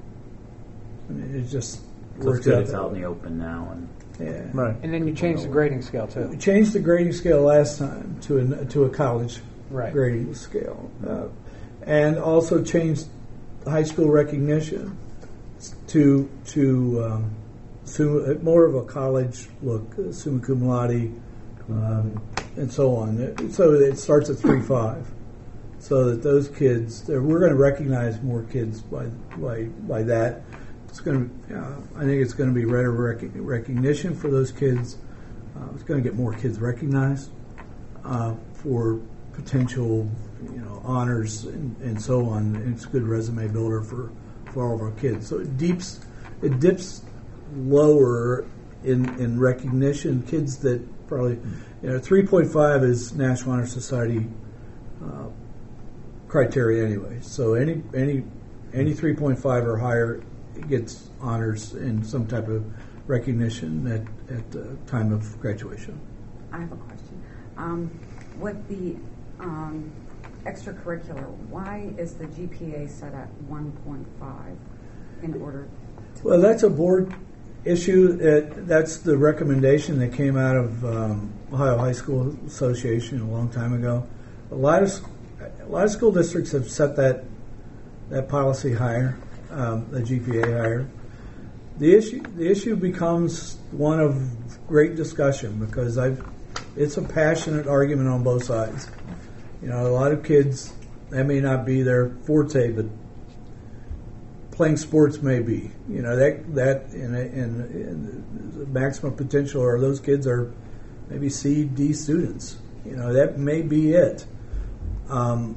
I mean, it just So works it's good out. it's that out in way. the open now, and Yeah. Right. And then you change the grading scale We too. changed the grading scale last time to a, to a college Right. grading scale, uh, and also changed high school recognition to to um, sum, more of a college look, uh, summa cum laude, um, and so on. It- So it starts at three five, so that those kids, they're- we're going to recognize more kids by by by that. It's going to, uh, I think it's going to be better rec- recognition for those kids. Uh, it's going to get more kids recognized uh, for potential, you know, honors and, and so on. And it's a good resume builder for, for all of our kids. So it deeps, it dips lower in in recognition. Kids that probably, you know, three point five is National Honor Society uh, criteria anyway. So any any any three point five or higher gets honors and some type of recognition at at the time of graduation. I have a question. Um, with the um, extracurricular, why is the G P A set at one point five in order to... Well, that's a board issue. It, that's the recommendation that came out of um, Ohio High School Association a long time ago. A lot of a lot of school districts have set that that policy higher, um, the G P A higher. The issue the issue becomes one of great discussion because I've it's a passionate argument on both sides. You know, a lot of kids, that may not be their forte, but playing sports may be. You know, that that in, in, in the maximum potential, or those kids are maybe C, D students. You know, that may be it. Um,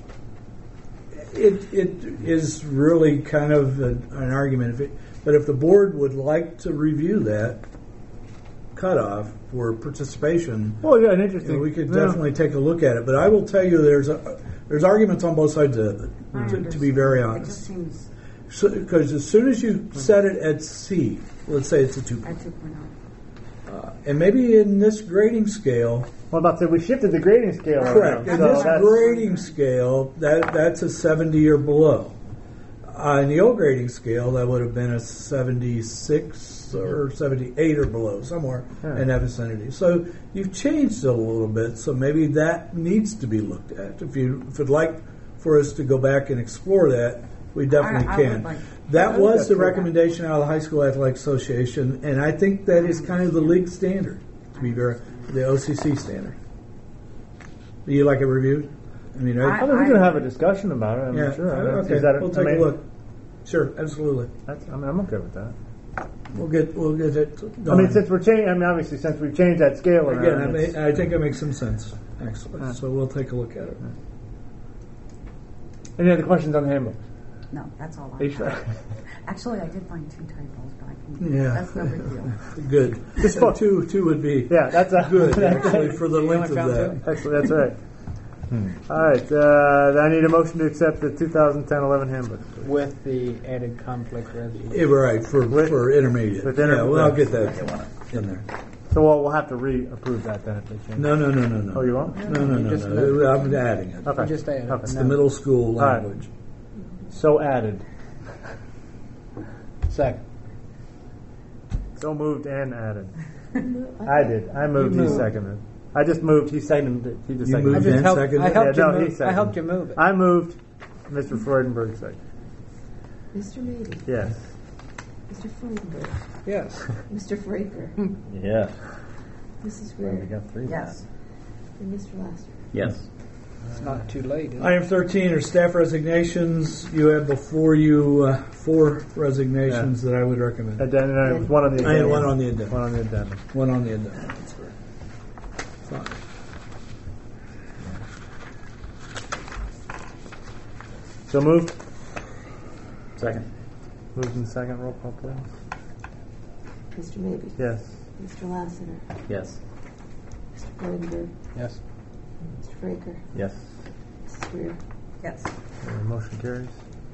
it it is really kind of an, an argument. If it, but if the board would like to review that cutoff for participation, Well, yeah, an you interesting. know, we could yeah. definitely take a look at it. But I will tell you, there's a, there's arguments on both sides of it. I To, to be understand. very It honest. just seems Because as soon as you set it at C, let's say it's a two, at two point oh. uh, and maybe in this grading scale, What about that? We shifted the grading scale. correct. around, In so this that's- grading scale, that that's a seventy or below. Uh, in the old grading scale, that would have been a seventy-six or seventy-eight or below, somewhere Yeah. in that vicinity. So you've changed it a little bit. So maybe that needs to be looked at. If you if you'd like for us to go back and explore that, we definitely I- I would can. like- That I was think the that's recommendation out of the High School Athletic Association, and I think that is kind of the league standard, to be very, the O C C standard. Do you like it reviewed? I mean, I right? think we're going to have a discussion about it. I'm yeah, sure. I mean, okay. is that We'll I take mean, a look. Sure, absolutely. That's, I mean, I'm okay with that. We'll get we'll get it. I Going. mean, since we're changing, I mean, obviously, since we've changed that scale around, again, I, it's- may, I think it makes some sense. Actually, Yeah. so we'll take a look at it. any other questions on the handbook? No, that's all Are I you sure? have. Actually, I did find two typos, but I can. Yeah, That's no big deal. good. Just for- two two would be Yeah, that's a good actually for the length of found that. That's, that's right. All right. Uh, I need a motion to accept the two thousand ten eleven handbook. With the added conflict resolution. Yeah, right for With- for intermediate. with yeah, inter- well, I'll yeah. get that in there. So we'll, we'll have to re-approve that then if they change. No, no, no, no, no. Oh, you won't? No, no, You no, just no. amended. I'm adding it. Okay. You just added. Okay. It's No. the middle school right. language. So added. Second. So moved and added. I did. I moved. You He moved. seconded. I just moved. He seconded. it. He just You seconded. moved I it. just Dan helped, seconded? I helped Yeah, you no, he move. I seconded. helped you move it. I moved. Mister Freudenberg seconded. Mister Maybe, Yes. Mister Freudenberg, Yes. Mister Fraker, Yeah. Missus Well, we Greer, got three. Yes. and Mister Laster. Yes. It's not too late. Is it? Item thirteen are staff resignations. You have before you uh, four resignations that I would recommend. And then there was one on the. I had addendum. one on the addendum. One on the addendum. One on the addendum. That's right. Fine. So moved. Second. Moved in second. Roll call, please. Mister Maybe, Yes. Mister Lassiter, Yes. Mister Freudenberg, Yes. Mister Fraker, Yes. Missus Greer. Yes. Uh, motion carries.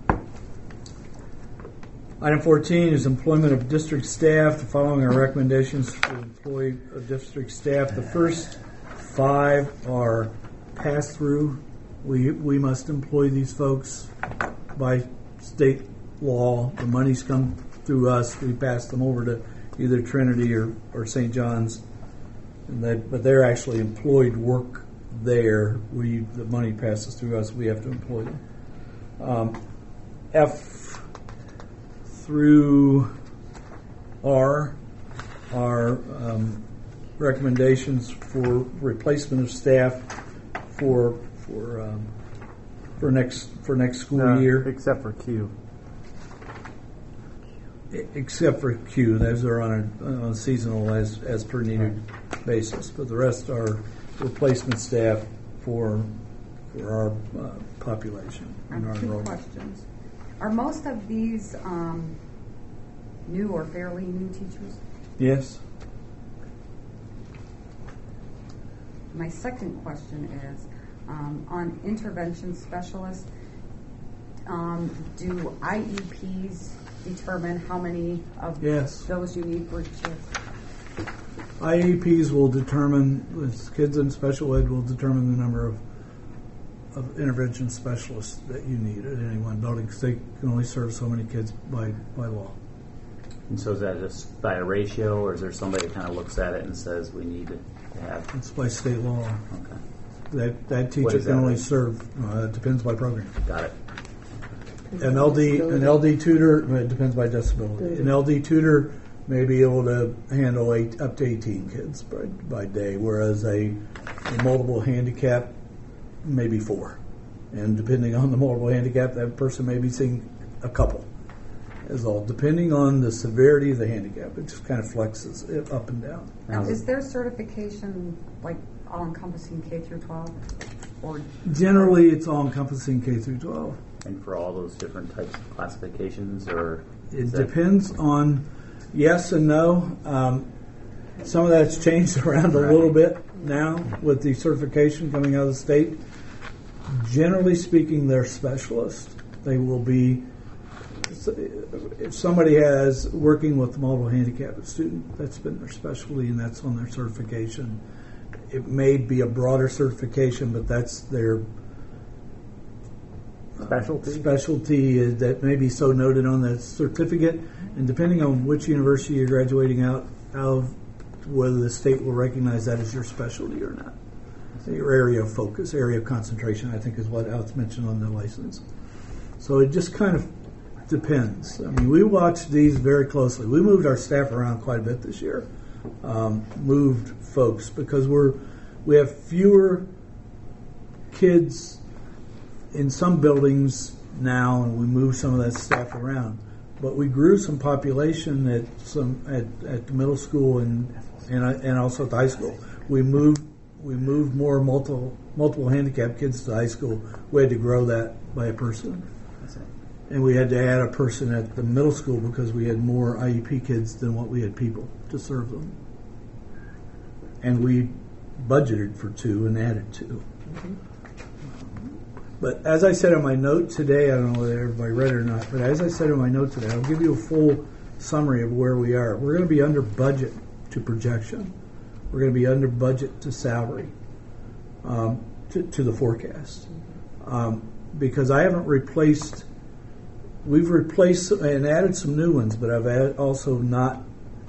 Item fourteen is employment of district staff. The following are recommendations for employee of district staff. The first five are pass-through. We, we must employ these folks by state law. The money's come through us. We pass them over to either Trinity or, or Saint John's. And they, but they're actually employed work there. We, the money passes through us. We have to employ them. Um, F through R are um, recommendations for replacement of staff for for um, for next for next school No, year, except for Q. e- except for Q. Those are on a, on a seasonal as as per needed basis, but the rest are replacement staff for for our uh, population I and our have two enrollment. questions. Are most of these um, new or fairly new teachers? Yes. My second question is, um, on intervention specialists, um, do I E Ps determine how many of Yes. those you need for each year? I E Ps will determine, with kids in special ed, will determine the number of of intervention specialists that you need at any one building, because they can only serve so many kids by, by law. And so is that just by a ratio, or is there somebody that kind of looks at it and says we need to have? It's by state law. Okay. That that What teacher is can that only rate? serve, uh, it depends by program. Got it. An L D an L D tutor, well, it depends by disability. An L D tutor may be able to handle eight, up to eighteen kids by, by day, whereas a, a multiple handicap, maybe four. And depending on the multiple handicap, that person may be seeing a couple. Is all, depending on the severity of the handicap. It just kind of flexes it up and down. Now, is their certification like all encompassing K through twelve? Or Generally, it's all encompassing K through twelve. And for all those different types of classifications, or It is that- depends on yes and no. Um, some of that's changed around a little bit now with the certification coming out of the state. Generally speaking, they're specialists. They will be, if somebody has working with a multiple handicapped student, that's been their specialty and that's on their certification. It may be a broader certification, but that's their Specialty? specialty is, that may be so noted on the certificate, and depending on which university you're graduating out of, whether the state will recognize that as your specialty or not. So your area of focus, area of concentration, I think is what Alex mentioned on the license. So it just kind of depends. I mean, we watch these very closely. We moved our staff around quite a bit this year. Um, moved folks because we're we have fewer kids in some buildings now, and we moved some of that staff around. But we grew some population at some at, at the middle school and and and also at the high school. We moved we moved more multiple multiple handicapped kids to high school. We had to grow that by a person, and we had to add a person at the middle school because we had more I E P kids than what we had people to serve them. And we budgeted for two and added two. Mm-hmm. But as I said in my note today, I don't know whether everybody read it or not, but as I said in my note today, I'll give you a full summary of where we are. We're going to be under budget to projection. We're going to be under budget to salary, um, to, to the forecast. Um, because I haven't replaced, we've replaced and added some new ones, but I've added also not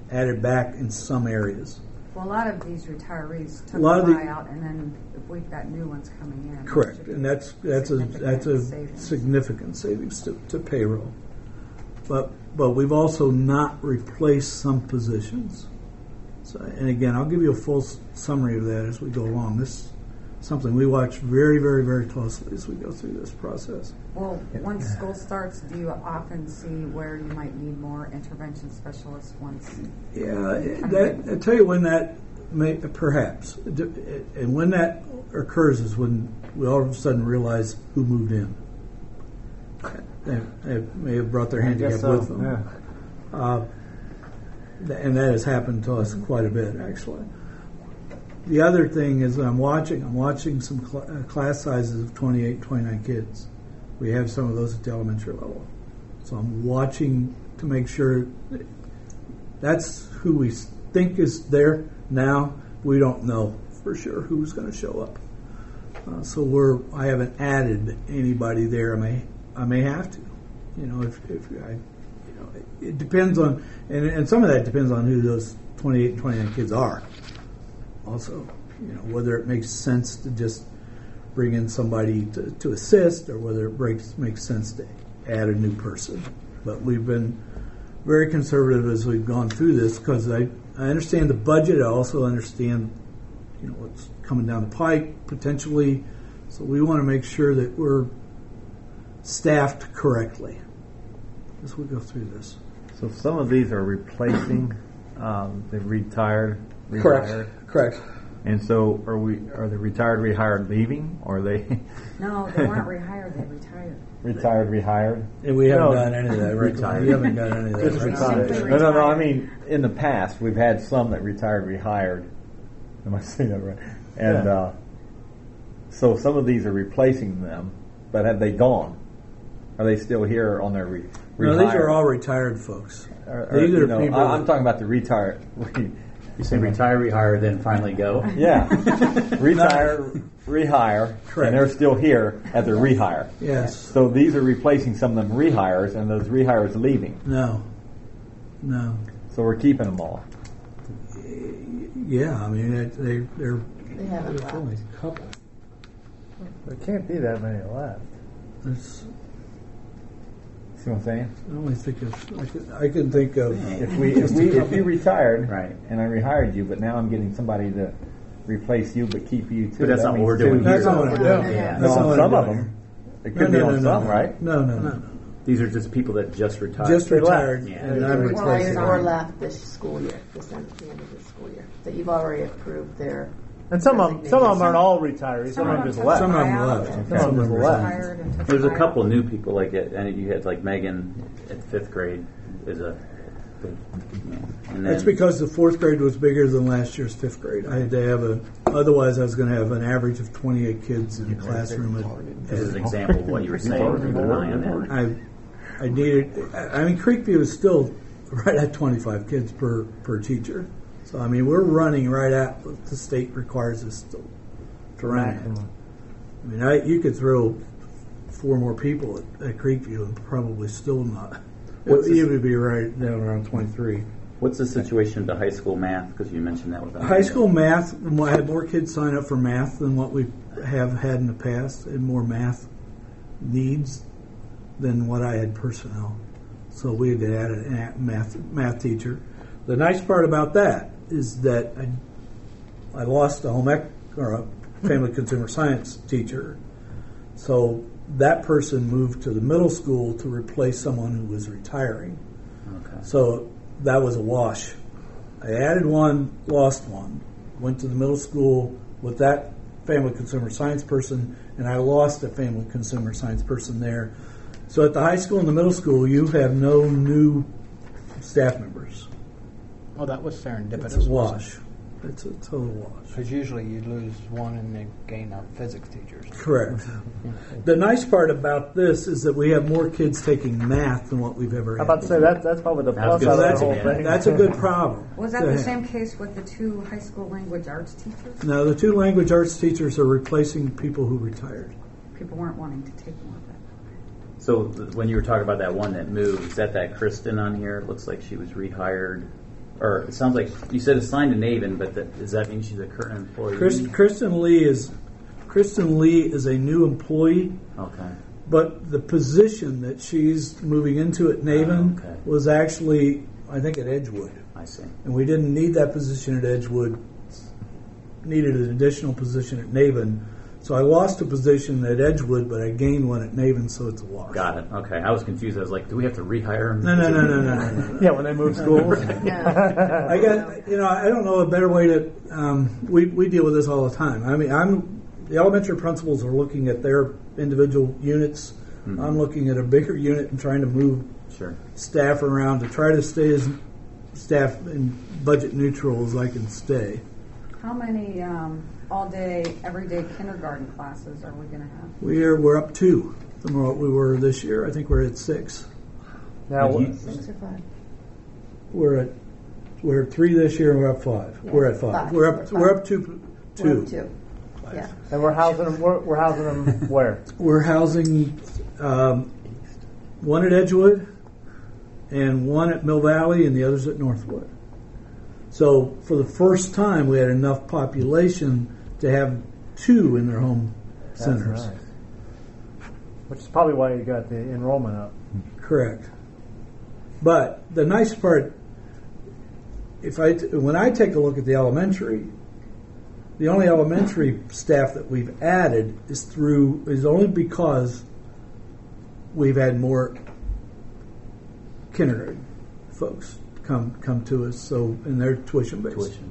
added back in some areas. Well, a lot of these retirees took A lot a of the- buyout, and then if we've got new ones coming in. it Correct, should and be that's that's a significant that's a savings. significant savings to, to payroll. But but we've also not replaced some positions. So, and again, I'll give you a full s- summary of that as we go along. This is something we watch very, very, very closely as we go through this process. Well, once school starts, do you often see where you might need more intervention specialists once? Yeah, that, I tell you when that may perhaps, and when that occurs is when we all of a sudden realize who moved in. They, they may have brought their I handicap guess so, with them. yeah. Uh, th- and that has happened to us quite a bit, actually. The other thing is I'm watching. I'm watching some cl- uh, class sizes of twenty-eight, twenty-nine kids. We have some of those at the elementary level. So I'm watching to make sure that that's who we think is there now. We don't know for sure who's going to show up. Uh, so we're. I haven't added anybody there. I may. I may have to. You know, if, if I. You know, it, it depends on, and, and some of that depends on who those twenty-eight and twenty-nine kids are. Also, you know, whether it makes sense to just bring in somebody to, to assist, or whether it breaks, makes sense to add a new person. But we've been very conservative as we've gone through this because I, I understand the budget. I also understand, you know, what's coming down the pike potentially. So we want to make sure that we're staffed correctly as we go through this. So some of these are replacing um, the retired, rehired. Correct. And so, are we? Are the retired, rehired leaving, or are they No, they weren't rehired, they retired. retired, rehired? And we haven't No. done any of that, right? Retired. We haven't done any of that. Just right? retired. Simply No, no, no. I retired. mean, in the past, we've had some that retired, rehired. Am I saying that right? And Yeah. uh, so some of these are replacing them, but have they gone? Are they still here on their re- No, rehired? these are all retired folks. Or- or, These you are know, people. I- I'm talking about the retired. Re- You say retire, rehire, then finally go. yeah, retire, rehire, Correct. and they're still here at their rehire. Yes. So these are replacing some of them rehires, and those rehires leaving. No. No. So we're keeping them all. Yeah, I mean, it, they, they're They haven't there's left. only a couple. There can't be that many left. There's, See what I'm saying? I only think of, I can, I can think of. If we, if we, if you retired, Right. and I rehired you, but now I'm getting somebody to replace you, but keep you too. But that's that not what means we're doing two- That's here. not what I'm doing. Yeah. No, That's not on what some I'm of doing. them, it could be no, on no, some, no. right? No, no, no, no. These are just people that just retired. Just They left. retired, Yeah. and I'm Retired replacing or them. left this school year, this end, the end of this school year, that you've already approved their. And some of them, some of them aren't all retirees. Some of them just took left. Some of them buyout, left. and Some of them some left. retired and took There's a buyout. couple new people like it, and you had like Megan at fifth grade is a. Yeah. And then, That's because the fourth grade was bigger than last year's fifth grade. I had to have a, otherwise I was going to have an average of twenty-eight kids in the classroom. this is an At, example of what you were saying. Keep an eye on that. I, I needed. I I mean, Creekview is still right at twenty-five kids per per teacher. So I mean, we're running right at what the state requires us to, to run at. I mean, I, you could throw four more people at, at Creekview and probably still not. What's It, this- it would be right down around twenty-three. What's the situation to high school math? Because you mentioned that with High school math, I had more kids sign up for math than what we have had in the past, and more math needs than what I had personnel. So we had to add a math math teacher. The nice part about that is that I, I lost a home ec or a family consumer science teacher, so that person moved to the middle school to replace someone who was retiring. Okay. So that was a wash. I added one, lost one, went to the middle school with that family consumer science person, and I lost a family consumer science person there. So at the high school and the middle school, you have no new staff members. Well, that was serendipitous. It's a wash. It's a total wash. Because usually you lose one and then gain our physics teachers. Correct. The nice part about this is that we have more kids taking math than what we've ever I'm had. about to say that that's probably the That's plus good. out of that that's, whole Yeah. thing. that's a good problem. Was that to the have. same case with the two high school language arts teachers? No, the two language arts teachers are replacing people who retired. People weren't wanting to take more of that. So th- when you were talking about that one that moved, is that that Kristen on here? It looks like she was rehired. or it sounds like you said assigned to Naven, but that, does that mean she's a current employee? Chris, Kristen Lee is Kristen Lee is a new employee. Okay. But the position that she's moving into at Naven Oh, okay. was actually, I think, at Edgewood. I see. And we didn't need that position at Edgewood. Needed an additional position at Naven. So I lost a position at Edgewood, but I gained one at Naven, so it's a wash. Got it. Okay. I was confused. I was like, do we have to rehire him? No, no, no, no, no, no, no. Yeah, when they move schools. I got, you know, I don't know a better way to. Um, we we deal with this all the time. I mean, I'm the elementary principals are looking at their individual units. Mm-hmm. I'm looking at a bigger unit and trying to move sure. staff around to try to stay as staff and budget neutral as I can stay. How many um, all-day, everyday kindergarten classes are we going to have? We're we're up two from what we were this year. I think we're at six. Now, Six or five? We're at we're at three this year, and we're up five. Yeah, we're at five. five. We're up. We're five. We're up two. Two. We're up two. Yeah. and we're housing them. We're, we're housing them where? We're housing um, one at Edgewood, and one at Mill Valley, and the others at Northwood. So for the first time, we had enough population to have two in their home That's centers. nice. Which is probably why you got the enrollment up. Correct. But the nice part, if I t- when I take a look at the elementary, the only elementary staff that we've added is through is only because we've had more kindergarten folks come come to us. So and they're tuition based. Tuition.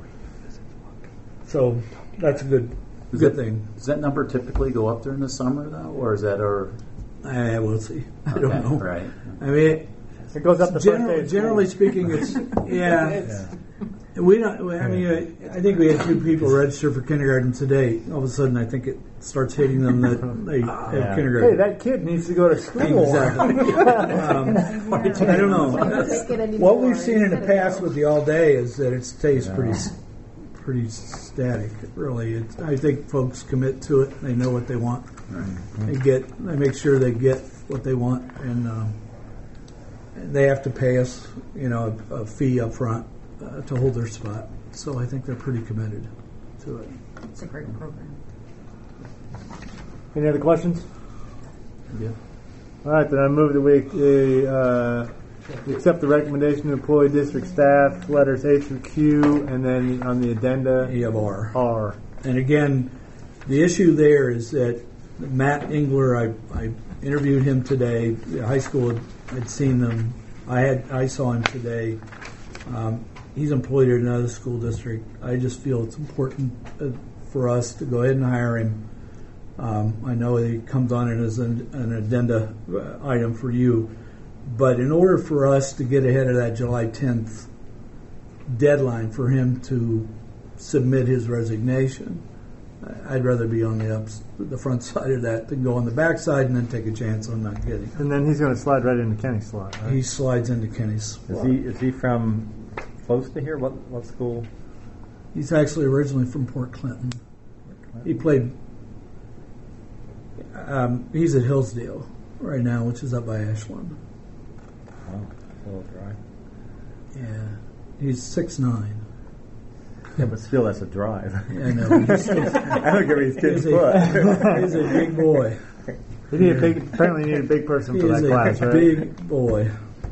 So that's a good Does good that, thing. Does that number typically go up during the summer though, or is that our? I will see. I Okay, don't know. right. I mean, It goes up the general, first day. of generally school. speaking, it's yeah. Yeah. We don't. I mean, I, I think we had two people register for kindergarten today. All of a sudden, I think it starts hitting them that they have Yeah. kindergarten. Hey, that kid needs to go to school. Exactly. um, I don't know. Take it anymore. What we've seen in the Instead of past with the all day is that it stays pretty, pretty static. Really, it's, I think folks commit to it. They know what they want. They get. They make sure they get what they want, and um, they have to pay us, you know, a, a fee up front uh, to hold their spot. So I think they're pretty committed to it. It's a great program. Any other questions? Yeah. All right, then I move that we uh, accept the recommendation to employ district staff, letters A through Q, and then on the addenda, E of R. R. And again, the issue there is that Matt Engler, I, I interviewed him today. The high school had, had seen them. I had I saw him today. Um, he's employed at another school district. I just feel it's important uh, for us to go ahead and hire him. Um, I know he comes on it as an, an addenda uh, item for you, but in order for us to get ahead of that July tenth deadline for him to submit his resignation, I'd rather be on the ups, the front side of that than go on the back side and then take a chance on not getting him. And then he's going to slide right into Kenny's slot, right? He slides into Kenny's. Is he is he from close to here? What what school? He's actually originally from Port Clinton. He played. Um, he's at Hillsdale right now, which is up by Ashland. Oh, a little dry. Yeah, he's six nine. Yeah, but still, that's a drive. Yeah, I know. He's, I don't give his kid's he's, foot. a, he's a big boy. He need a big, apparently, you need a big person He for is that a class, right? big boy.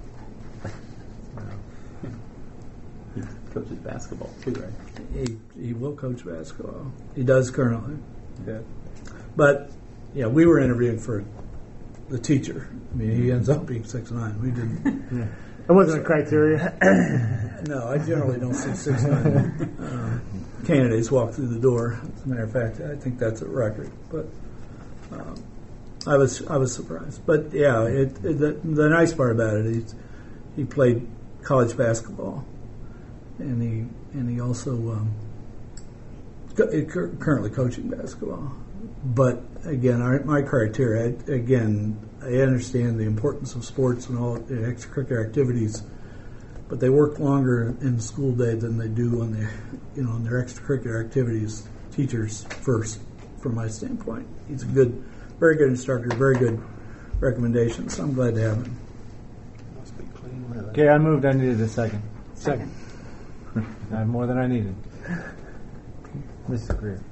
He coaches basketball too, right? He he will coach basketball. He does currently. Good. But yeah, we were interviewing for the teacher. I mean, he ends up being six nine. We didn't. Yeah. That wasn't a criteria. No, I generally don't see six nine um, candidates walk through the door. As a matter of fact, I think that's a record. But um, I was I was surprised. But yeah, it, it, the, the nice part about it is he played college basketball, and he and he also um, co- currently coaching basketball. But again, our, my criteria, I, again, I understand the importance of sports and all the extracurricular activities, but they work longer in the school day than they do on their, you know, on their extracurricular activities. Teachers first, from my standpoint. He's a good, very good instructor, very good recommendation. So I'm glad to have him. Okay, I moved. I needed a second. Second. I have more than I needed. Missus Greer.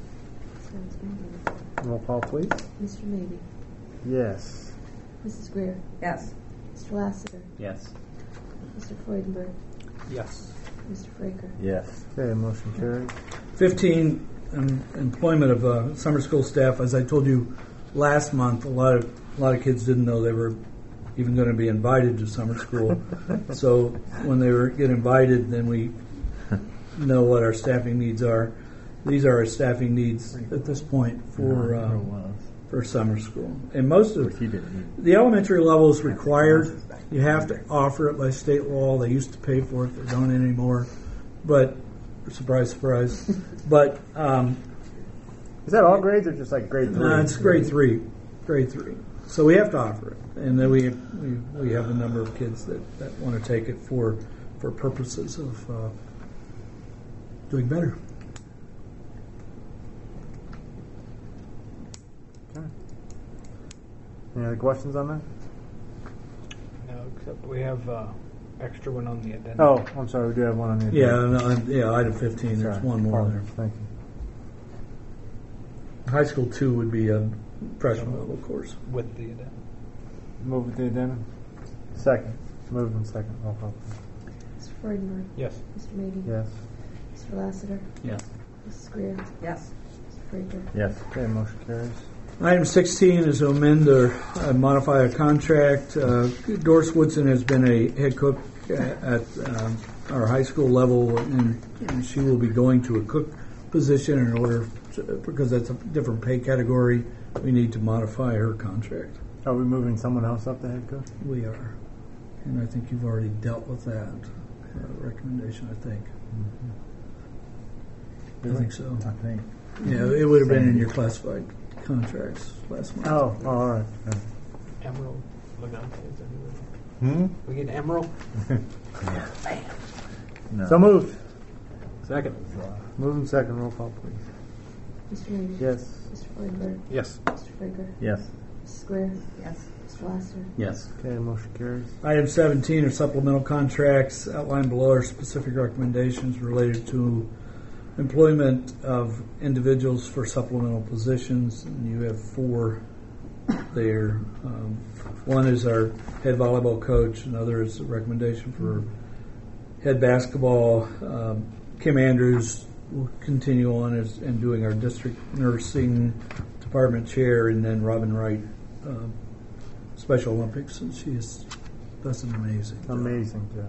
Roll call, please. Mister Maybe. Yes. Missus Greer. Yes. Mister Lassiter. Yes. Mister Freudenberg. Yes. Mister Fraker. Yes. Okay, motion carries. fifteen, um, employment of uh, summer school staff. As I told you last month, a lot of a lot of kids didn't know they were even going to be invited to summer school. So when they were get invited, then we know what our staffing needs are. These are our staffing needs at this point for uh, for summer school. And most of the elementary level is required. You have to offer it by state law. They used to pay for it. They don't anymore. But surprise, surprise. But um, is that all grades or just like grade three? no, it's grade three. Grade three. So we have to offer it, and then we we, we have a number of kids that, that want to take it for for purposes of uh, doing better. Okay. Any other questions on that? No, except we have uh, extra one on the addendum. Oh, I'm sorry. We do have one on the Yeah, agenda. no, yeah. Item fifteen. There's Sorry. one more Pardon. there. Thank you. High school two would be a freshman level course. With the addendum. Move with the addendum. Second. Move in second. Roll call. Mister Freudenberg. Yes. Mister Maybe. Yes. Mister Lassiter. Yes. Missus Greer. Yes. Mister Fraker. Yes. Okay, motion carries. Item sixteen is to amend or uh, modify a contract. Uh, Doris Woodson has been a head cook at, at um, our high school level, and, and she will be going to a cook position in order to, because that's a different pay category. We need to modify her contract. Are we moving someone else up the head coach? We are, and I think you've already dealt with that uh, recommendation. I think. Mm-hmm. I think so. I think. Yeah, it would have been in your classified contracts last month. Oh, oh all right. Emerald. Lagante, is that Hmm? who it is? We get Emerald? No. So moved. Second. Move in second. Roll call, please. Mister Maybe. Yes. Mister Freudenberg. Yes. Mister Fraker. Yes. Missus Greer. Yes. Mister Lassiter. Yes. Okay, motion carries. Item seventeen are supplemental contracts. Outlined below are specific recommendations related to employment of individuals for supplemental positions. And you have four there. Um, one is our head volleyball coach. Another is a recommendation for head basketball. Um, Kim Andrews will continue on as and doing our district nursing department chair, and then Robin Wright, uh, Special Olympics, and she is does an amazing job. Amazing job.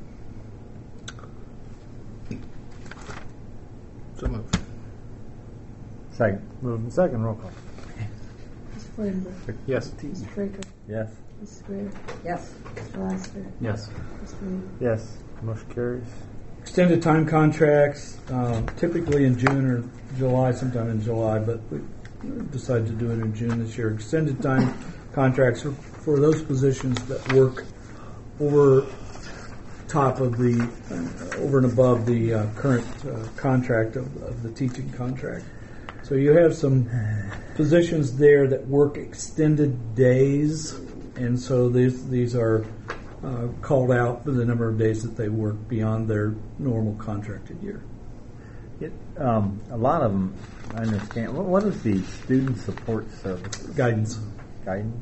So moved. Second. Move in second. Roll call. Mister Freudenberg. Yes. Mister Fraker. Yes. Missus Greer. Yes. Mister Lassiter. Yes. Mister Maybe. Yes. Motion carries. Extended time contracts, um, typically in June or July, sometime in July, but we decided to do it in June this year. Extended time contracts are for those positions that work over top of the, uh, over and above the uh, current uh, contract of, of the teaching contract. So you have some positions there that work extended days, and so these these are uh, called out for the number of days that they work beyond their normal contracted year. It, um, a lot of them, I understand. What, what is the student support service? Guidance. Guidance?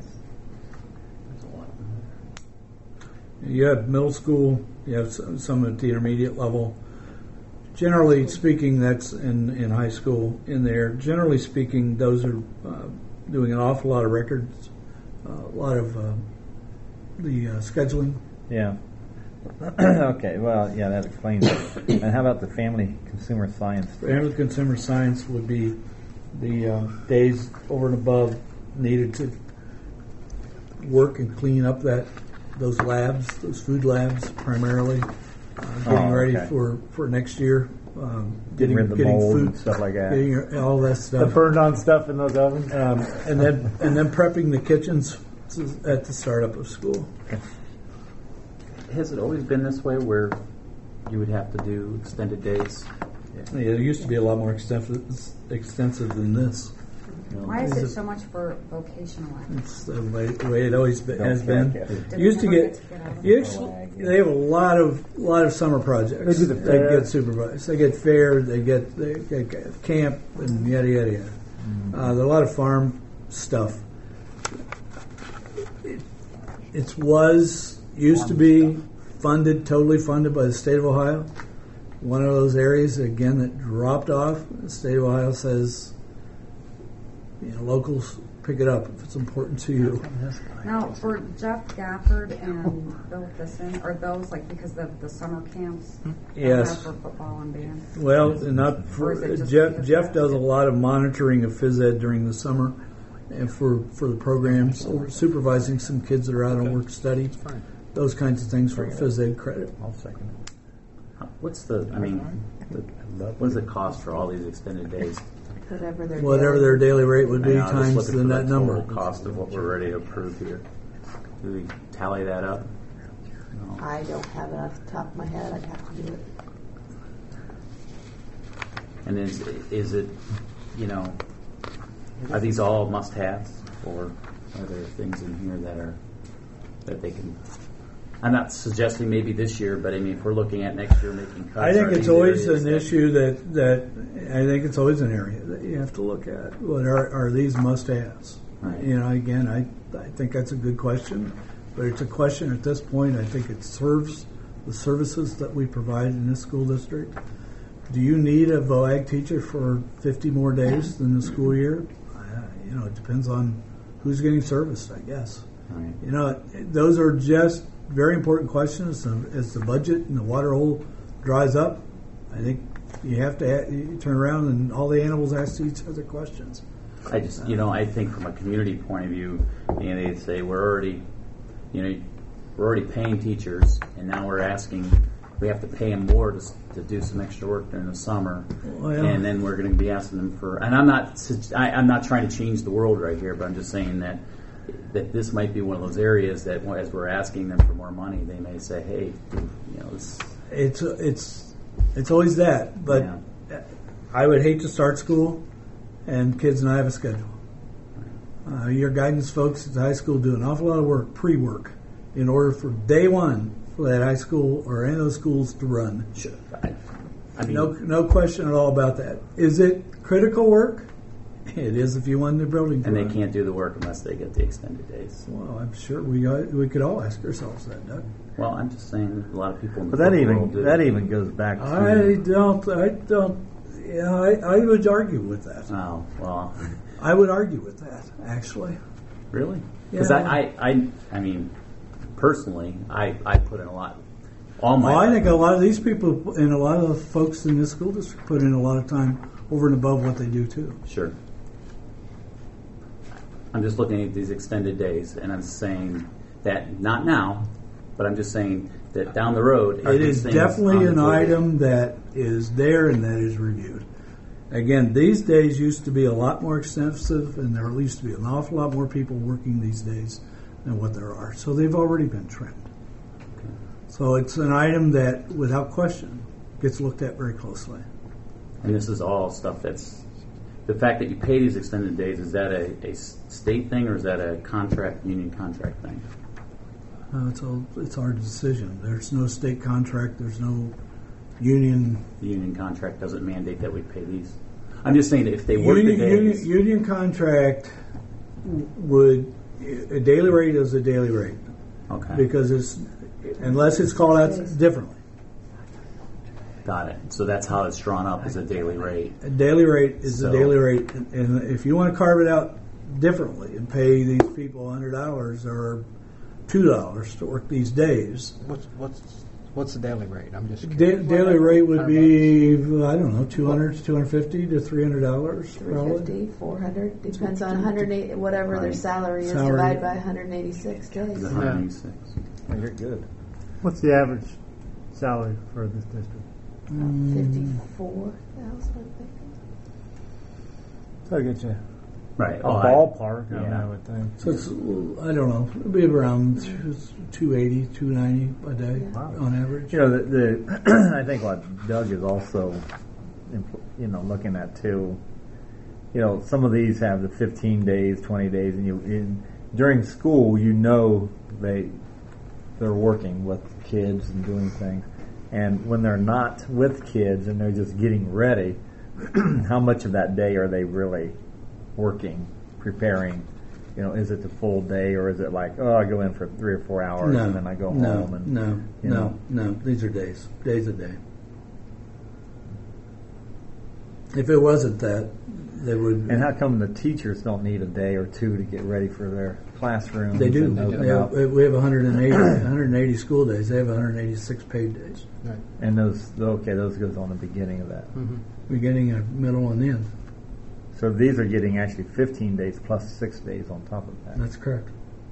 You have middle school, you have some, some at the intermediate level. Generally speaking, that's in, in high school in there. Generally speaking, those are uh, doing an awful lot of records, uh, a lot of uh, the uh, scheduling. Yeah. Okay, well, yeah, that explains it. And how about the family consumer science? Family consumer science would be the uh, days over and above needed to work and clean up that those labs, those food labs primarily, uh, getting Oh, ready okay. for, for next year, um, Getting rid of the getting mold food and stuff like that. getting your- all that The stuff, burned on stuff in those ovens. um, and then and then prepping the kitchens at the startup of school. Has it always been this way where you would have to do extended days? Yeah, it used to be a lot more extensive extensive than this. You know, Why is Is it it- so much for vocational ed? It's the way, the way it always be, has been. Did Used to we never get, get to get out of you it? actually, they have a lot of lot of summer projects. They do the fair. get supervised. They get fair. They get they get camp and yada yada yada. Uh, there's a lot of farm stuff. It it's was used to be funded, totally funded by the state of Ohio. One of those areas again that dropped off. The state of Ohio says, you know, locals pick it up if it's important to you. Now, for Jeff Gafford and Bill Thisson, are those like because of the summer camps? Yes. For football and band? Well, not Or is for it just Jeff. because Jeff of- does a lot of monitoring of phys ed during the summer, and for for the programs, or supervising some kids that are out on work study, those kinds of things for phys ed credit. I'll second it. What's the, I mean, the, what does it cost for all these extended days? Whatever their Whatever daily- their daily rate would I be know, I'm just times looking the for net the number. total cost of what we're ready to approve here. Do we tally that up? No. I don't have it off the top of my head. I'd have to do it. And is is it, you know, are these all must-haves, or are there things in here that are that they can? I'm not suggesting maybe this year, but I mean, if we're looking at next year making cuts, I think are it's these always areas an that- issue that, that I think it's always an area that you have to look at. What are, are these must-haves? Right. You know, again, I I think that's a good question, but it's a question at this point. I think it serves the services that we provide in this school district. Do you need a VOAG teacher for fifty more days than the school year? Uh, you know, it depends on who's getting serviced, I guess. Right. You know, those are just very important questions. Um, As the budget and the water hole dries up, I think you have to ha- you turn around and all the animals ask each other questions. I just, you know, I think from a community point of view, you know, they say we're already, you know, we're already paying teachers, and now we're asking, we have to pay them more to, to do some extra work during the summer, Well, yeah. and then we're going to be asking them for. And I'm not, sug- I, I'm not trying to change the world right here, but I'm just saying that that this might be one of those areas that, as we're asking them for more money, they may say, hey, you know, this. It's it's it's always that, but Yeah. I would hate to start school and kids not have a schedule. Uh, your guidance folks at the high school do an awful lot of work, pre-work, in order for day one for that high school or any of those schools to run. Sure. I, I mean, No, no question at all about that. Is it critical work? It is if you want the building to and they run. can't do the work unless they get the extended days. Well, I'm sure we got, we could all ask ourselves that, Doug. Well, I'm just saying that a lot of people in the But that world even do. that even goes back to I don't. I don't. Yeah, I, I would argue with that. Oh, well, I would argue with that, actually. really? Because Yeah. I, I, I, I mean, personally, I, I put in a lot. All my Well, I think a lot of these people and a lot of the folks in this school district put in a lot of time over and above what they do too. Sure. I'm just looking at these extended days, and I'm saying that not now, but I'm just saying that down the road. are It these is things definitely on an the table? item that is there and that is reviewed. Again, these days used to be a lot more extensive, and there used to be an awful lot more people working these days than what there are. So they've already been trimmed. So it's an item that, without question, gets looked at very closely. And this is all stuff that's. The fact that you pay these extended days, is that a, a state thing or is that a contract, union contract thing? Uh, it's, a, it's our decision. There's no state contract. There's no union. The union contract doesn't mandate that we pay these. I'm just saying that if they work Union, the days. union, union contract w- would a daily rate is a daily rate Okay. because it's unless it's called out differently. Got it. So that's how it's drawn up as a daily rate. A daily rate is So- a daily rate, and, and if you want to carve it out differently and pay these people one hundred dollars or two dollars to work these days, What's what's what's the daily rate? I'm just da- curious. daily rate would be I don't know two hundred, two hundred fifty to three hundred dollars three probably. fifty, four hundred, depends on one hundred eighty, whatever their Right. salary is, Salary. divided by one hundred eighty-six days. Is it one hundred eighty-six? You're good. What's the average salary for this district? Mm. Fifty-four thousand, I think. So I get you Right. a Oh, I- ballpark, I, mean, yeah. I would think. So it's I don't know, it'd be around two eighty, two ninety a day Wow. on average. You know, the, the I think what Doug is also, impl- you know, looking at too you know, some of these have the fifteen days, twenty days, and you in, during school, you know they they're working with kids and doing things, and when they're not with kids and they're just getting ready, how much of that day are they really working, preparing? You know, is it the full day, or is it like, oh, I go in for three or four hours No, and then I go no, home? And, no, you no, know. no. These are days, days a day. If it wasn't that, they would. And how come the teachers don't need a day or two to get ready for their classrooms? They do. and know They have, about- we have one hundred eighty, one hundred eighty school days. They have one hundred eighty-six paid days, Right. and those, okay, those goes on the beginning of that. Mm-hmm. beginning, a middle, and end. So these are getting actually fifteen days plus six days on top of that. That's correct.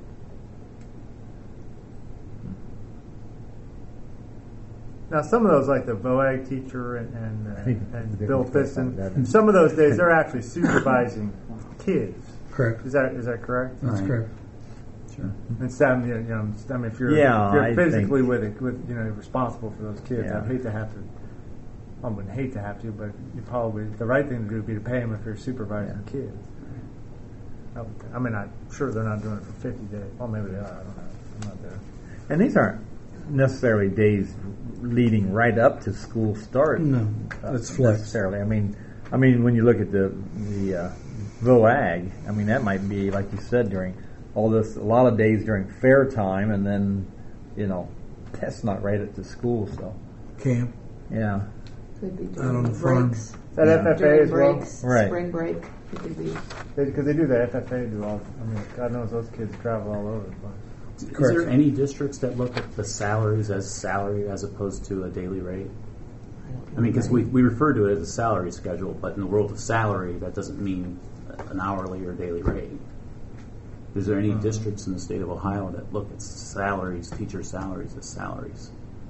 Now, some of those, like the V O A G teacher and, and, uh, and They Bill can take Fiston, that. some of those days they're actually supervising kids. Correct. Is that is that correct? That's Right. correct. Sure. Instead, of, you know, I mean, if you're, Yeah, if you're I physically think- with it, with you know, responsible for those kids, Yeah. I'd hate to have to. I wouldn't hate to have to, but you probably the right thing to do would be to pay them if you're supervising Yeah. kids. I, would think. I mean, I'm sure they're not doing it for fifty days. Well, maybe they are. I don't know. I'm not there. And these aren't necessarily days leading right up to school start. No, uh, it's flex. necessarily. I mean, I mean, when you look at the the uh, V O A G, I mean, that might be like you said during all this. A lot of days during fair time, and then you know, that's not right at the school. So Camp. yeah, Could be Out on during the farm. breaks. Is that Yeah. F F A During as well? breaks, Right. spring break. It could be. Because they, they do that. F F A do all. I mean, God knows those kids travel all over the place. Is Correct. there any districts that look at the salaries as salary as opposed to a daily rate? I mean, because we, we refer to it as a salary schedule, but in the world of salary, that doesn't mean an hourly or daily rate. Is there any districts in the state of Ohio that look at salaries, teacher salaries, as salaries?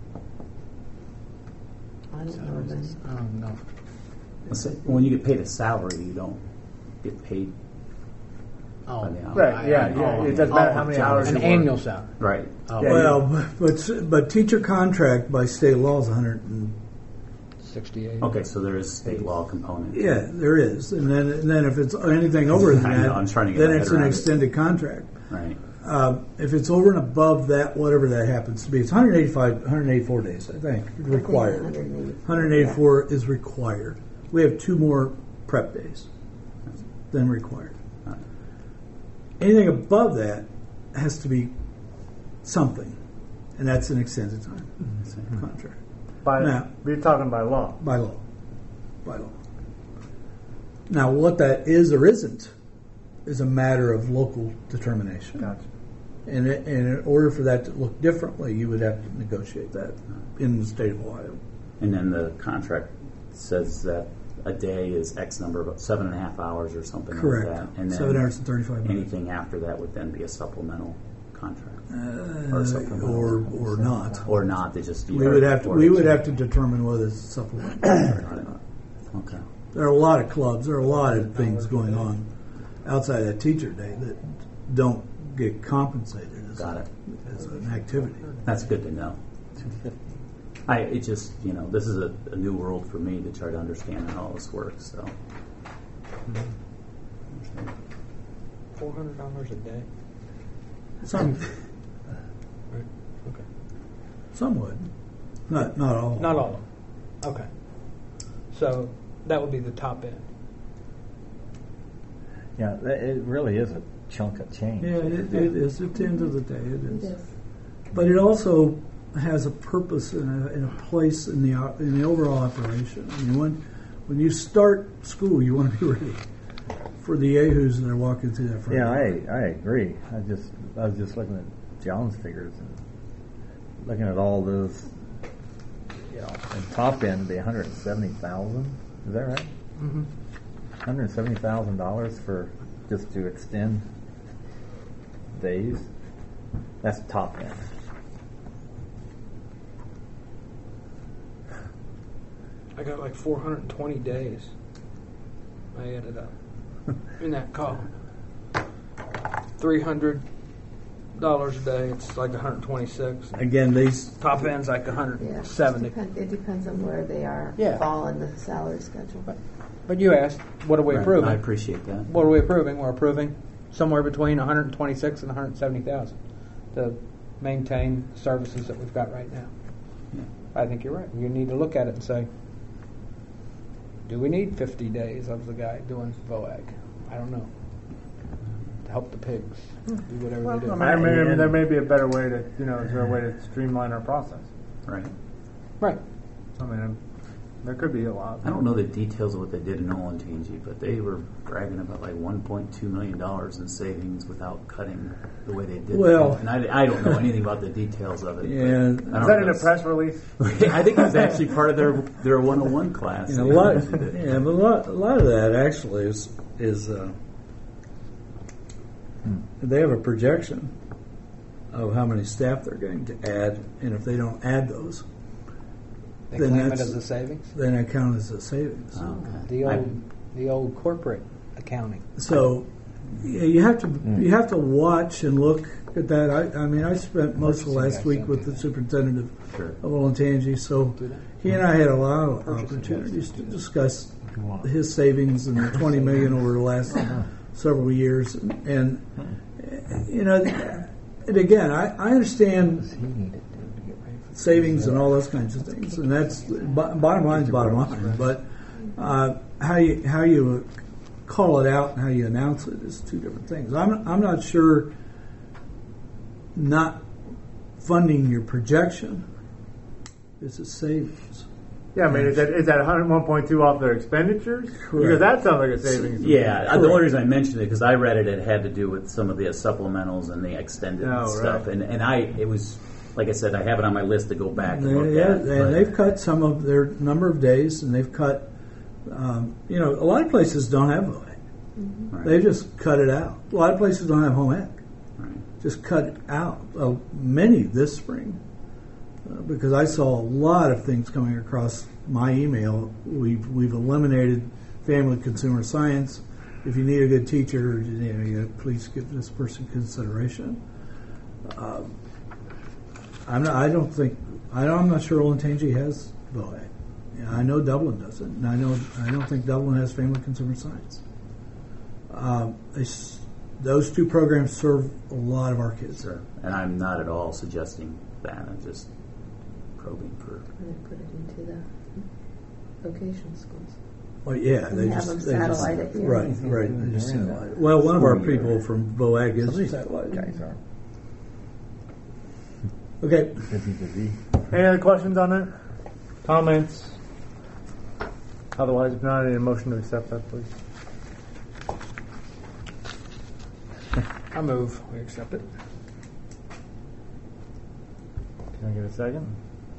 I don't know of any. Oh, no. Let's say, when you get paid a salary, you don't get paid Oh, by the hour. Right. Yeah. I- Yeah. oh, It doesn't matter oh, how many job. hours. An you work. annual salary. Right. Oh, Yeah, Well, but but teacher contract by state law is one hundred and sixty-eight. Okay, so there is state law component. yeah, there is, and then and then if it's anything over than I know, that, I'm trying to get then my it's head an around it. extended contract. Right. Um, if it's over and above that, whatever that happens to be, it's one hundred eighty-five, one hundred eighty-four days, I think, required. one hundred eighty. one hundred eighty-four is required. We have two more prep days than required. Anything above that has to be something, and that's an extended time contract By, Now- you're talking by law. by law. By law. Now, what that is or isn't is a matter of local determination. Gotcha. And, it, and in order for that to look differently, you would have to negotiate that in the state of Ohio. And then the contract says that a day is X number, about seven and a half hours or something Correct. like that. And then Seven hours and thirty-five minutes. anything after that would then be a supplemental contract. Uh, Or supplemental. or or not. Or not, they just... We would have to we would have to determine whether it's supplemental or not. Okay. There are a lot of clubs. There are a lot of things going on outside that teacher day that don't get compensated as, Got it. as an activity. That's good to know. I, it just, you know, this is a, a new world for me to try to understand how all this works, so... Four hundred dollars a day. Some Okay. some would, not not all. Not all of them. Okay. So that would be the top end. yeah, that- it really is a chunk of change. Yeah, it, it is. At the end of the day, it is. It is. But it also has a purpose and a, and a place in the op- in the overall operation. I mean, when when you start school, you want to be ready for the yahoos that are walking through that front Yeah, door. I I agree. I just I was just looking at John's figures and looking at all those. You know, and top end would be one hundred seventy thousand. Is that right? Mm-hmm. one hundred seventy thousand dollars for just to extend days. That's top end. I got like four hundred twenty days. I added up in that column. Three hundred dollars a day. It's like one hundred twenty-six. Again, these Top end's like one Yeah. hundred seventy. Depend, it depends on where they are. Yeah. Fall in the salary schedule. But you asked, what are we Right, approving? I appreciate that. What are we approving? We're approving somewhere between one hundred twenty-six and one hundred seventy thousand to maintain the services that we've got right now. Yeah. I think you're right. You need to look at it and say, do we need fifty days of the guy doing V O A G? I don't know. To help the pigs do whatever Well, they do. I mean, maybe, there may be a better way to, you know, is there a way to streamline our process? Right. Right. I mean, um, there could be a lot. I don't know the details of what they did in Olentangy, but they were bragging about like one point two million dollars in savings without cutting the way they did. Well- it. And I, I don't know anything about the details of it. Yeah. but I Is don't that know in a if press release? it's- I think it was actually part of their their one oh one class. And a lot, yeah, but a lot, a lot of that actually is is uh, they have a projection of how many staff they're going to add, and if they don't add those, They then claim it that's- as a savings. then that counts as a savings. Oh, okay. The I- old, the old corporate accounting. So yeah, you have to you have to watch and look at that. I, I mean, I spent most of the last week with the superintendent of, Sure. of Olentangy, so he and I had a lot of opportunities to discuss his savings and the twenty million over the last several years, and, and you know, and again, I, I understand savings and all those kinds of things, and that's bo- bottom line is bottom line. But uh, how you how you call it out and how you announce it is two different things. I'm I'm not sure not funding your projection is a savings. Yeah, I mean, is that, is that one point two off their expenditures? Because that sounds like a savings. to me. Yeah, uh, the only reason I mentioned it because I read it, it had to do with some of the supplementals and the extended Oh, stuff, right. and and I it was like I said, I have it on my list to go back and look Yeah, at. and but- they've cut some of their number of days, and they've cut. Um, you know, a lot of places don't have O E C. Right. They just cut it out. A lot of places don't have home ec. Right. Just cut it out. Uh, many this spring, uh, because I saw a lot of things coming across my email. We've we've eliminated family consumer science. If you need a good teacher, you know, you please give this person consideration. Um, I'm not, I don't think I don't, I'm not sure Olentangy has V O A C. Yeah, I know Dublin doesn't, and I know I don't think Dublin has family consumer science. Um, they, s- those two programs serve a lot of our kids. Sure. And I'm not at all suggesting that. I'm just probing for. And they put it into the vocational schools. Well, yeah, And they have just them they just- satellite it, yeah. right, right. They just satellite it. Well, one of our people from V O A C is satellite. Okay. Any other questions on that? Comments? Otherwise, if not, I need a motion to accept that, please. I move. We accept it. Can I get a second?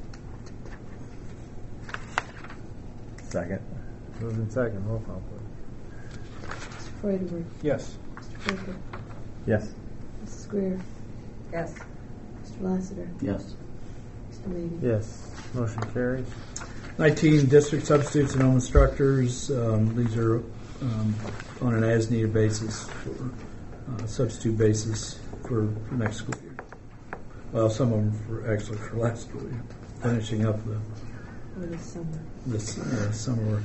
Second. Moved in second. Roll call, please. Mister Freudenberg. Yes. Mister Baker. Yes. Missus Greer. Yes. Mister Lassiter. Yes. Mister Maybe. Yes. Motion carries. nineteen district substitutes and home instructors. Um, these are um, on an as-needed basis, for, uh, substitute basis for next school year. Well, some of them for actually for last school year, finishing up the Or this summer. this uh, summer work.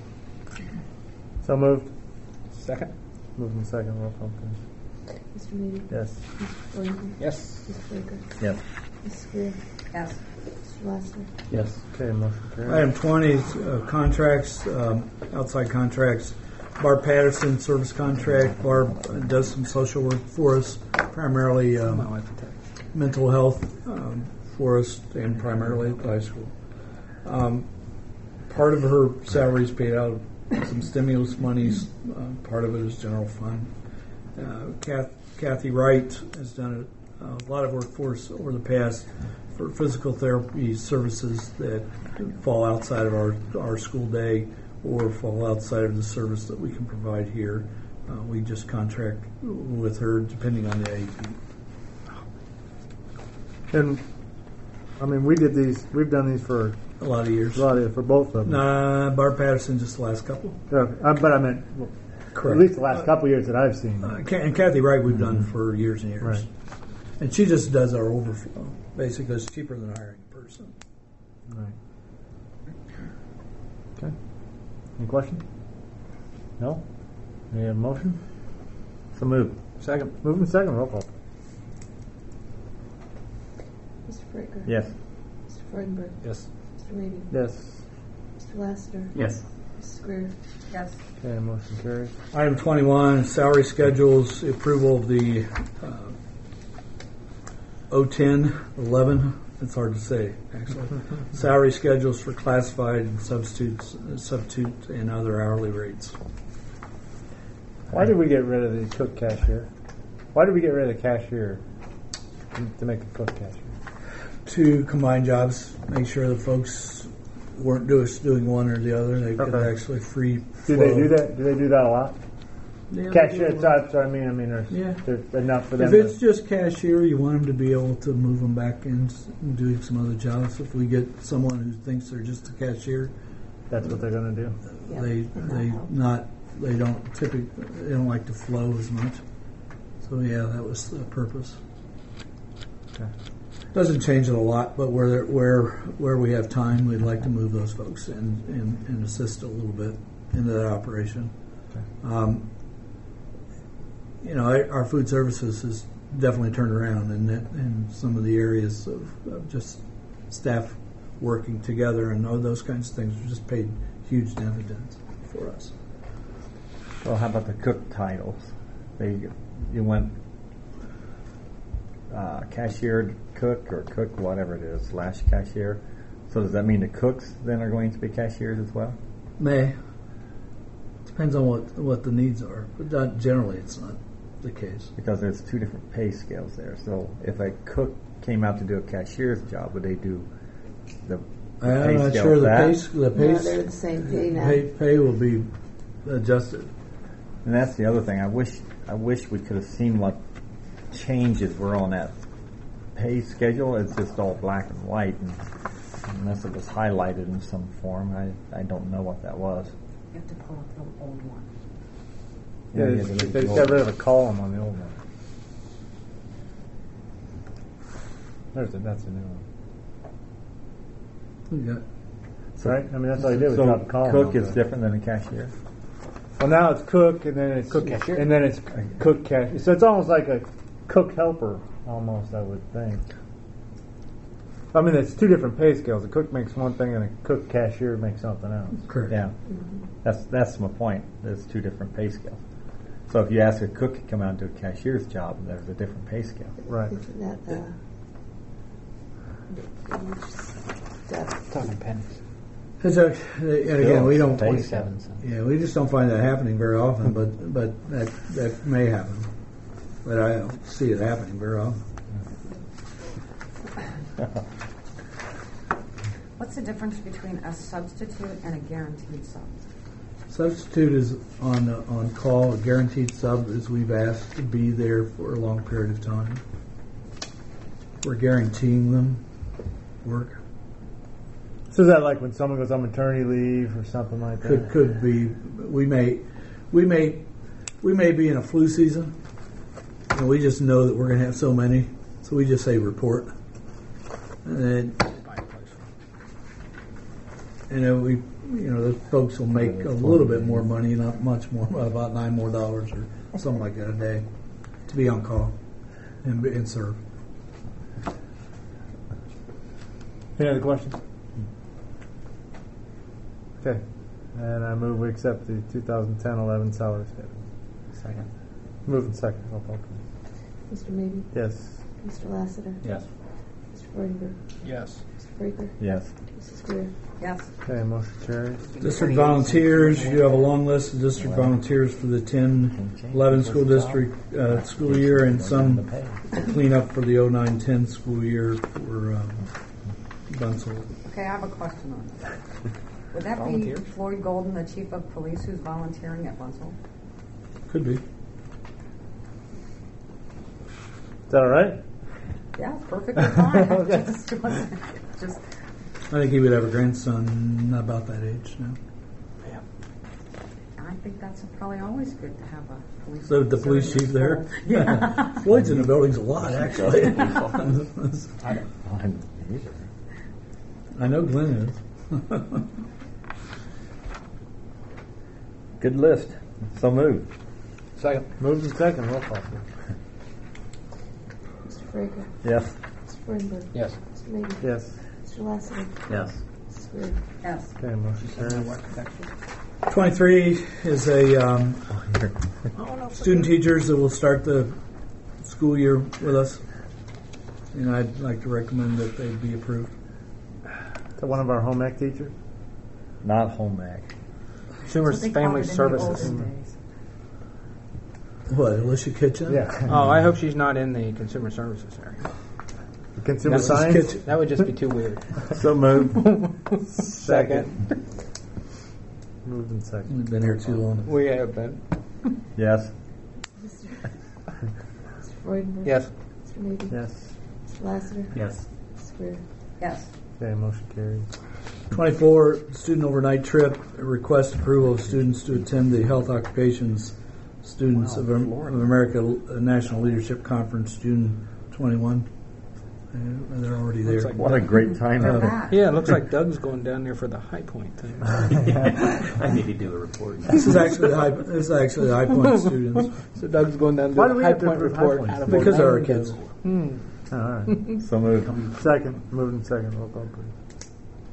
So moved. Second. Moved in second. Roll call, please. Mister Maybe. Yes. Mister Freudenberg. Yes. Mister Baker. Yes. Missus Greer. Yes. Mister Lassiter. Yes. Okay, motion carries. Item twenty is uh, contracts, um, outside contracts. Barb Patterson, service contract. Barb does some social work for us, primarily um, mental health um, for us, and primarily at the high school. Um, part of her salary is paid out of some stimulus monies. Uh, part of it is general fund. Uh, Kath, Kathy Wright has done a, a lot of work for us over the past for physical therapy services that fall outside of our, our school day or fall outside of the service that we can provide here. Uh, we just contract with her depending on the A A P. And I mean, we did these. We've done these for A lot of years. a lot of for both of them. Nah, Barb Patterson just the last couple. Yeah, uh, but I meant well, at least the last couple of years that I've seen. Uh, Ca- and Kathy Wright we've done for years and years. Right. And she just does our overflow. Basically, it's cheaper than hiring a person. Right. Okay. Any questions? No? Any motion? So move. Second. Moving second, roll call. Mister Fraker? Yes. Mister Freudenberg? Yes. Mister Maybe? Yes. Mister Lassiter? Yes. Missus Greer? Yes. Okay, motion carries. Item twenty-one, salary schedules, approval of the uh, O ten, eleven, it's hard to say, actually. Salary schedules for classified and substitutes, uh, substitute and other hourly rates. Why did we get rid of the cook cashier? Why did we get rid of the cashier to make a cook cashier? To combine jobs, make sure the folks weren't do- doing one or the other. They could Okay. actually free Do flow. they do that? Do they do that a lot? Yeah, Cashier, they do. that's what I mean. I mean, there's, Yeah. there's enough for them. If to- it's just cashier, you want them to be able to move them back in and doing some other jobs. If we get someone who thinks they're just a cashier, that's what they're going to do. Yep, they and that they helps. not they don't typically they don't like to flow as much. So yeah, that was the purpose. Okay. Doesn't change it a lot, but where where where we have time, we'd like to move those folks and and, and assist a little bit into that operation. Okay. Um, you know, our, our food services has definitely turned around in that, in some of the areas of, of just staff working together and all those kinds of things. We just paid huge dividends for us. Well, how about the cook titles? They you went uh, cashier cook or cook whatever it is slash cashier. So does that mean the cooks then are going to be cashiers as well? May depends on what what the needs are, but not, generally it's not the case. Because there's two different pay scales there. So if a cook came out to do a cashier's job, would they do the, the I'm pay not scale sure of the that? pay s- the pay No, s- they're the same pay now. pay, pay will be adjusted. And that's the other thing. I wish I wish we could have seen what changes were on that pay schedule. It's just all black and white, and unless it was highlighted in some form, I, I don't know what that was. You have to pull up the old one. Yeah, Yeah, they, yeah, they, the- they got rid of a column on the old one. There's a, that's a new one. We got So, right? I mean, that's all you did was so drop a column. cook off is there. different than a cashier. Well, now it's cook, and then it's Cook cashier? and then it's cook cashier. So it's almost like a cook helper, almost. I would think. I mean, it's two different pay scales. A cook makes one thing, and a cook cashier makes something else. correct. Yeah, that's that's my point. There's two different pay scales. So if you ask a cook to come out and do a cashier's job, there's a different pay scale. Right. Isn't that, uh, stuff? Talking pennies. It's a, and again, we don't. Twenty-seven cents. Yeah, we just don't find that happening very often, but but that that may happen. But I don't see it happening very often. What's the difference between a substitute and a guaranteed sub? Substitute is on on call. A guaranteed sub is we've asked to be there for a long period of time. We're guaranteeing them work. So is that like when someone goes on maternity leave or something like that? Could could be. We may we may we may be in a flu season, and we just know that we're going to have so many, so we just say report, and then and then we you know the folks will make a little bit more money, not much more, about nine more dollars or something like that a day to be on call and be- and serve. Any other questions? Okay. And I move we accept the twenty ten eleven salary schedule. Second. Move in second. Roll call, please. Mister Maybe? Yes. Mister Lassiter? Yes. Mister Freudenberg? Yes. Mister Fraker? Yes. Missus Greer? Yes. Okay, motion carries. District volunteers, you have a long list of district volunteers for the ten eleven school district uh, school year and some cleanup for the oh nine ten school year for um, Bunzel. Okay, I have a question on this. Would that be Volunteers? Floyd Golden, the chief of police, who's volunteering at Bunzel? Could be. Is that all right? Yeah, perfectly fine. just, wasn't- just, I think he would have a grandson about that age now. I think that's probably always good to have a police. So the police officer in chief there? the school. Yeah. Floyd's in the buildings a lot, actually. I don't either. I know Glenn is. Good list. So moved. Second. Moved and second. Roll call, please. Mister Frager. Yes. Mister Freeman. Yes. Mister Maybe. Yes. Mister Lassiter. Yes. Missus Greer. Yes. Okay, motion carries. twenty-three is a um, student teachers that will start the school year with us. And I'd like to recommend that they be approved. Is that one of our home ec teachers? Not home ec. Consumer That's what they Family called it in the Services. olden days. What, Alicia Kitchen? Yeah. Oh, I hope she's not in the consumer services area. Consumer That's science? Kitchen. That would just be too weird. So moved. Second. Moved and second. We've been here too long. We have been. Yes. Mister Freeman. Yes. Mister Maybe. Yes. Mister Lassiter. Yes. Missus Greer. Yes. Okay, motion carries. twenty-four, student overnight trip. Request approval of students to attend the Health Occupations Students of, of America National Leadership Conference, June twenty-first. Uh, they're already there. like What a great time. They're Uh, back. Yeah, it looks like Doug's going down there for the High Point thing. I need to do a report. This is actually the high, this is actually the High Point students. So Doug's going down to Why the do we High have to Point approve High report Points? out of Because of our Orlando. kids. Hmm. All right. So moved. Second. Moved and second. Roll call, please.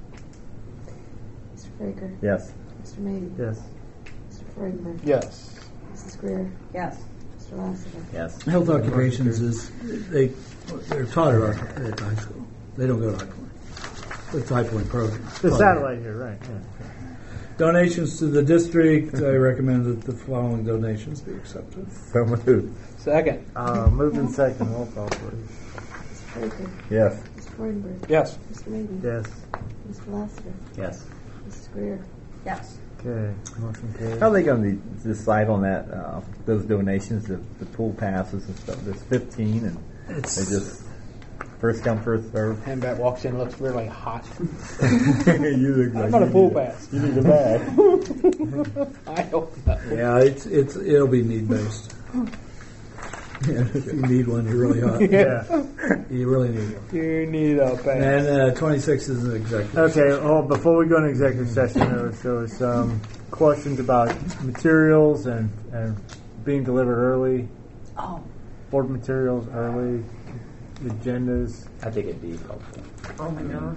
Mister Frager. Yes. Mister Maybe. Yes. Mister Freeman. Yes. Missus Greer. Yes. Mister Lassiter. Yes. Health Occupations is, they, they're taught at, our, at high school. They don't go to High Point. It's a High Point program. The satellite here, right. Yeah. Donations to the district. I recommend that the following donations be accepted. So moved. Second. Uh, moved and second. Roll call, please. Mister Frager. Yes. Mister Freeman. Yes. Mister Maybe. Yes. Mister Lassiter. Yes. Missus Greer. Yes. Okay, motion carries. How are they going to decide on that? Uh, those donations, the, the pool passes and stuff. There's fifteen, and It's, they just first come, first serve. Handbat walks in, looks really hot. You look I'm like on a you pool need a- pass. You need a bag. I hope not. yeah, it's, it's, it'll be need based. Yeah, if you need one, you're really hot. Yeah. You really need one. You need a pass. And uh, twenty-six is an executive. Okay, well, before we go into executive session, there was, there was some questions about materials and, and being delivered early, Oh. board materials early, agendas. I think it'd be helpful. Oh my God.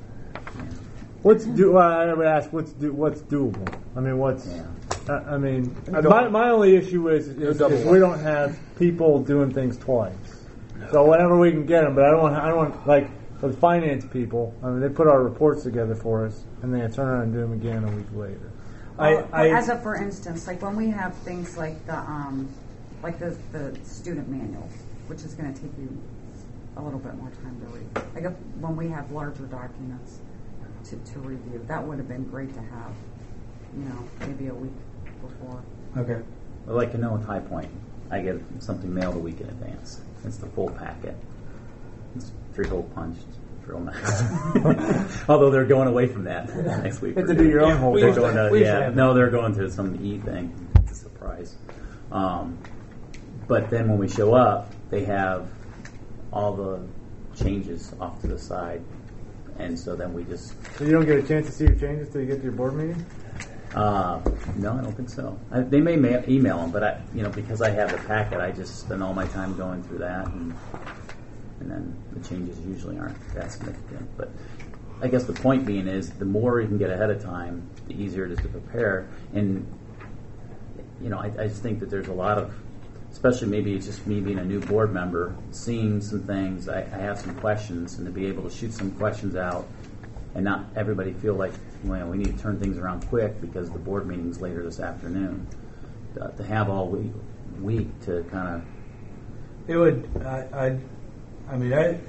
What's do? Well, I would ask what's do, what's doable. I mean, what's? Yeah. I, I mean, I don't- my, my only issue is, is, double is we don't have people doing things twice. So whenever we can get them, but I don't want I don't want like those finance people. I mean, they put our reports together for us, and then turn around and do them again a week later. I, Well, I, as a for instance, like when we have things like the um, like the the student manual, which is going to take you a little bit more time to read. Like if, when we have larger documents to, to review, that would have been great to have. You know, maybe a week before. okay. I'd like to know with High Point, I get something mailed a week in advance. It's the full packet. It's three-hole punched. It's real nice. Although they're going away from that next week. You have to do your own whole They're thing. going to, We used to yeah, have no, they're going to some E thing. It's a surprise. Um, but then when we show up, they have all the changes off to the side. And so then we just So you don't get a chance to see your changes till you get to your board meeting. Uh, no, I don't think so. I, they may ma- email them, but I, you know, because I have the packet, I just spend all my time going through that, and and then the changes usually aren't that significant. But I guess the point being is, the more you can get ahead of time, the easier it is to prepare. And you know, I, I just think that there's a lot of, especially maybe it's just me being a new board member, seeing some things. I, I have some questions, and to be able to shoot some questions out, and not everybody feel like, well, we need to turn things around quick because the board meeting's later this afternoon. Uh, to have all week, week to kind of. It would. I. I, I mean, I.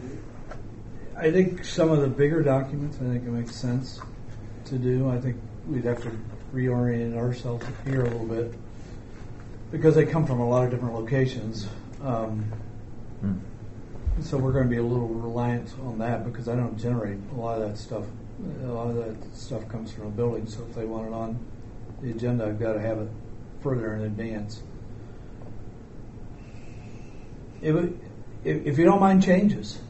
I think some of the bigger documents, I think it makes sense to do. I think we'd have to reorient ourselves here a little bit because they come from a lot of different locations. Um, Hmm. So we're going to be a little reliant on that because I don't generate a lot of that stuff. A lot of that stuff comes from a building, so if they want it on the agenda, I've got to have it further in advance. It would, if, if you don't mind changes,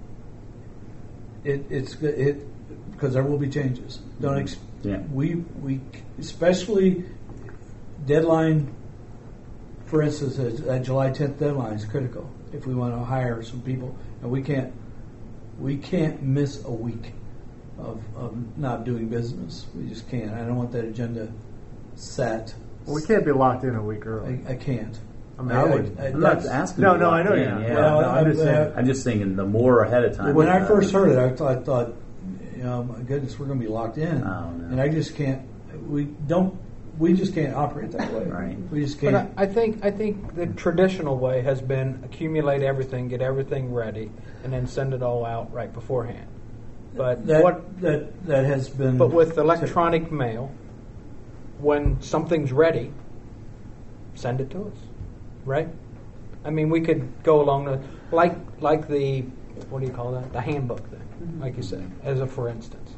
it, it's good- it because there will be changes. Don't ex- Yeah. we we especially deadline, for instance, is- that July tenth deadline is critical if we want to hire some people, and we can't we can't miss a week of, of not doing business. We just can't. I don't want that agenda set. Well, we can't be locked in a week early. I, I can't. I mean, I would. I- I'm not that's- asking. No, to be no, I locked know in, you're not. Yeah. Well, No, I'm just uh, saying. I'm just thinking the more ahead of time. When I the first better. heard it, I thought, I thought, you know, my goodness, we're going to be locked in, Oh, no. and I just can't. We don't. We just can't operate that way. Right. We just But can't. I, I think I think the traditional way has been accumulate everything, get everything ready, and then send it all out right beforehand. But that what? that that has been. But with electronic mail, when something's ready, send it to us, right? I mean, we could go along the like like the what do you call that? The handbook thing, Mm-hmm. like you said, as a for instance.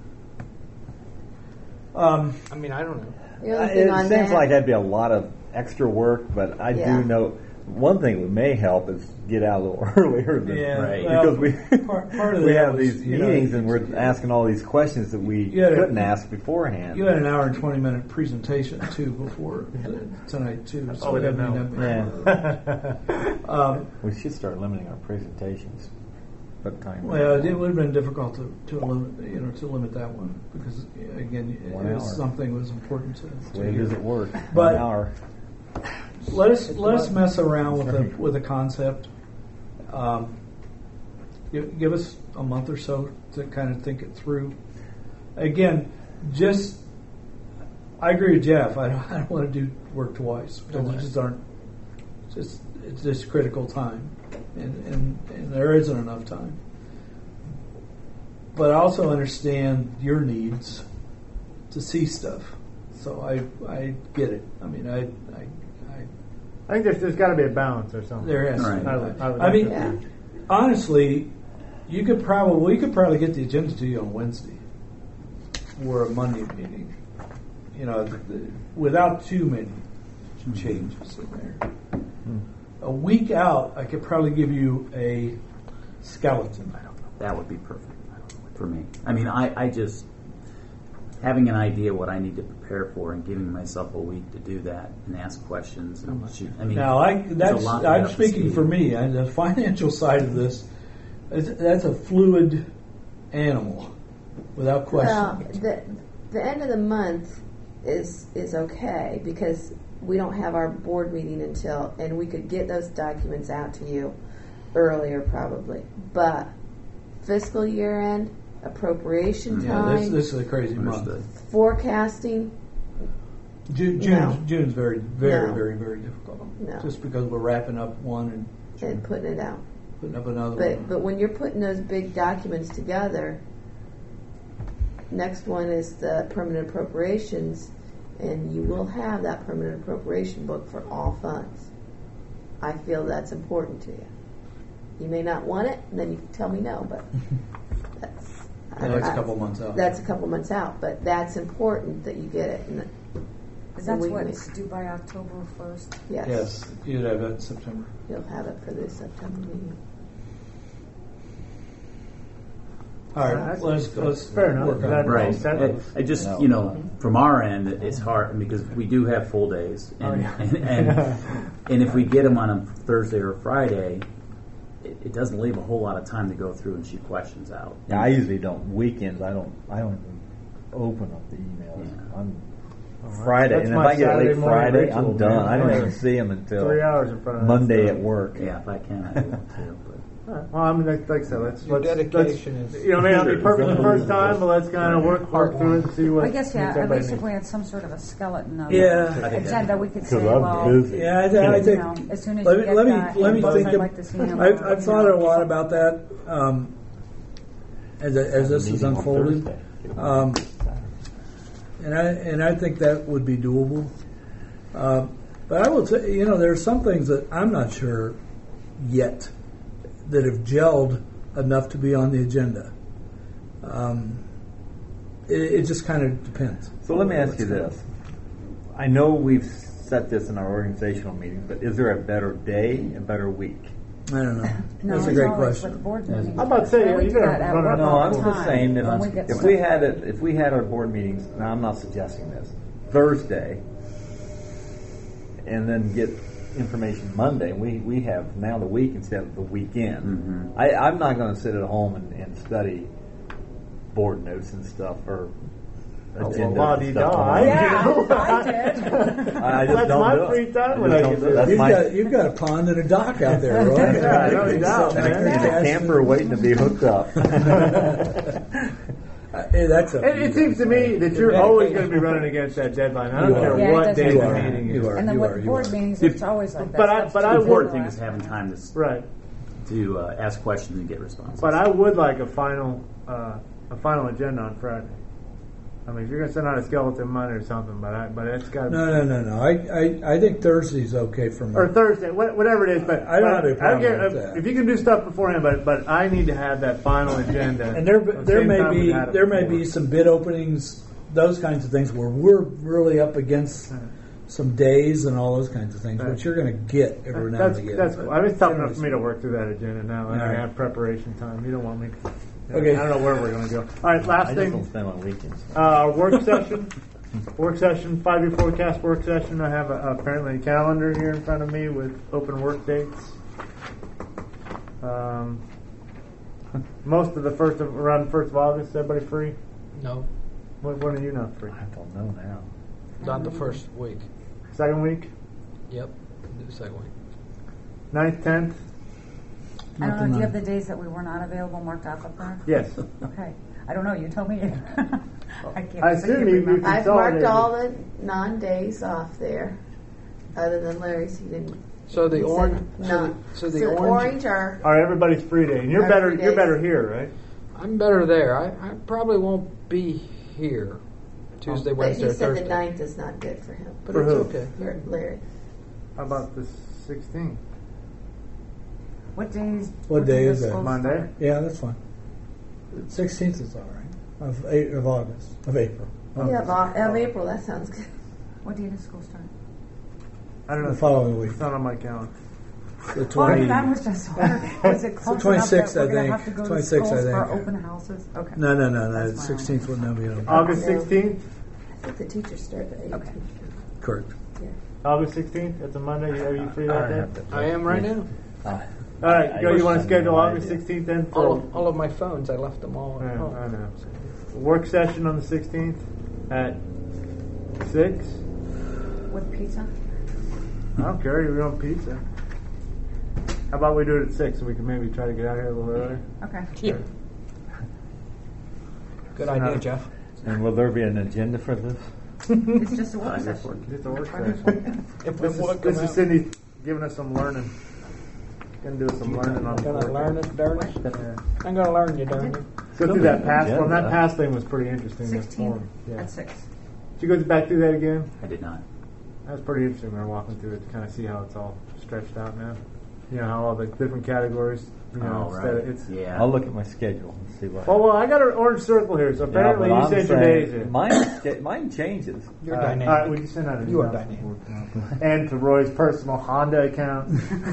Um, I mean, I don't know. The Uh, only thing it on seems that, like that'd be a lot of extra work, but I Yeah. do know one thing that may help is get out a little earlier than Yeah, Right. well, because we part, part of we that have was, these you know, meetings and we're asking all these questions that we You had a- couldn't ask beforehand. You had an hour and twenty minute presentation too before the, tonight too. So Oh, we I didn't mean, know. that- Yeah. um, We should start limiting our presentations. But time. well, it would have been difficult to, to limit, you know, to limit that one because again, it, One it was hour. something was important to. That's the to way it hear. is at work. But- One hour. Let us let us mess around with the with the concept. Um, give, give us a month or so to kind of think it through. Again, just I agree with Jeff. I don't, I don't want to do work twice because it just aren't. Just it's just critical time, and, and and there isn't enough time. But I also understand your needs to see stuff, so I I get it. I mean I I. I I think there's, there's got to be a balance or something. There is. Right. I would- I would I mean, Yeah. honestly, you could probably we could probably get the agenda to you on Wednesday or a Monday meeting. You know, th- th- without too many changes in there. A week out, I could probably give you a skeleton. That would be perfect for me. I mean, I, I just having an idea what I need to prepare for and giving myself a week to do that and ask questions and shoot. I mean, Now, I there's a that's lot to I'm get up to speaking speed. for me. I, the financial side of this, is, that's a fluid animal, without question. well, the the end of the month is is okay because we don't have our board meeting until, and we could get those documents out to you earlier probably. But fiscal year end, appropriation Yeah, time, this, this is a crazy month. Understood. forecasting. June, June's, No. June's very, very, No. very, very difficult. No. Just because we're wrapping up one and And putting it out. putting up another But one. but when you're putting those big documents together, next one is the permanent appropriations, and you will have that permanent appropriation book for all funds. I feel that's important to you. You may not want it, and then you can tell me no, but that's Yeah, that's a I- couple months out. That's a couple months out, but that's important that you get it. And Is that we- what's due by October first? yes, Yes, you'd have it in September. you'll have it for the September meeting. All right, That's- let's let's fair enough. work on That- it. Right. That- I, I just, No. you know, from our end, it's hard because we do have full days, and Oh, yeah. and, and, and if we get them on a Thursday or Friday, it, it doesn't leave a whole lot of time to go through and shoot questions out. Yeah, I usually don't. Weekends, I don't. I don't even open up the emails. Yeah. I'm Friday, That's and if my I get Saturday late morning Friday, ritual, I'm done. man. I don't Yeah. even see them until Three hours in front of that Monday stuff. at work. Yeah, if I can, I do want to. But All right. Well, I mean, like, like I said, let's, Your let's, dedication let's, is- you know, may not be perfect the first time, but let's kind of work, work through it and see what I guess, yeah, makes I everybody basically needs. had some sort of a skeleton of Yeah. I think agenda. We could say, Because I'm well, busy. Yeah, I, th- I you think. know, as soon as let you me get let me that let me input, think. I'd of- like to see him, I've, uh, I've you thought know. a lot about that um, as as this is Meeting on unfolding, Thursday. um, and I and I think that would be doable. Uh, but I will say, you know, there are some things that I'm not sure yet that have gelled enough to be on the agenda. Um, it, it just kind of depends. So let me ask you this. I know we've set this in our organizational meetings, but is there a better day, a better week? I don't know. No, That's a it's great always question. with board Yes. meetings. I'm about to say, Well, we you do gotta that at run work it No, all I'm the just time saying that when we get if stuff. we had it, if we had our board meetings, now I'm not suggesting this, Thursday, and then get information Monday. We we have now the week instead of the weekend. Mm-hmm. I, I'm not going to sit at home and, and study board notes and stuff or agenda well, and stuff. I Yeah, do. I did. I just That's don't my do it. free time I when just I don't get do it. to- That's You've my got you've got a pond and a dock out there, right? Yeah, no doubt, And a man. creek and a gas camper waiting to be hooked up. Uh, hey, that's a, It, it seems to me that you're always going to be running against that deadline. I don't You care are. Yeah, it what doesn't day You the are. meeting is. You are. And then you with are, you board are. meetings, it's always like that. But I- That's but too I The would- important far. thing is having time to s- Right. to uh, ask questions and get responses. But I would like a final uh, a final agenda on Friday. I mean, if you're going to send out a skeleton Monday or something, but I, but it's got to No, no, no, no. I, I, I think Thursday's okay for me. or Thursday, wha- whatever it is. But I don't but have any problem get- with that. If you can do stuff beforehand, but but I need to have that final agenda. And there, at the there same may time we be had it there may before. be some bid openings, those kinds of things where we're really up against some days and all those kinds of things, Right. which you're going to get every now That's and again. that's. But Cool. I mean, it's tough generally enough for me to work through that agenda now, and All I right. have preparation time. You don't want me. Okay. I don't know where we're going to go. All right, last I just don't thing. spend my weekends. Uh, our work session, work session, five-year forecast work session. I have a, apparently a calendar here in front of me with open work dates. Um, most of the first of around first of August. Everybody free? No, When, when are you not free? I don't know now. not the first week. Second week, Yep, the second week. ninth, tenth. I don't know, do you have the Nothing days that we were not available marked off up there? Yes. Okay. I don't know, you tell me. I can't. I assume can't you- remember. you- I've marked Consolidated. all the non-days off there, other than Larry's. He didn't. So the he said orange, so none. the, so the orange, orange are. All right, everybody's free day, and you're Our better. free You're days. better here, right? I'm better there. I, I probably won't be here Tuesday, But Wednesday, he or said Thursday. the ninth is not good for him. But For it's who? okay. For Larry. How about the sixteenth? What days? What day does is that? school Monday. start? Yeah, that's fine. Sixteenth is all right. Of eight, of August of April. Yeah, of, of April. That sounds good. What day does school start? I don't know. The following week. It's not on my calendar. The Well, twenty. that was just wondering, is it close enough that twenty-sixth, we're I going to think. have to go to twenty-sixth, schools I for think. open houses? Okay. No, no, no, no. That's The my sixteenth would not be on. August No. sixteenth. I think the teachers start at eight. Okay. Correct. Yeah. August sixteenth. That's a Monday. Are you free I that have day? to- I am right now. Uh, All right, I- go. You I- want I to have schedule no August idea. sixteenth then? All For, of, all of my phones, I left them all at yeah, home. I know. Work session on the sixteenth at six. With pizza? I don't care. We want pizza. How about we do it at six so we can maybe try to get out here a little earlier? Okay. Yeah. Good idea, Uh, Jeff. And will there be an agenda for this? It's just a work Five-year session. forecast. Just a work Five-year session. forecast. If This it is, would this come is out, Cindy giving us some learning. Gonna do some learning on the gonna forecast. learn it, darn it. Yeah. I'm gonna learn you, darn it. Go through that past agenda. one. That past thing was pretty interesting. that Sixteen form. Yeah. at six. Did you go back through that again? I did not. That was pretty interesting. We were walking through it to kind of see how it's all stretched out now. You know how all the different categories. You know, Oh, instead right. of, it's. Yeah. I'll look at my schedule and see what. Well, well, I got an orange circle here, so Yeah, apparently but you I'm said your saying days in. Mine, cha- mine changes. You're Uh, dynamic. All right, would you send out an You are email dynamic. support? And to Roy's personal Honda account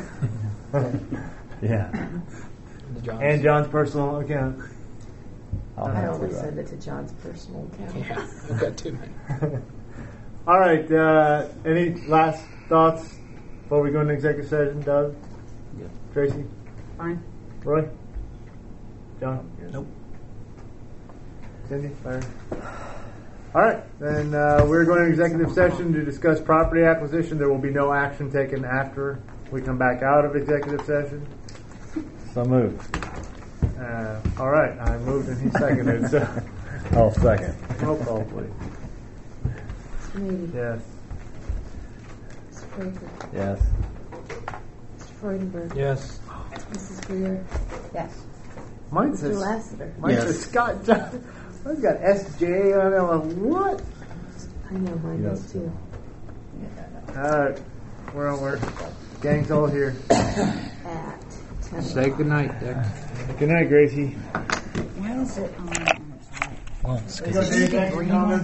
Yeah. The Johns. and John's personal account. I'll I have always to, uh, send it to John's personal account. Yeah, I've got too many. All right. Uh, any last thoughts before we go into executive session, Doug? Yeah. Tracy? Fine. Roy? John? Nope. Cindy? Larry? All right. Then uh, we're going to executive session to discuss property acquisition. There will be no action taken after we come back out of executive session. So moved. Uh, all right. I moved and he seconded. So I'll second. roll call, please. Maybe. Yes. Mister Fraser. Yes. Mister Freudenberg. Yes. Missus Greer. Yes. Mine Mister says Lassiter. Mine Yes. says Scott John. I've got S J on it. I'm like, what? I know mine Yes. does too. All right. We're on work. Gang's all here. At ten. Say goodnight, Dick. Good night, Gracie. Why is it on? Is there anything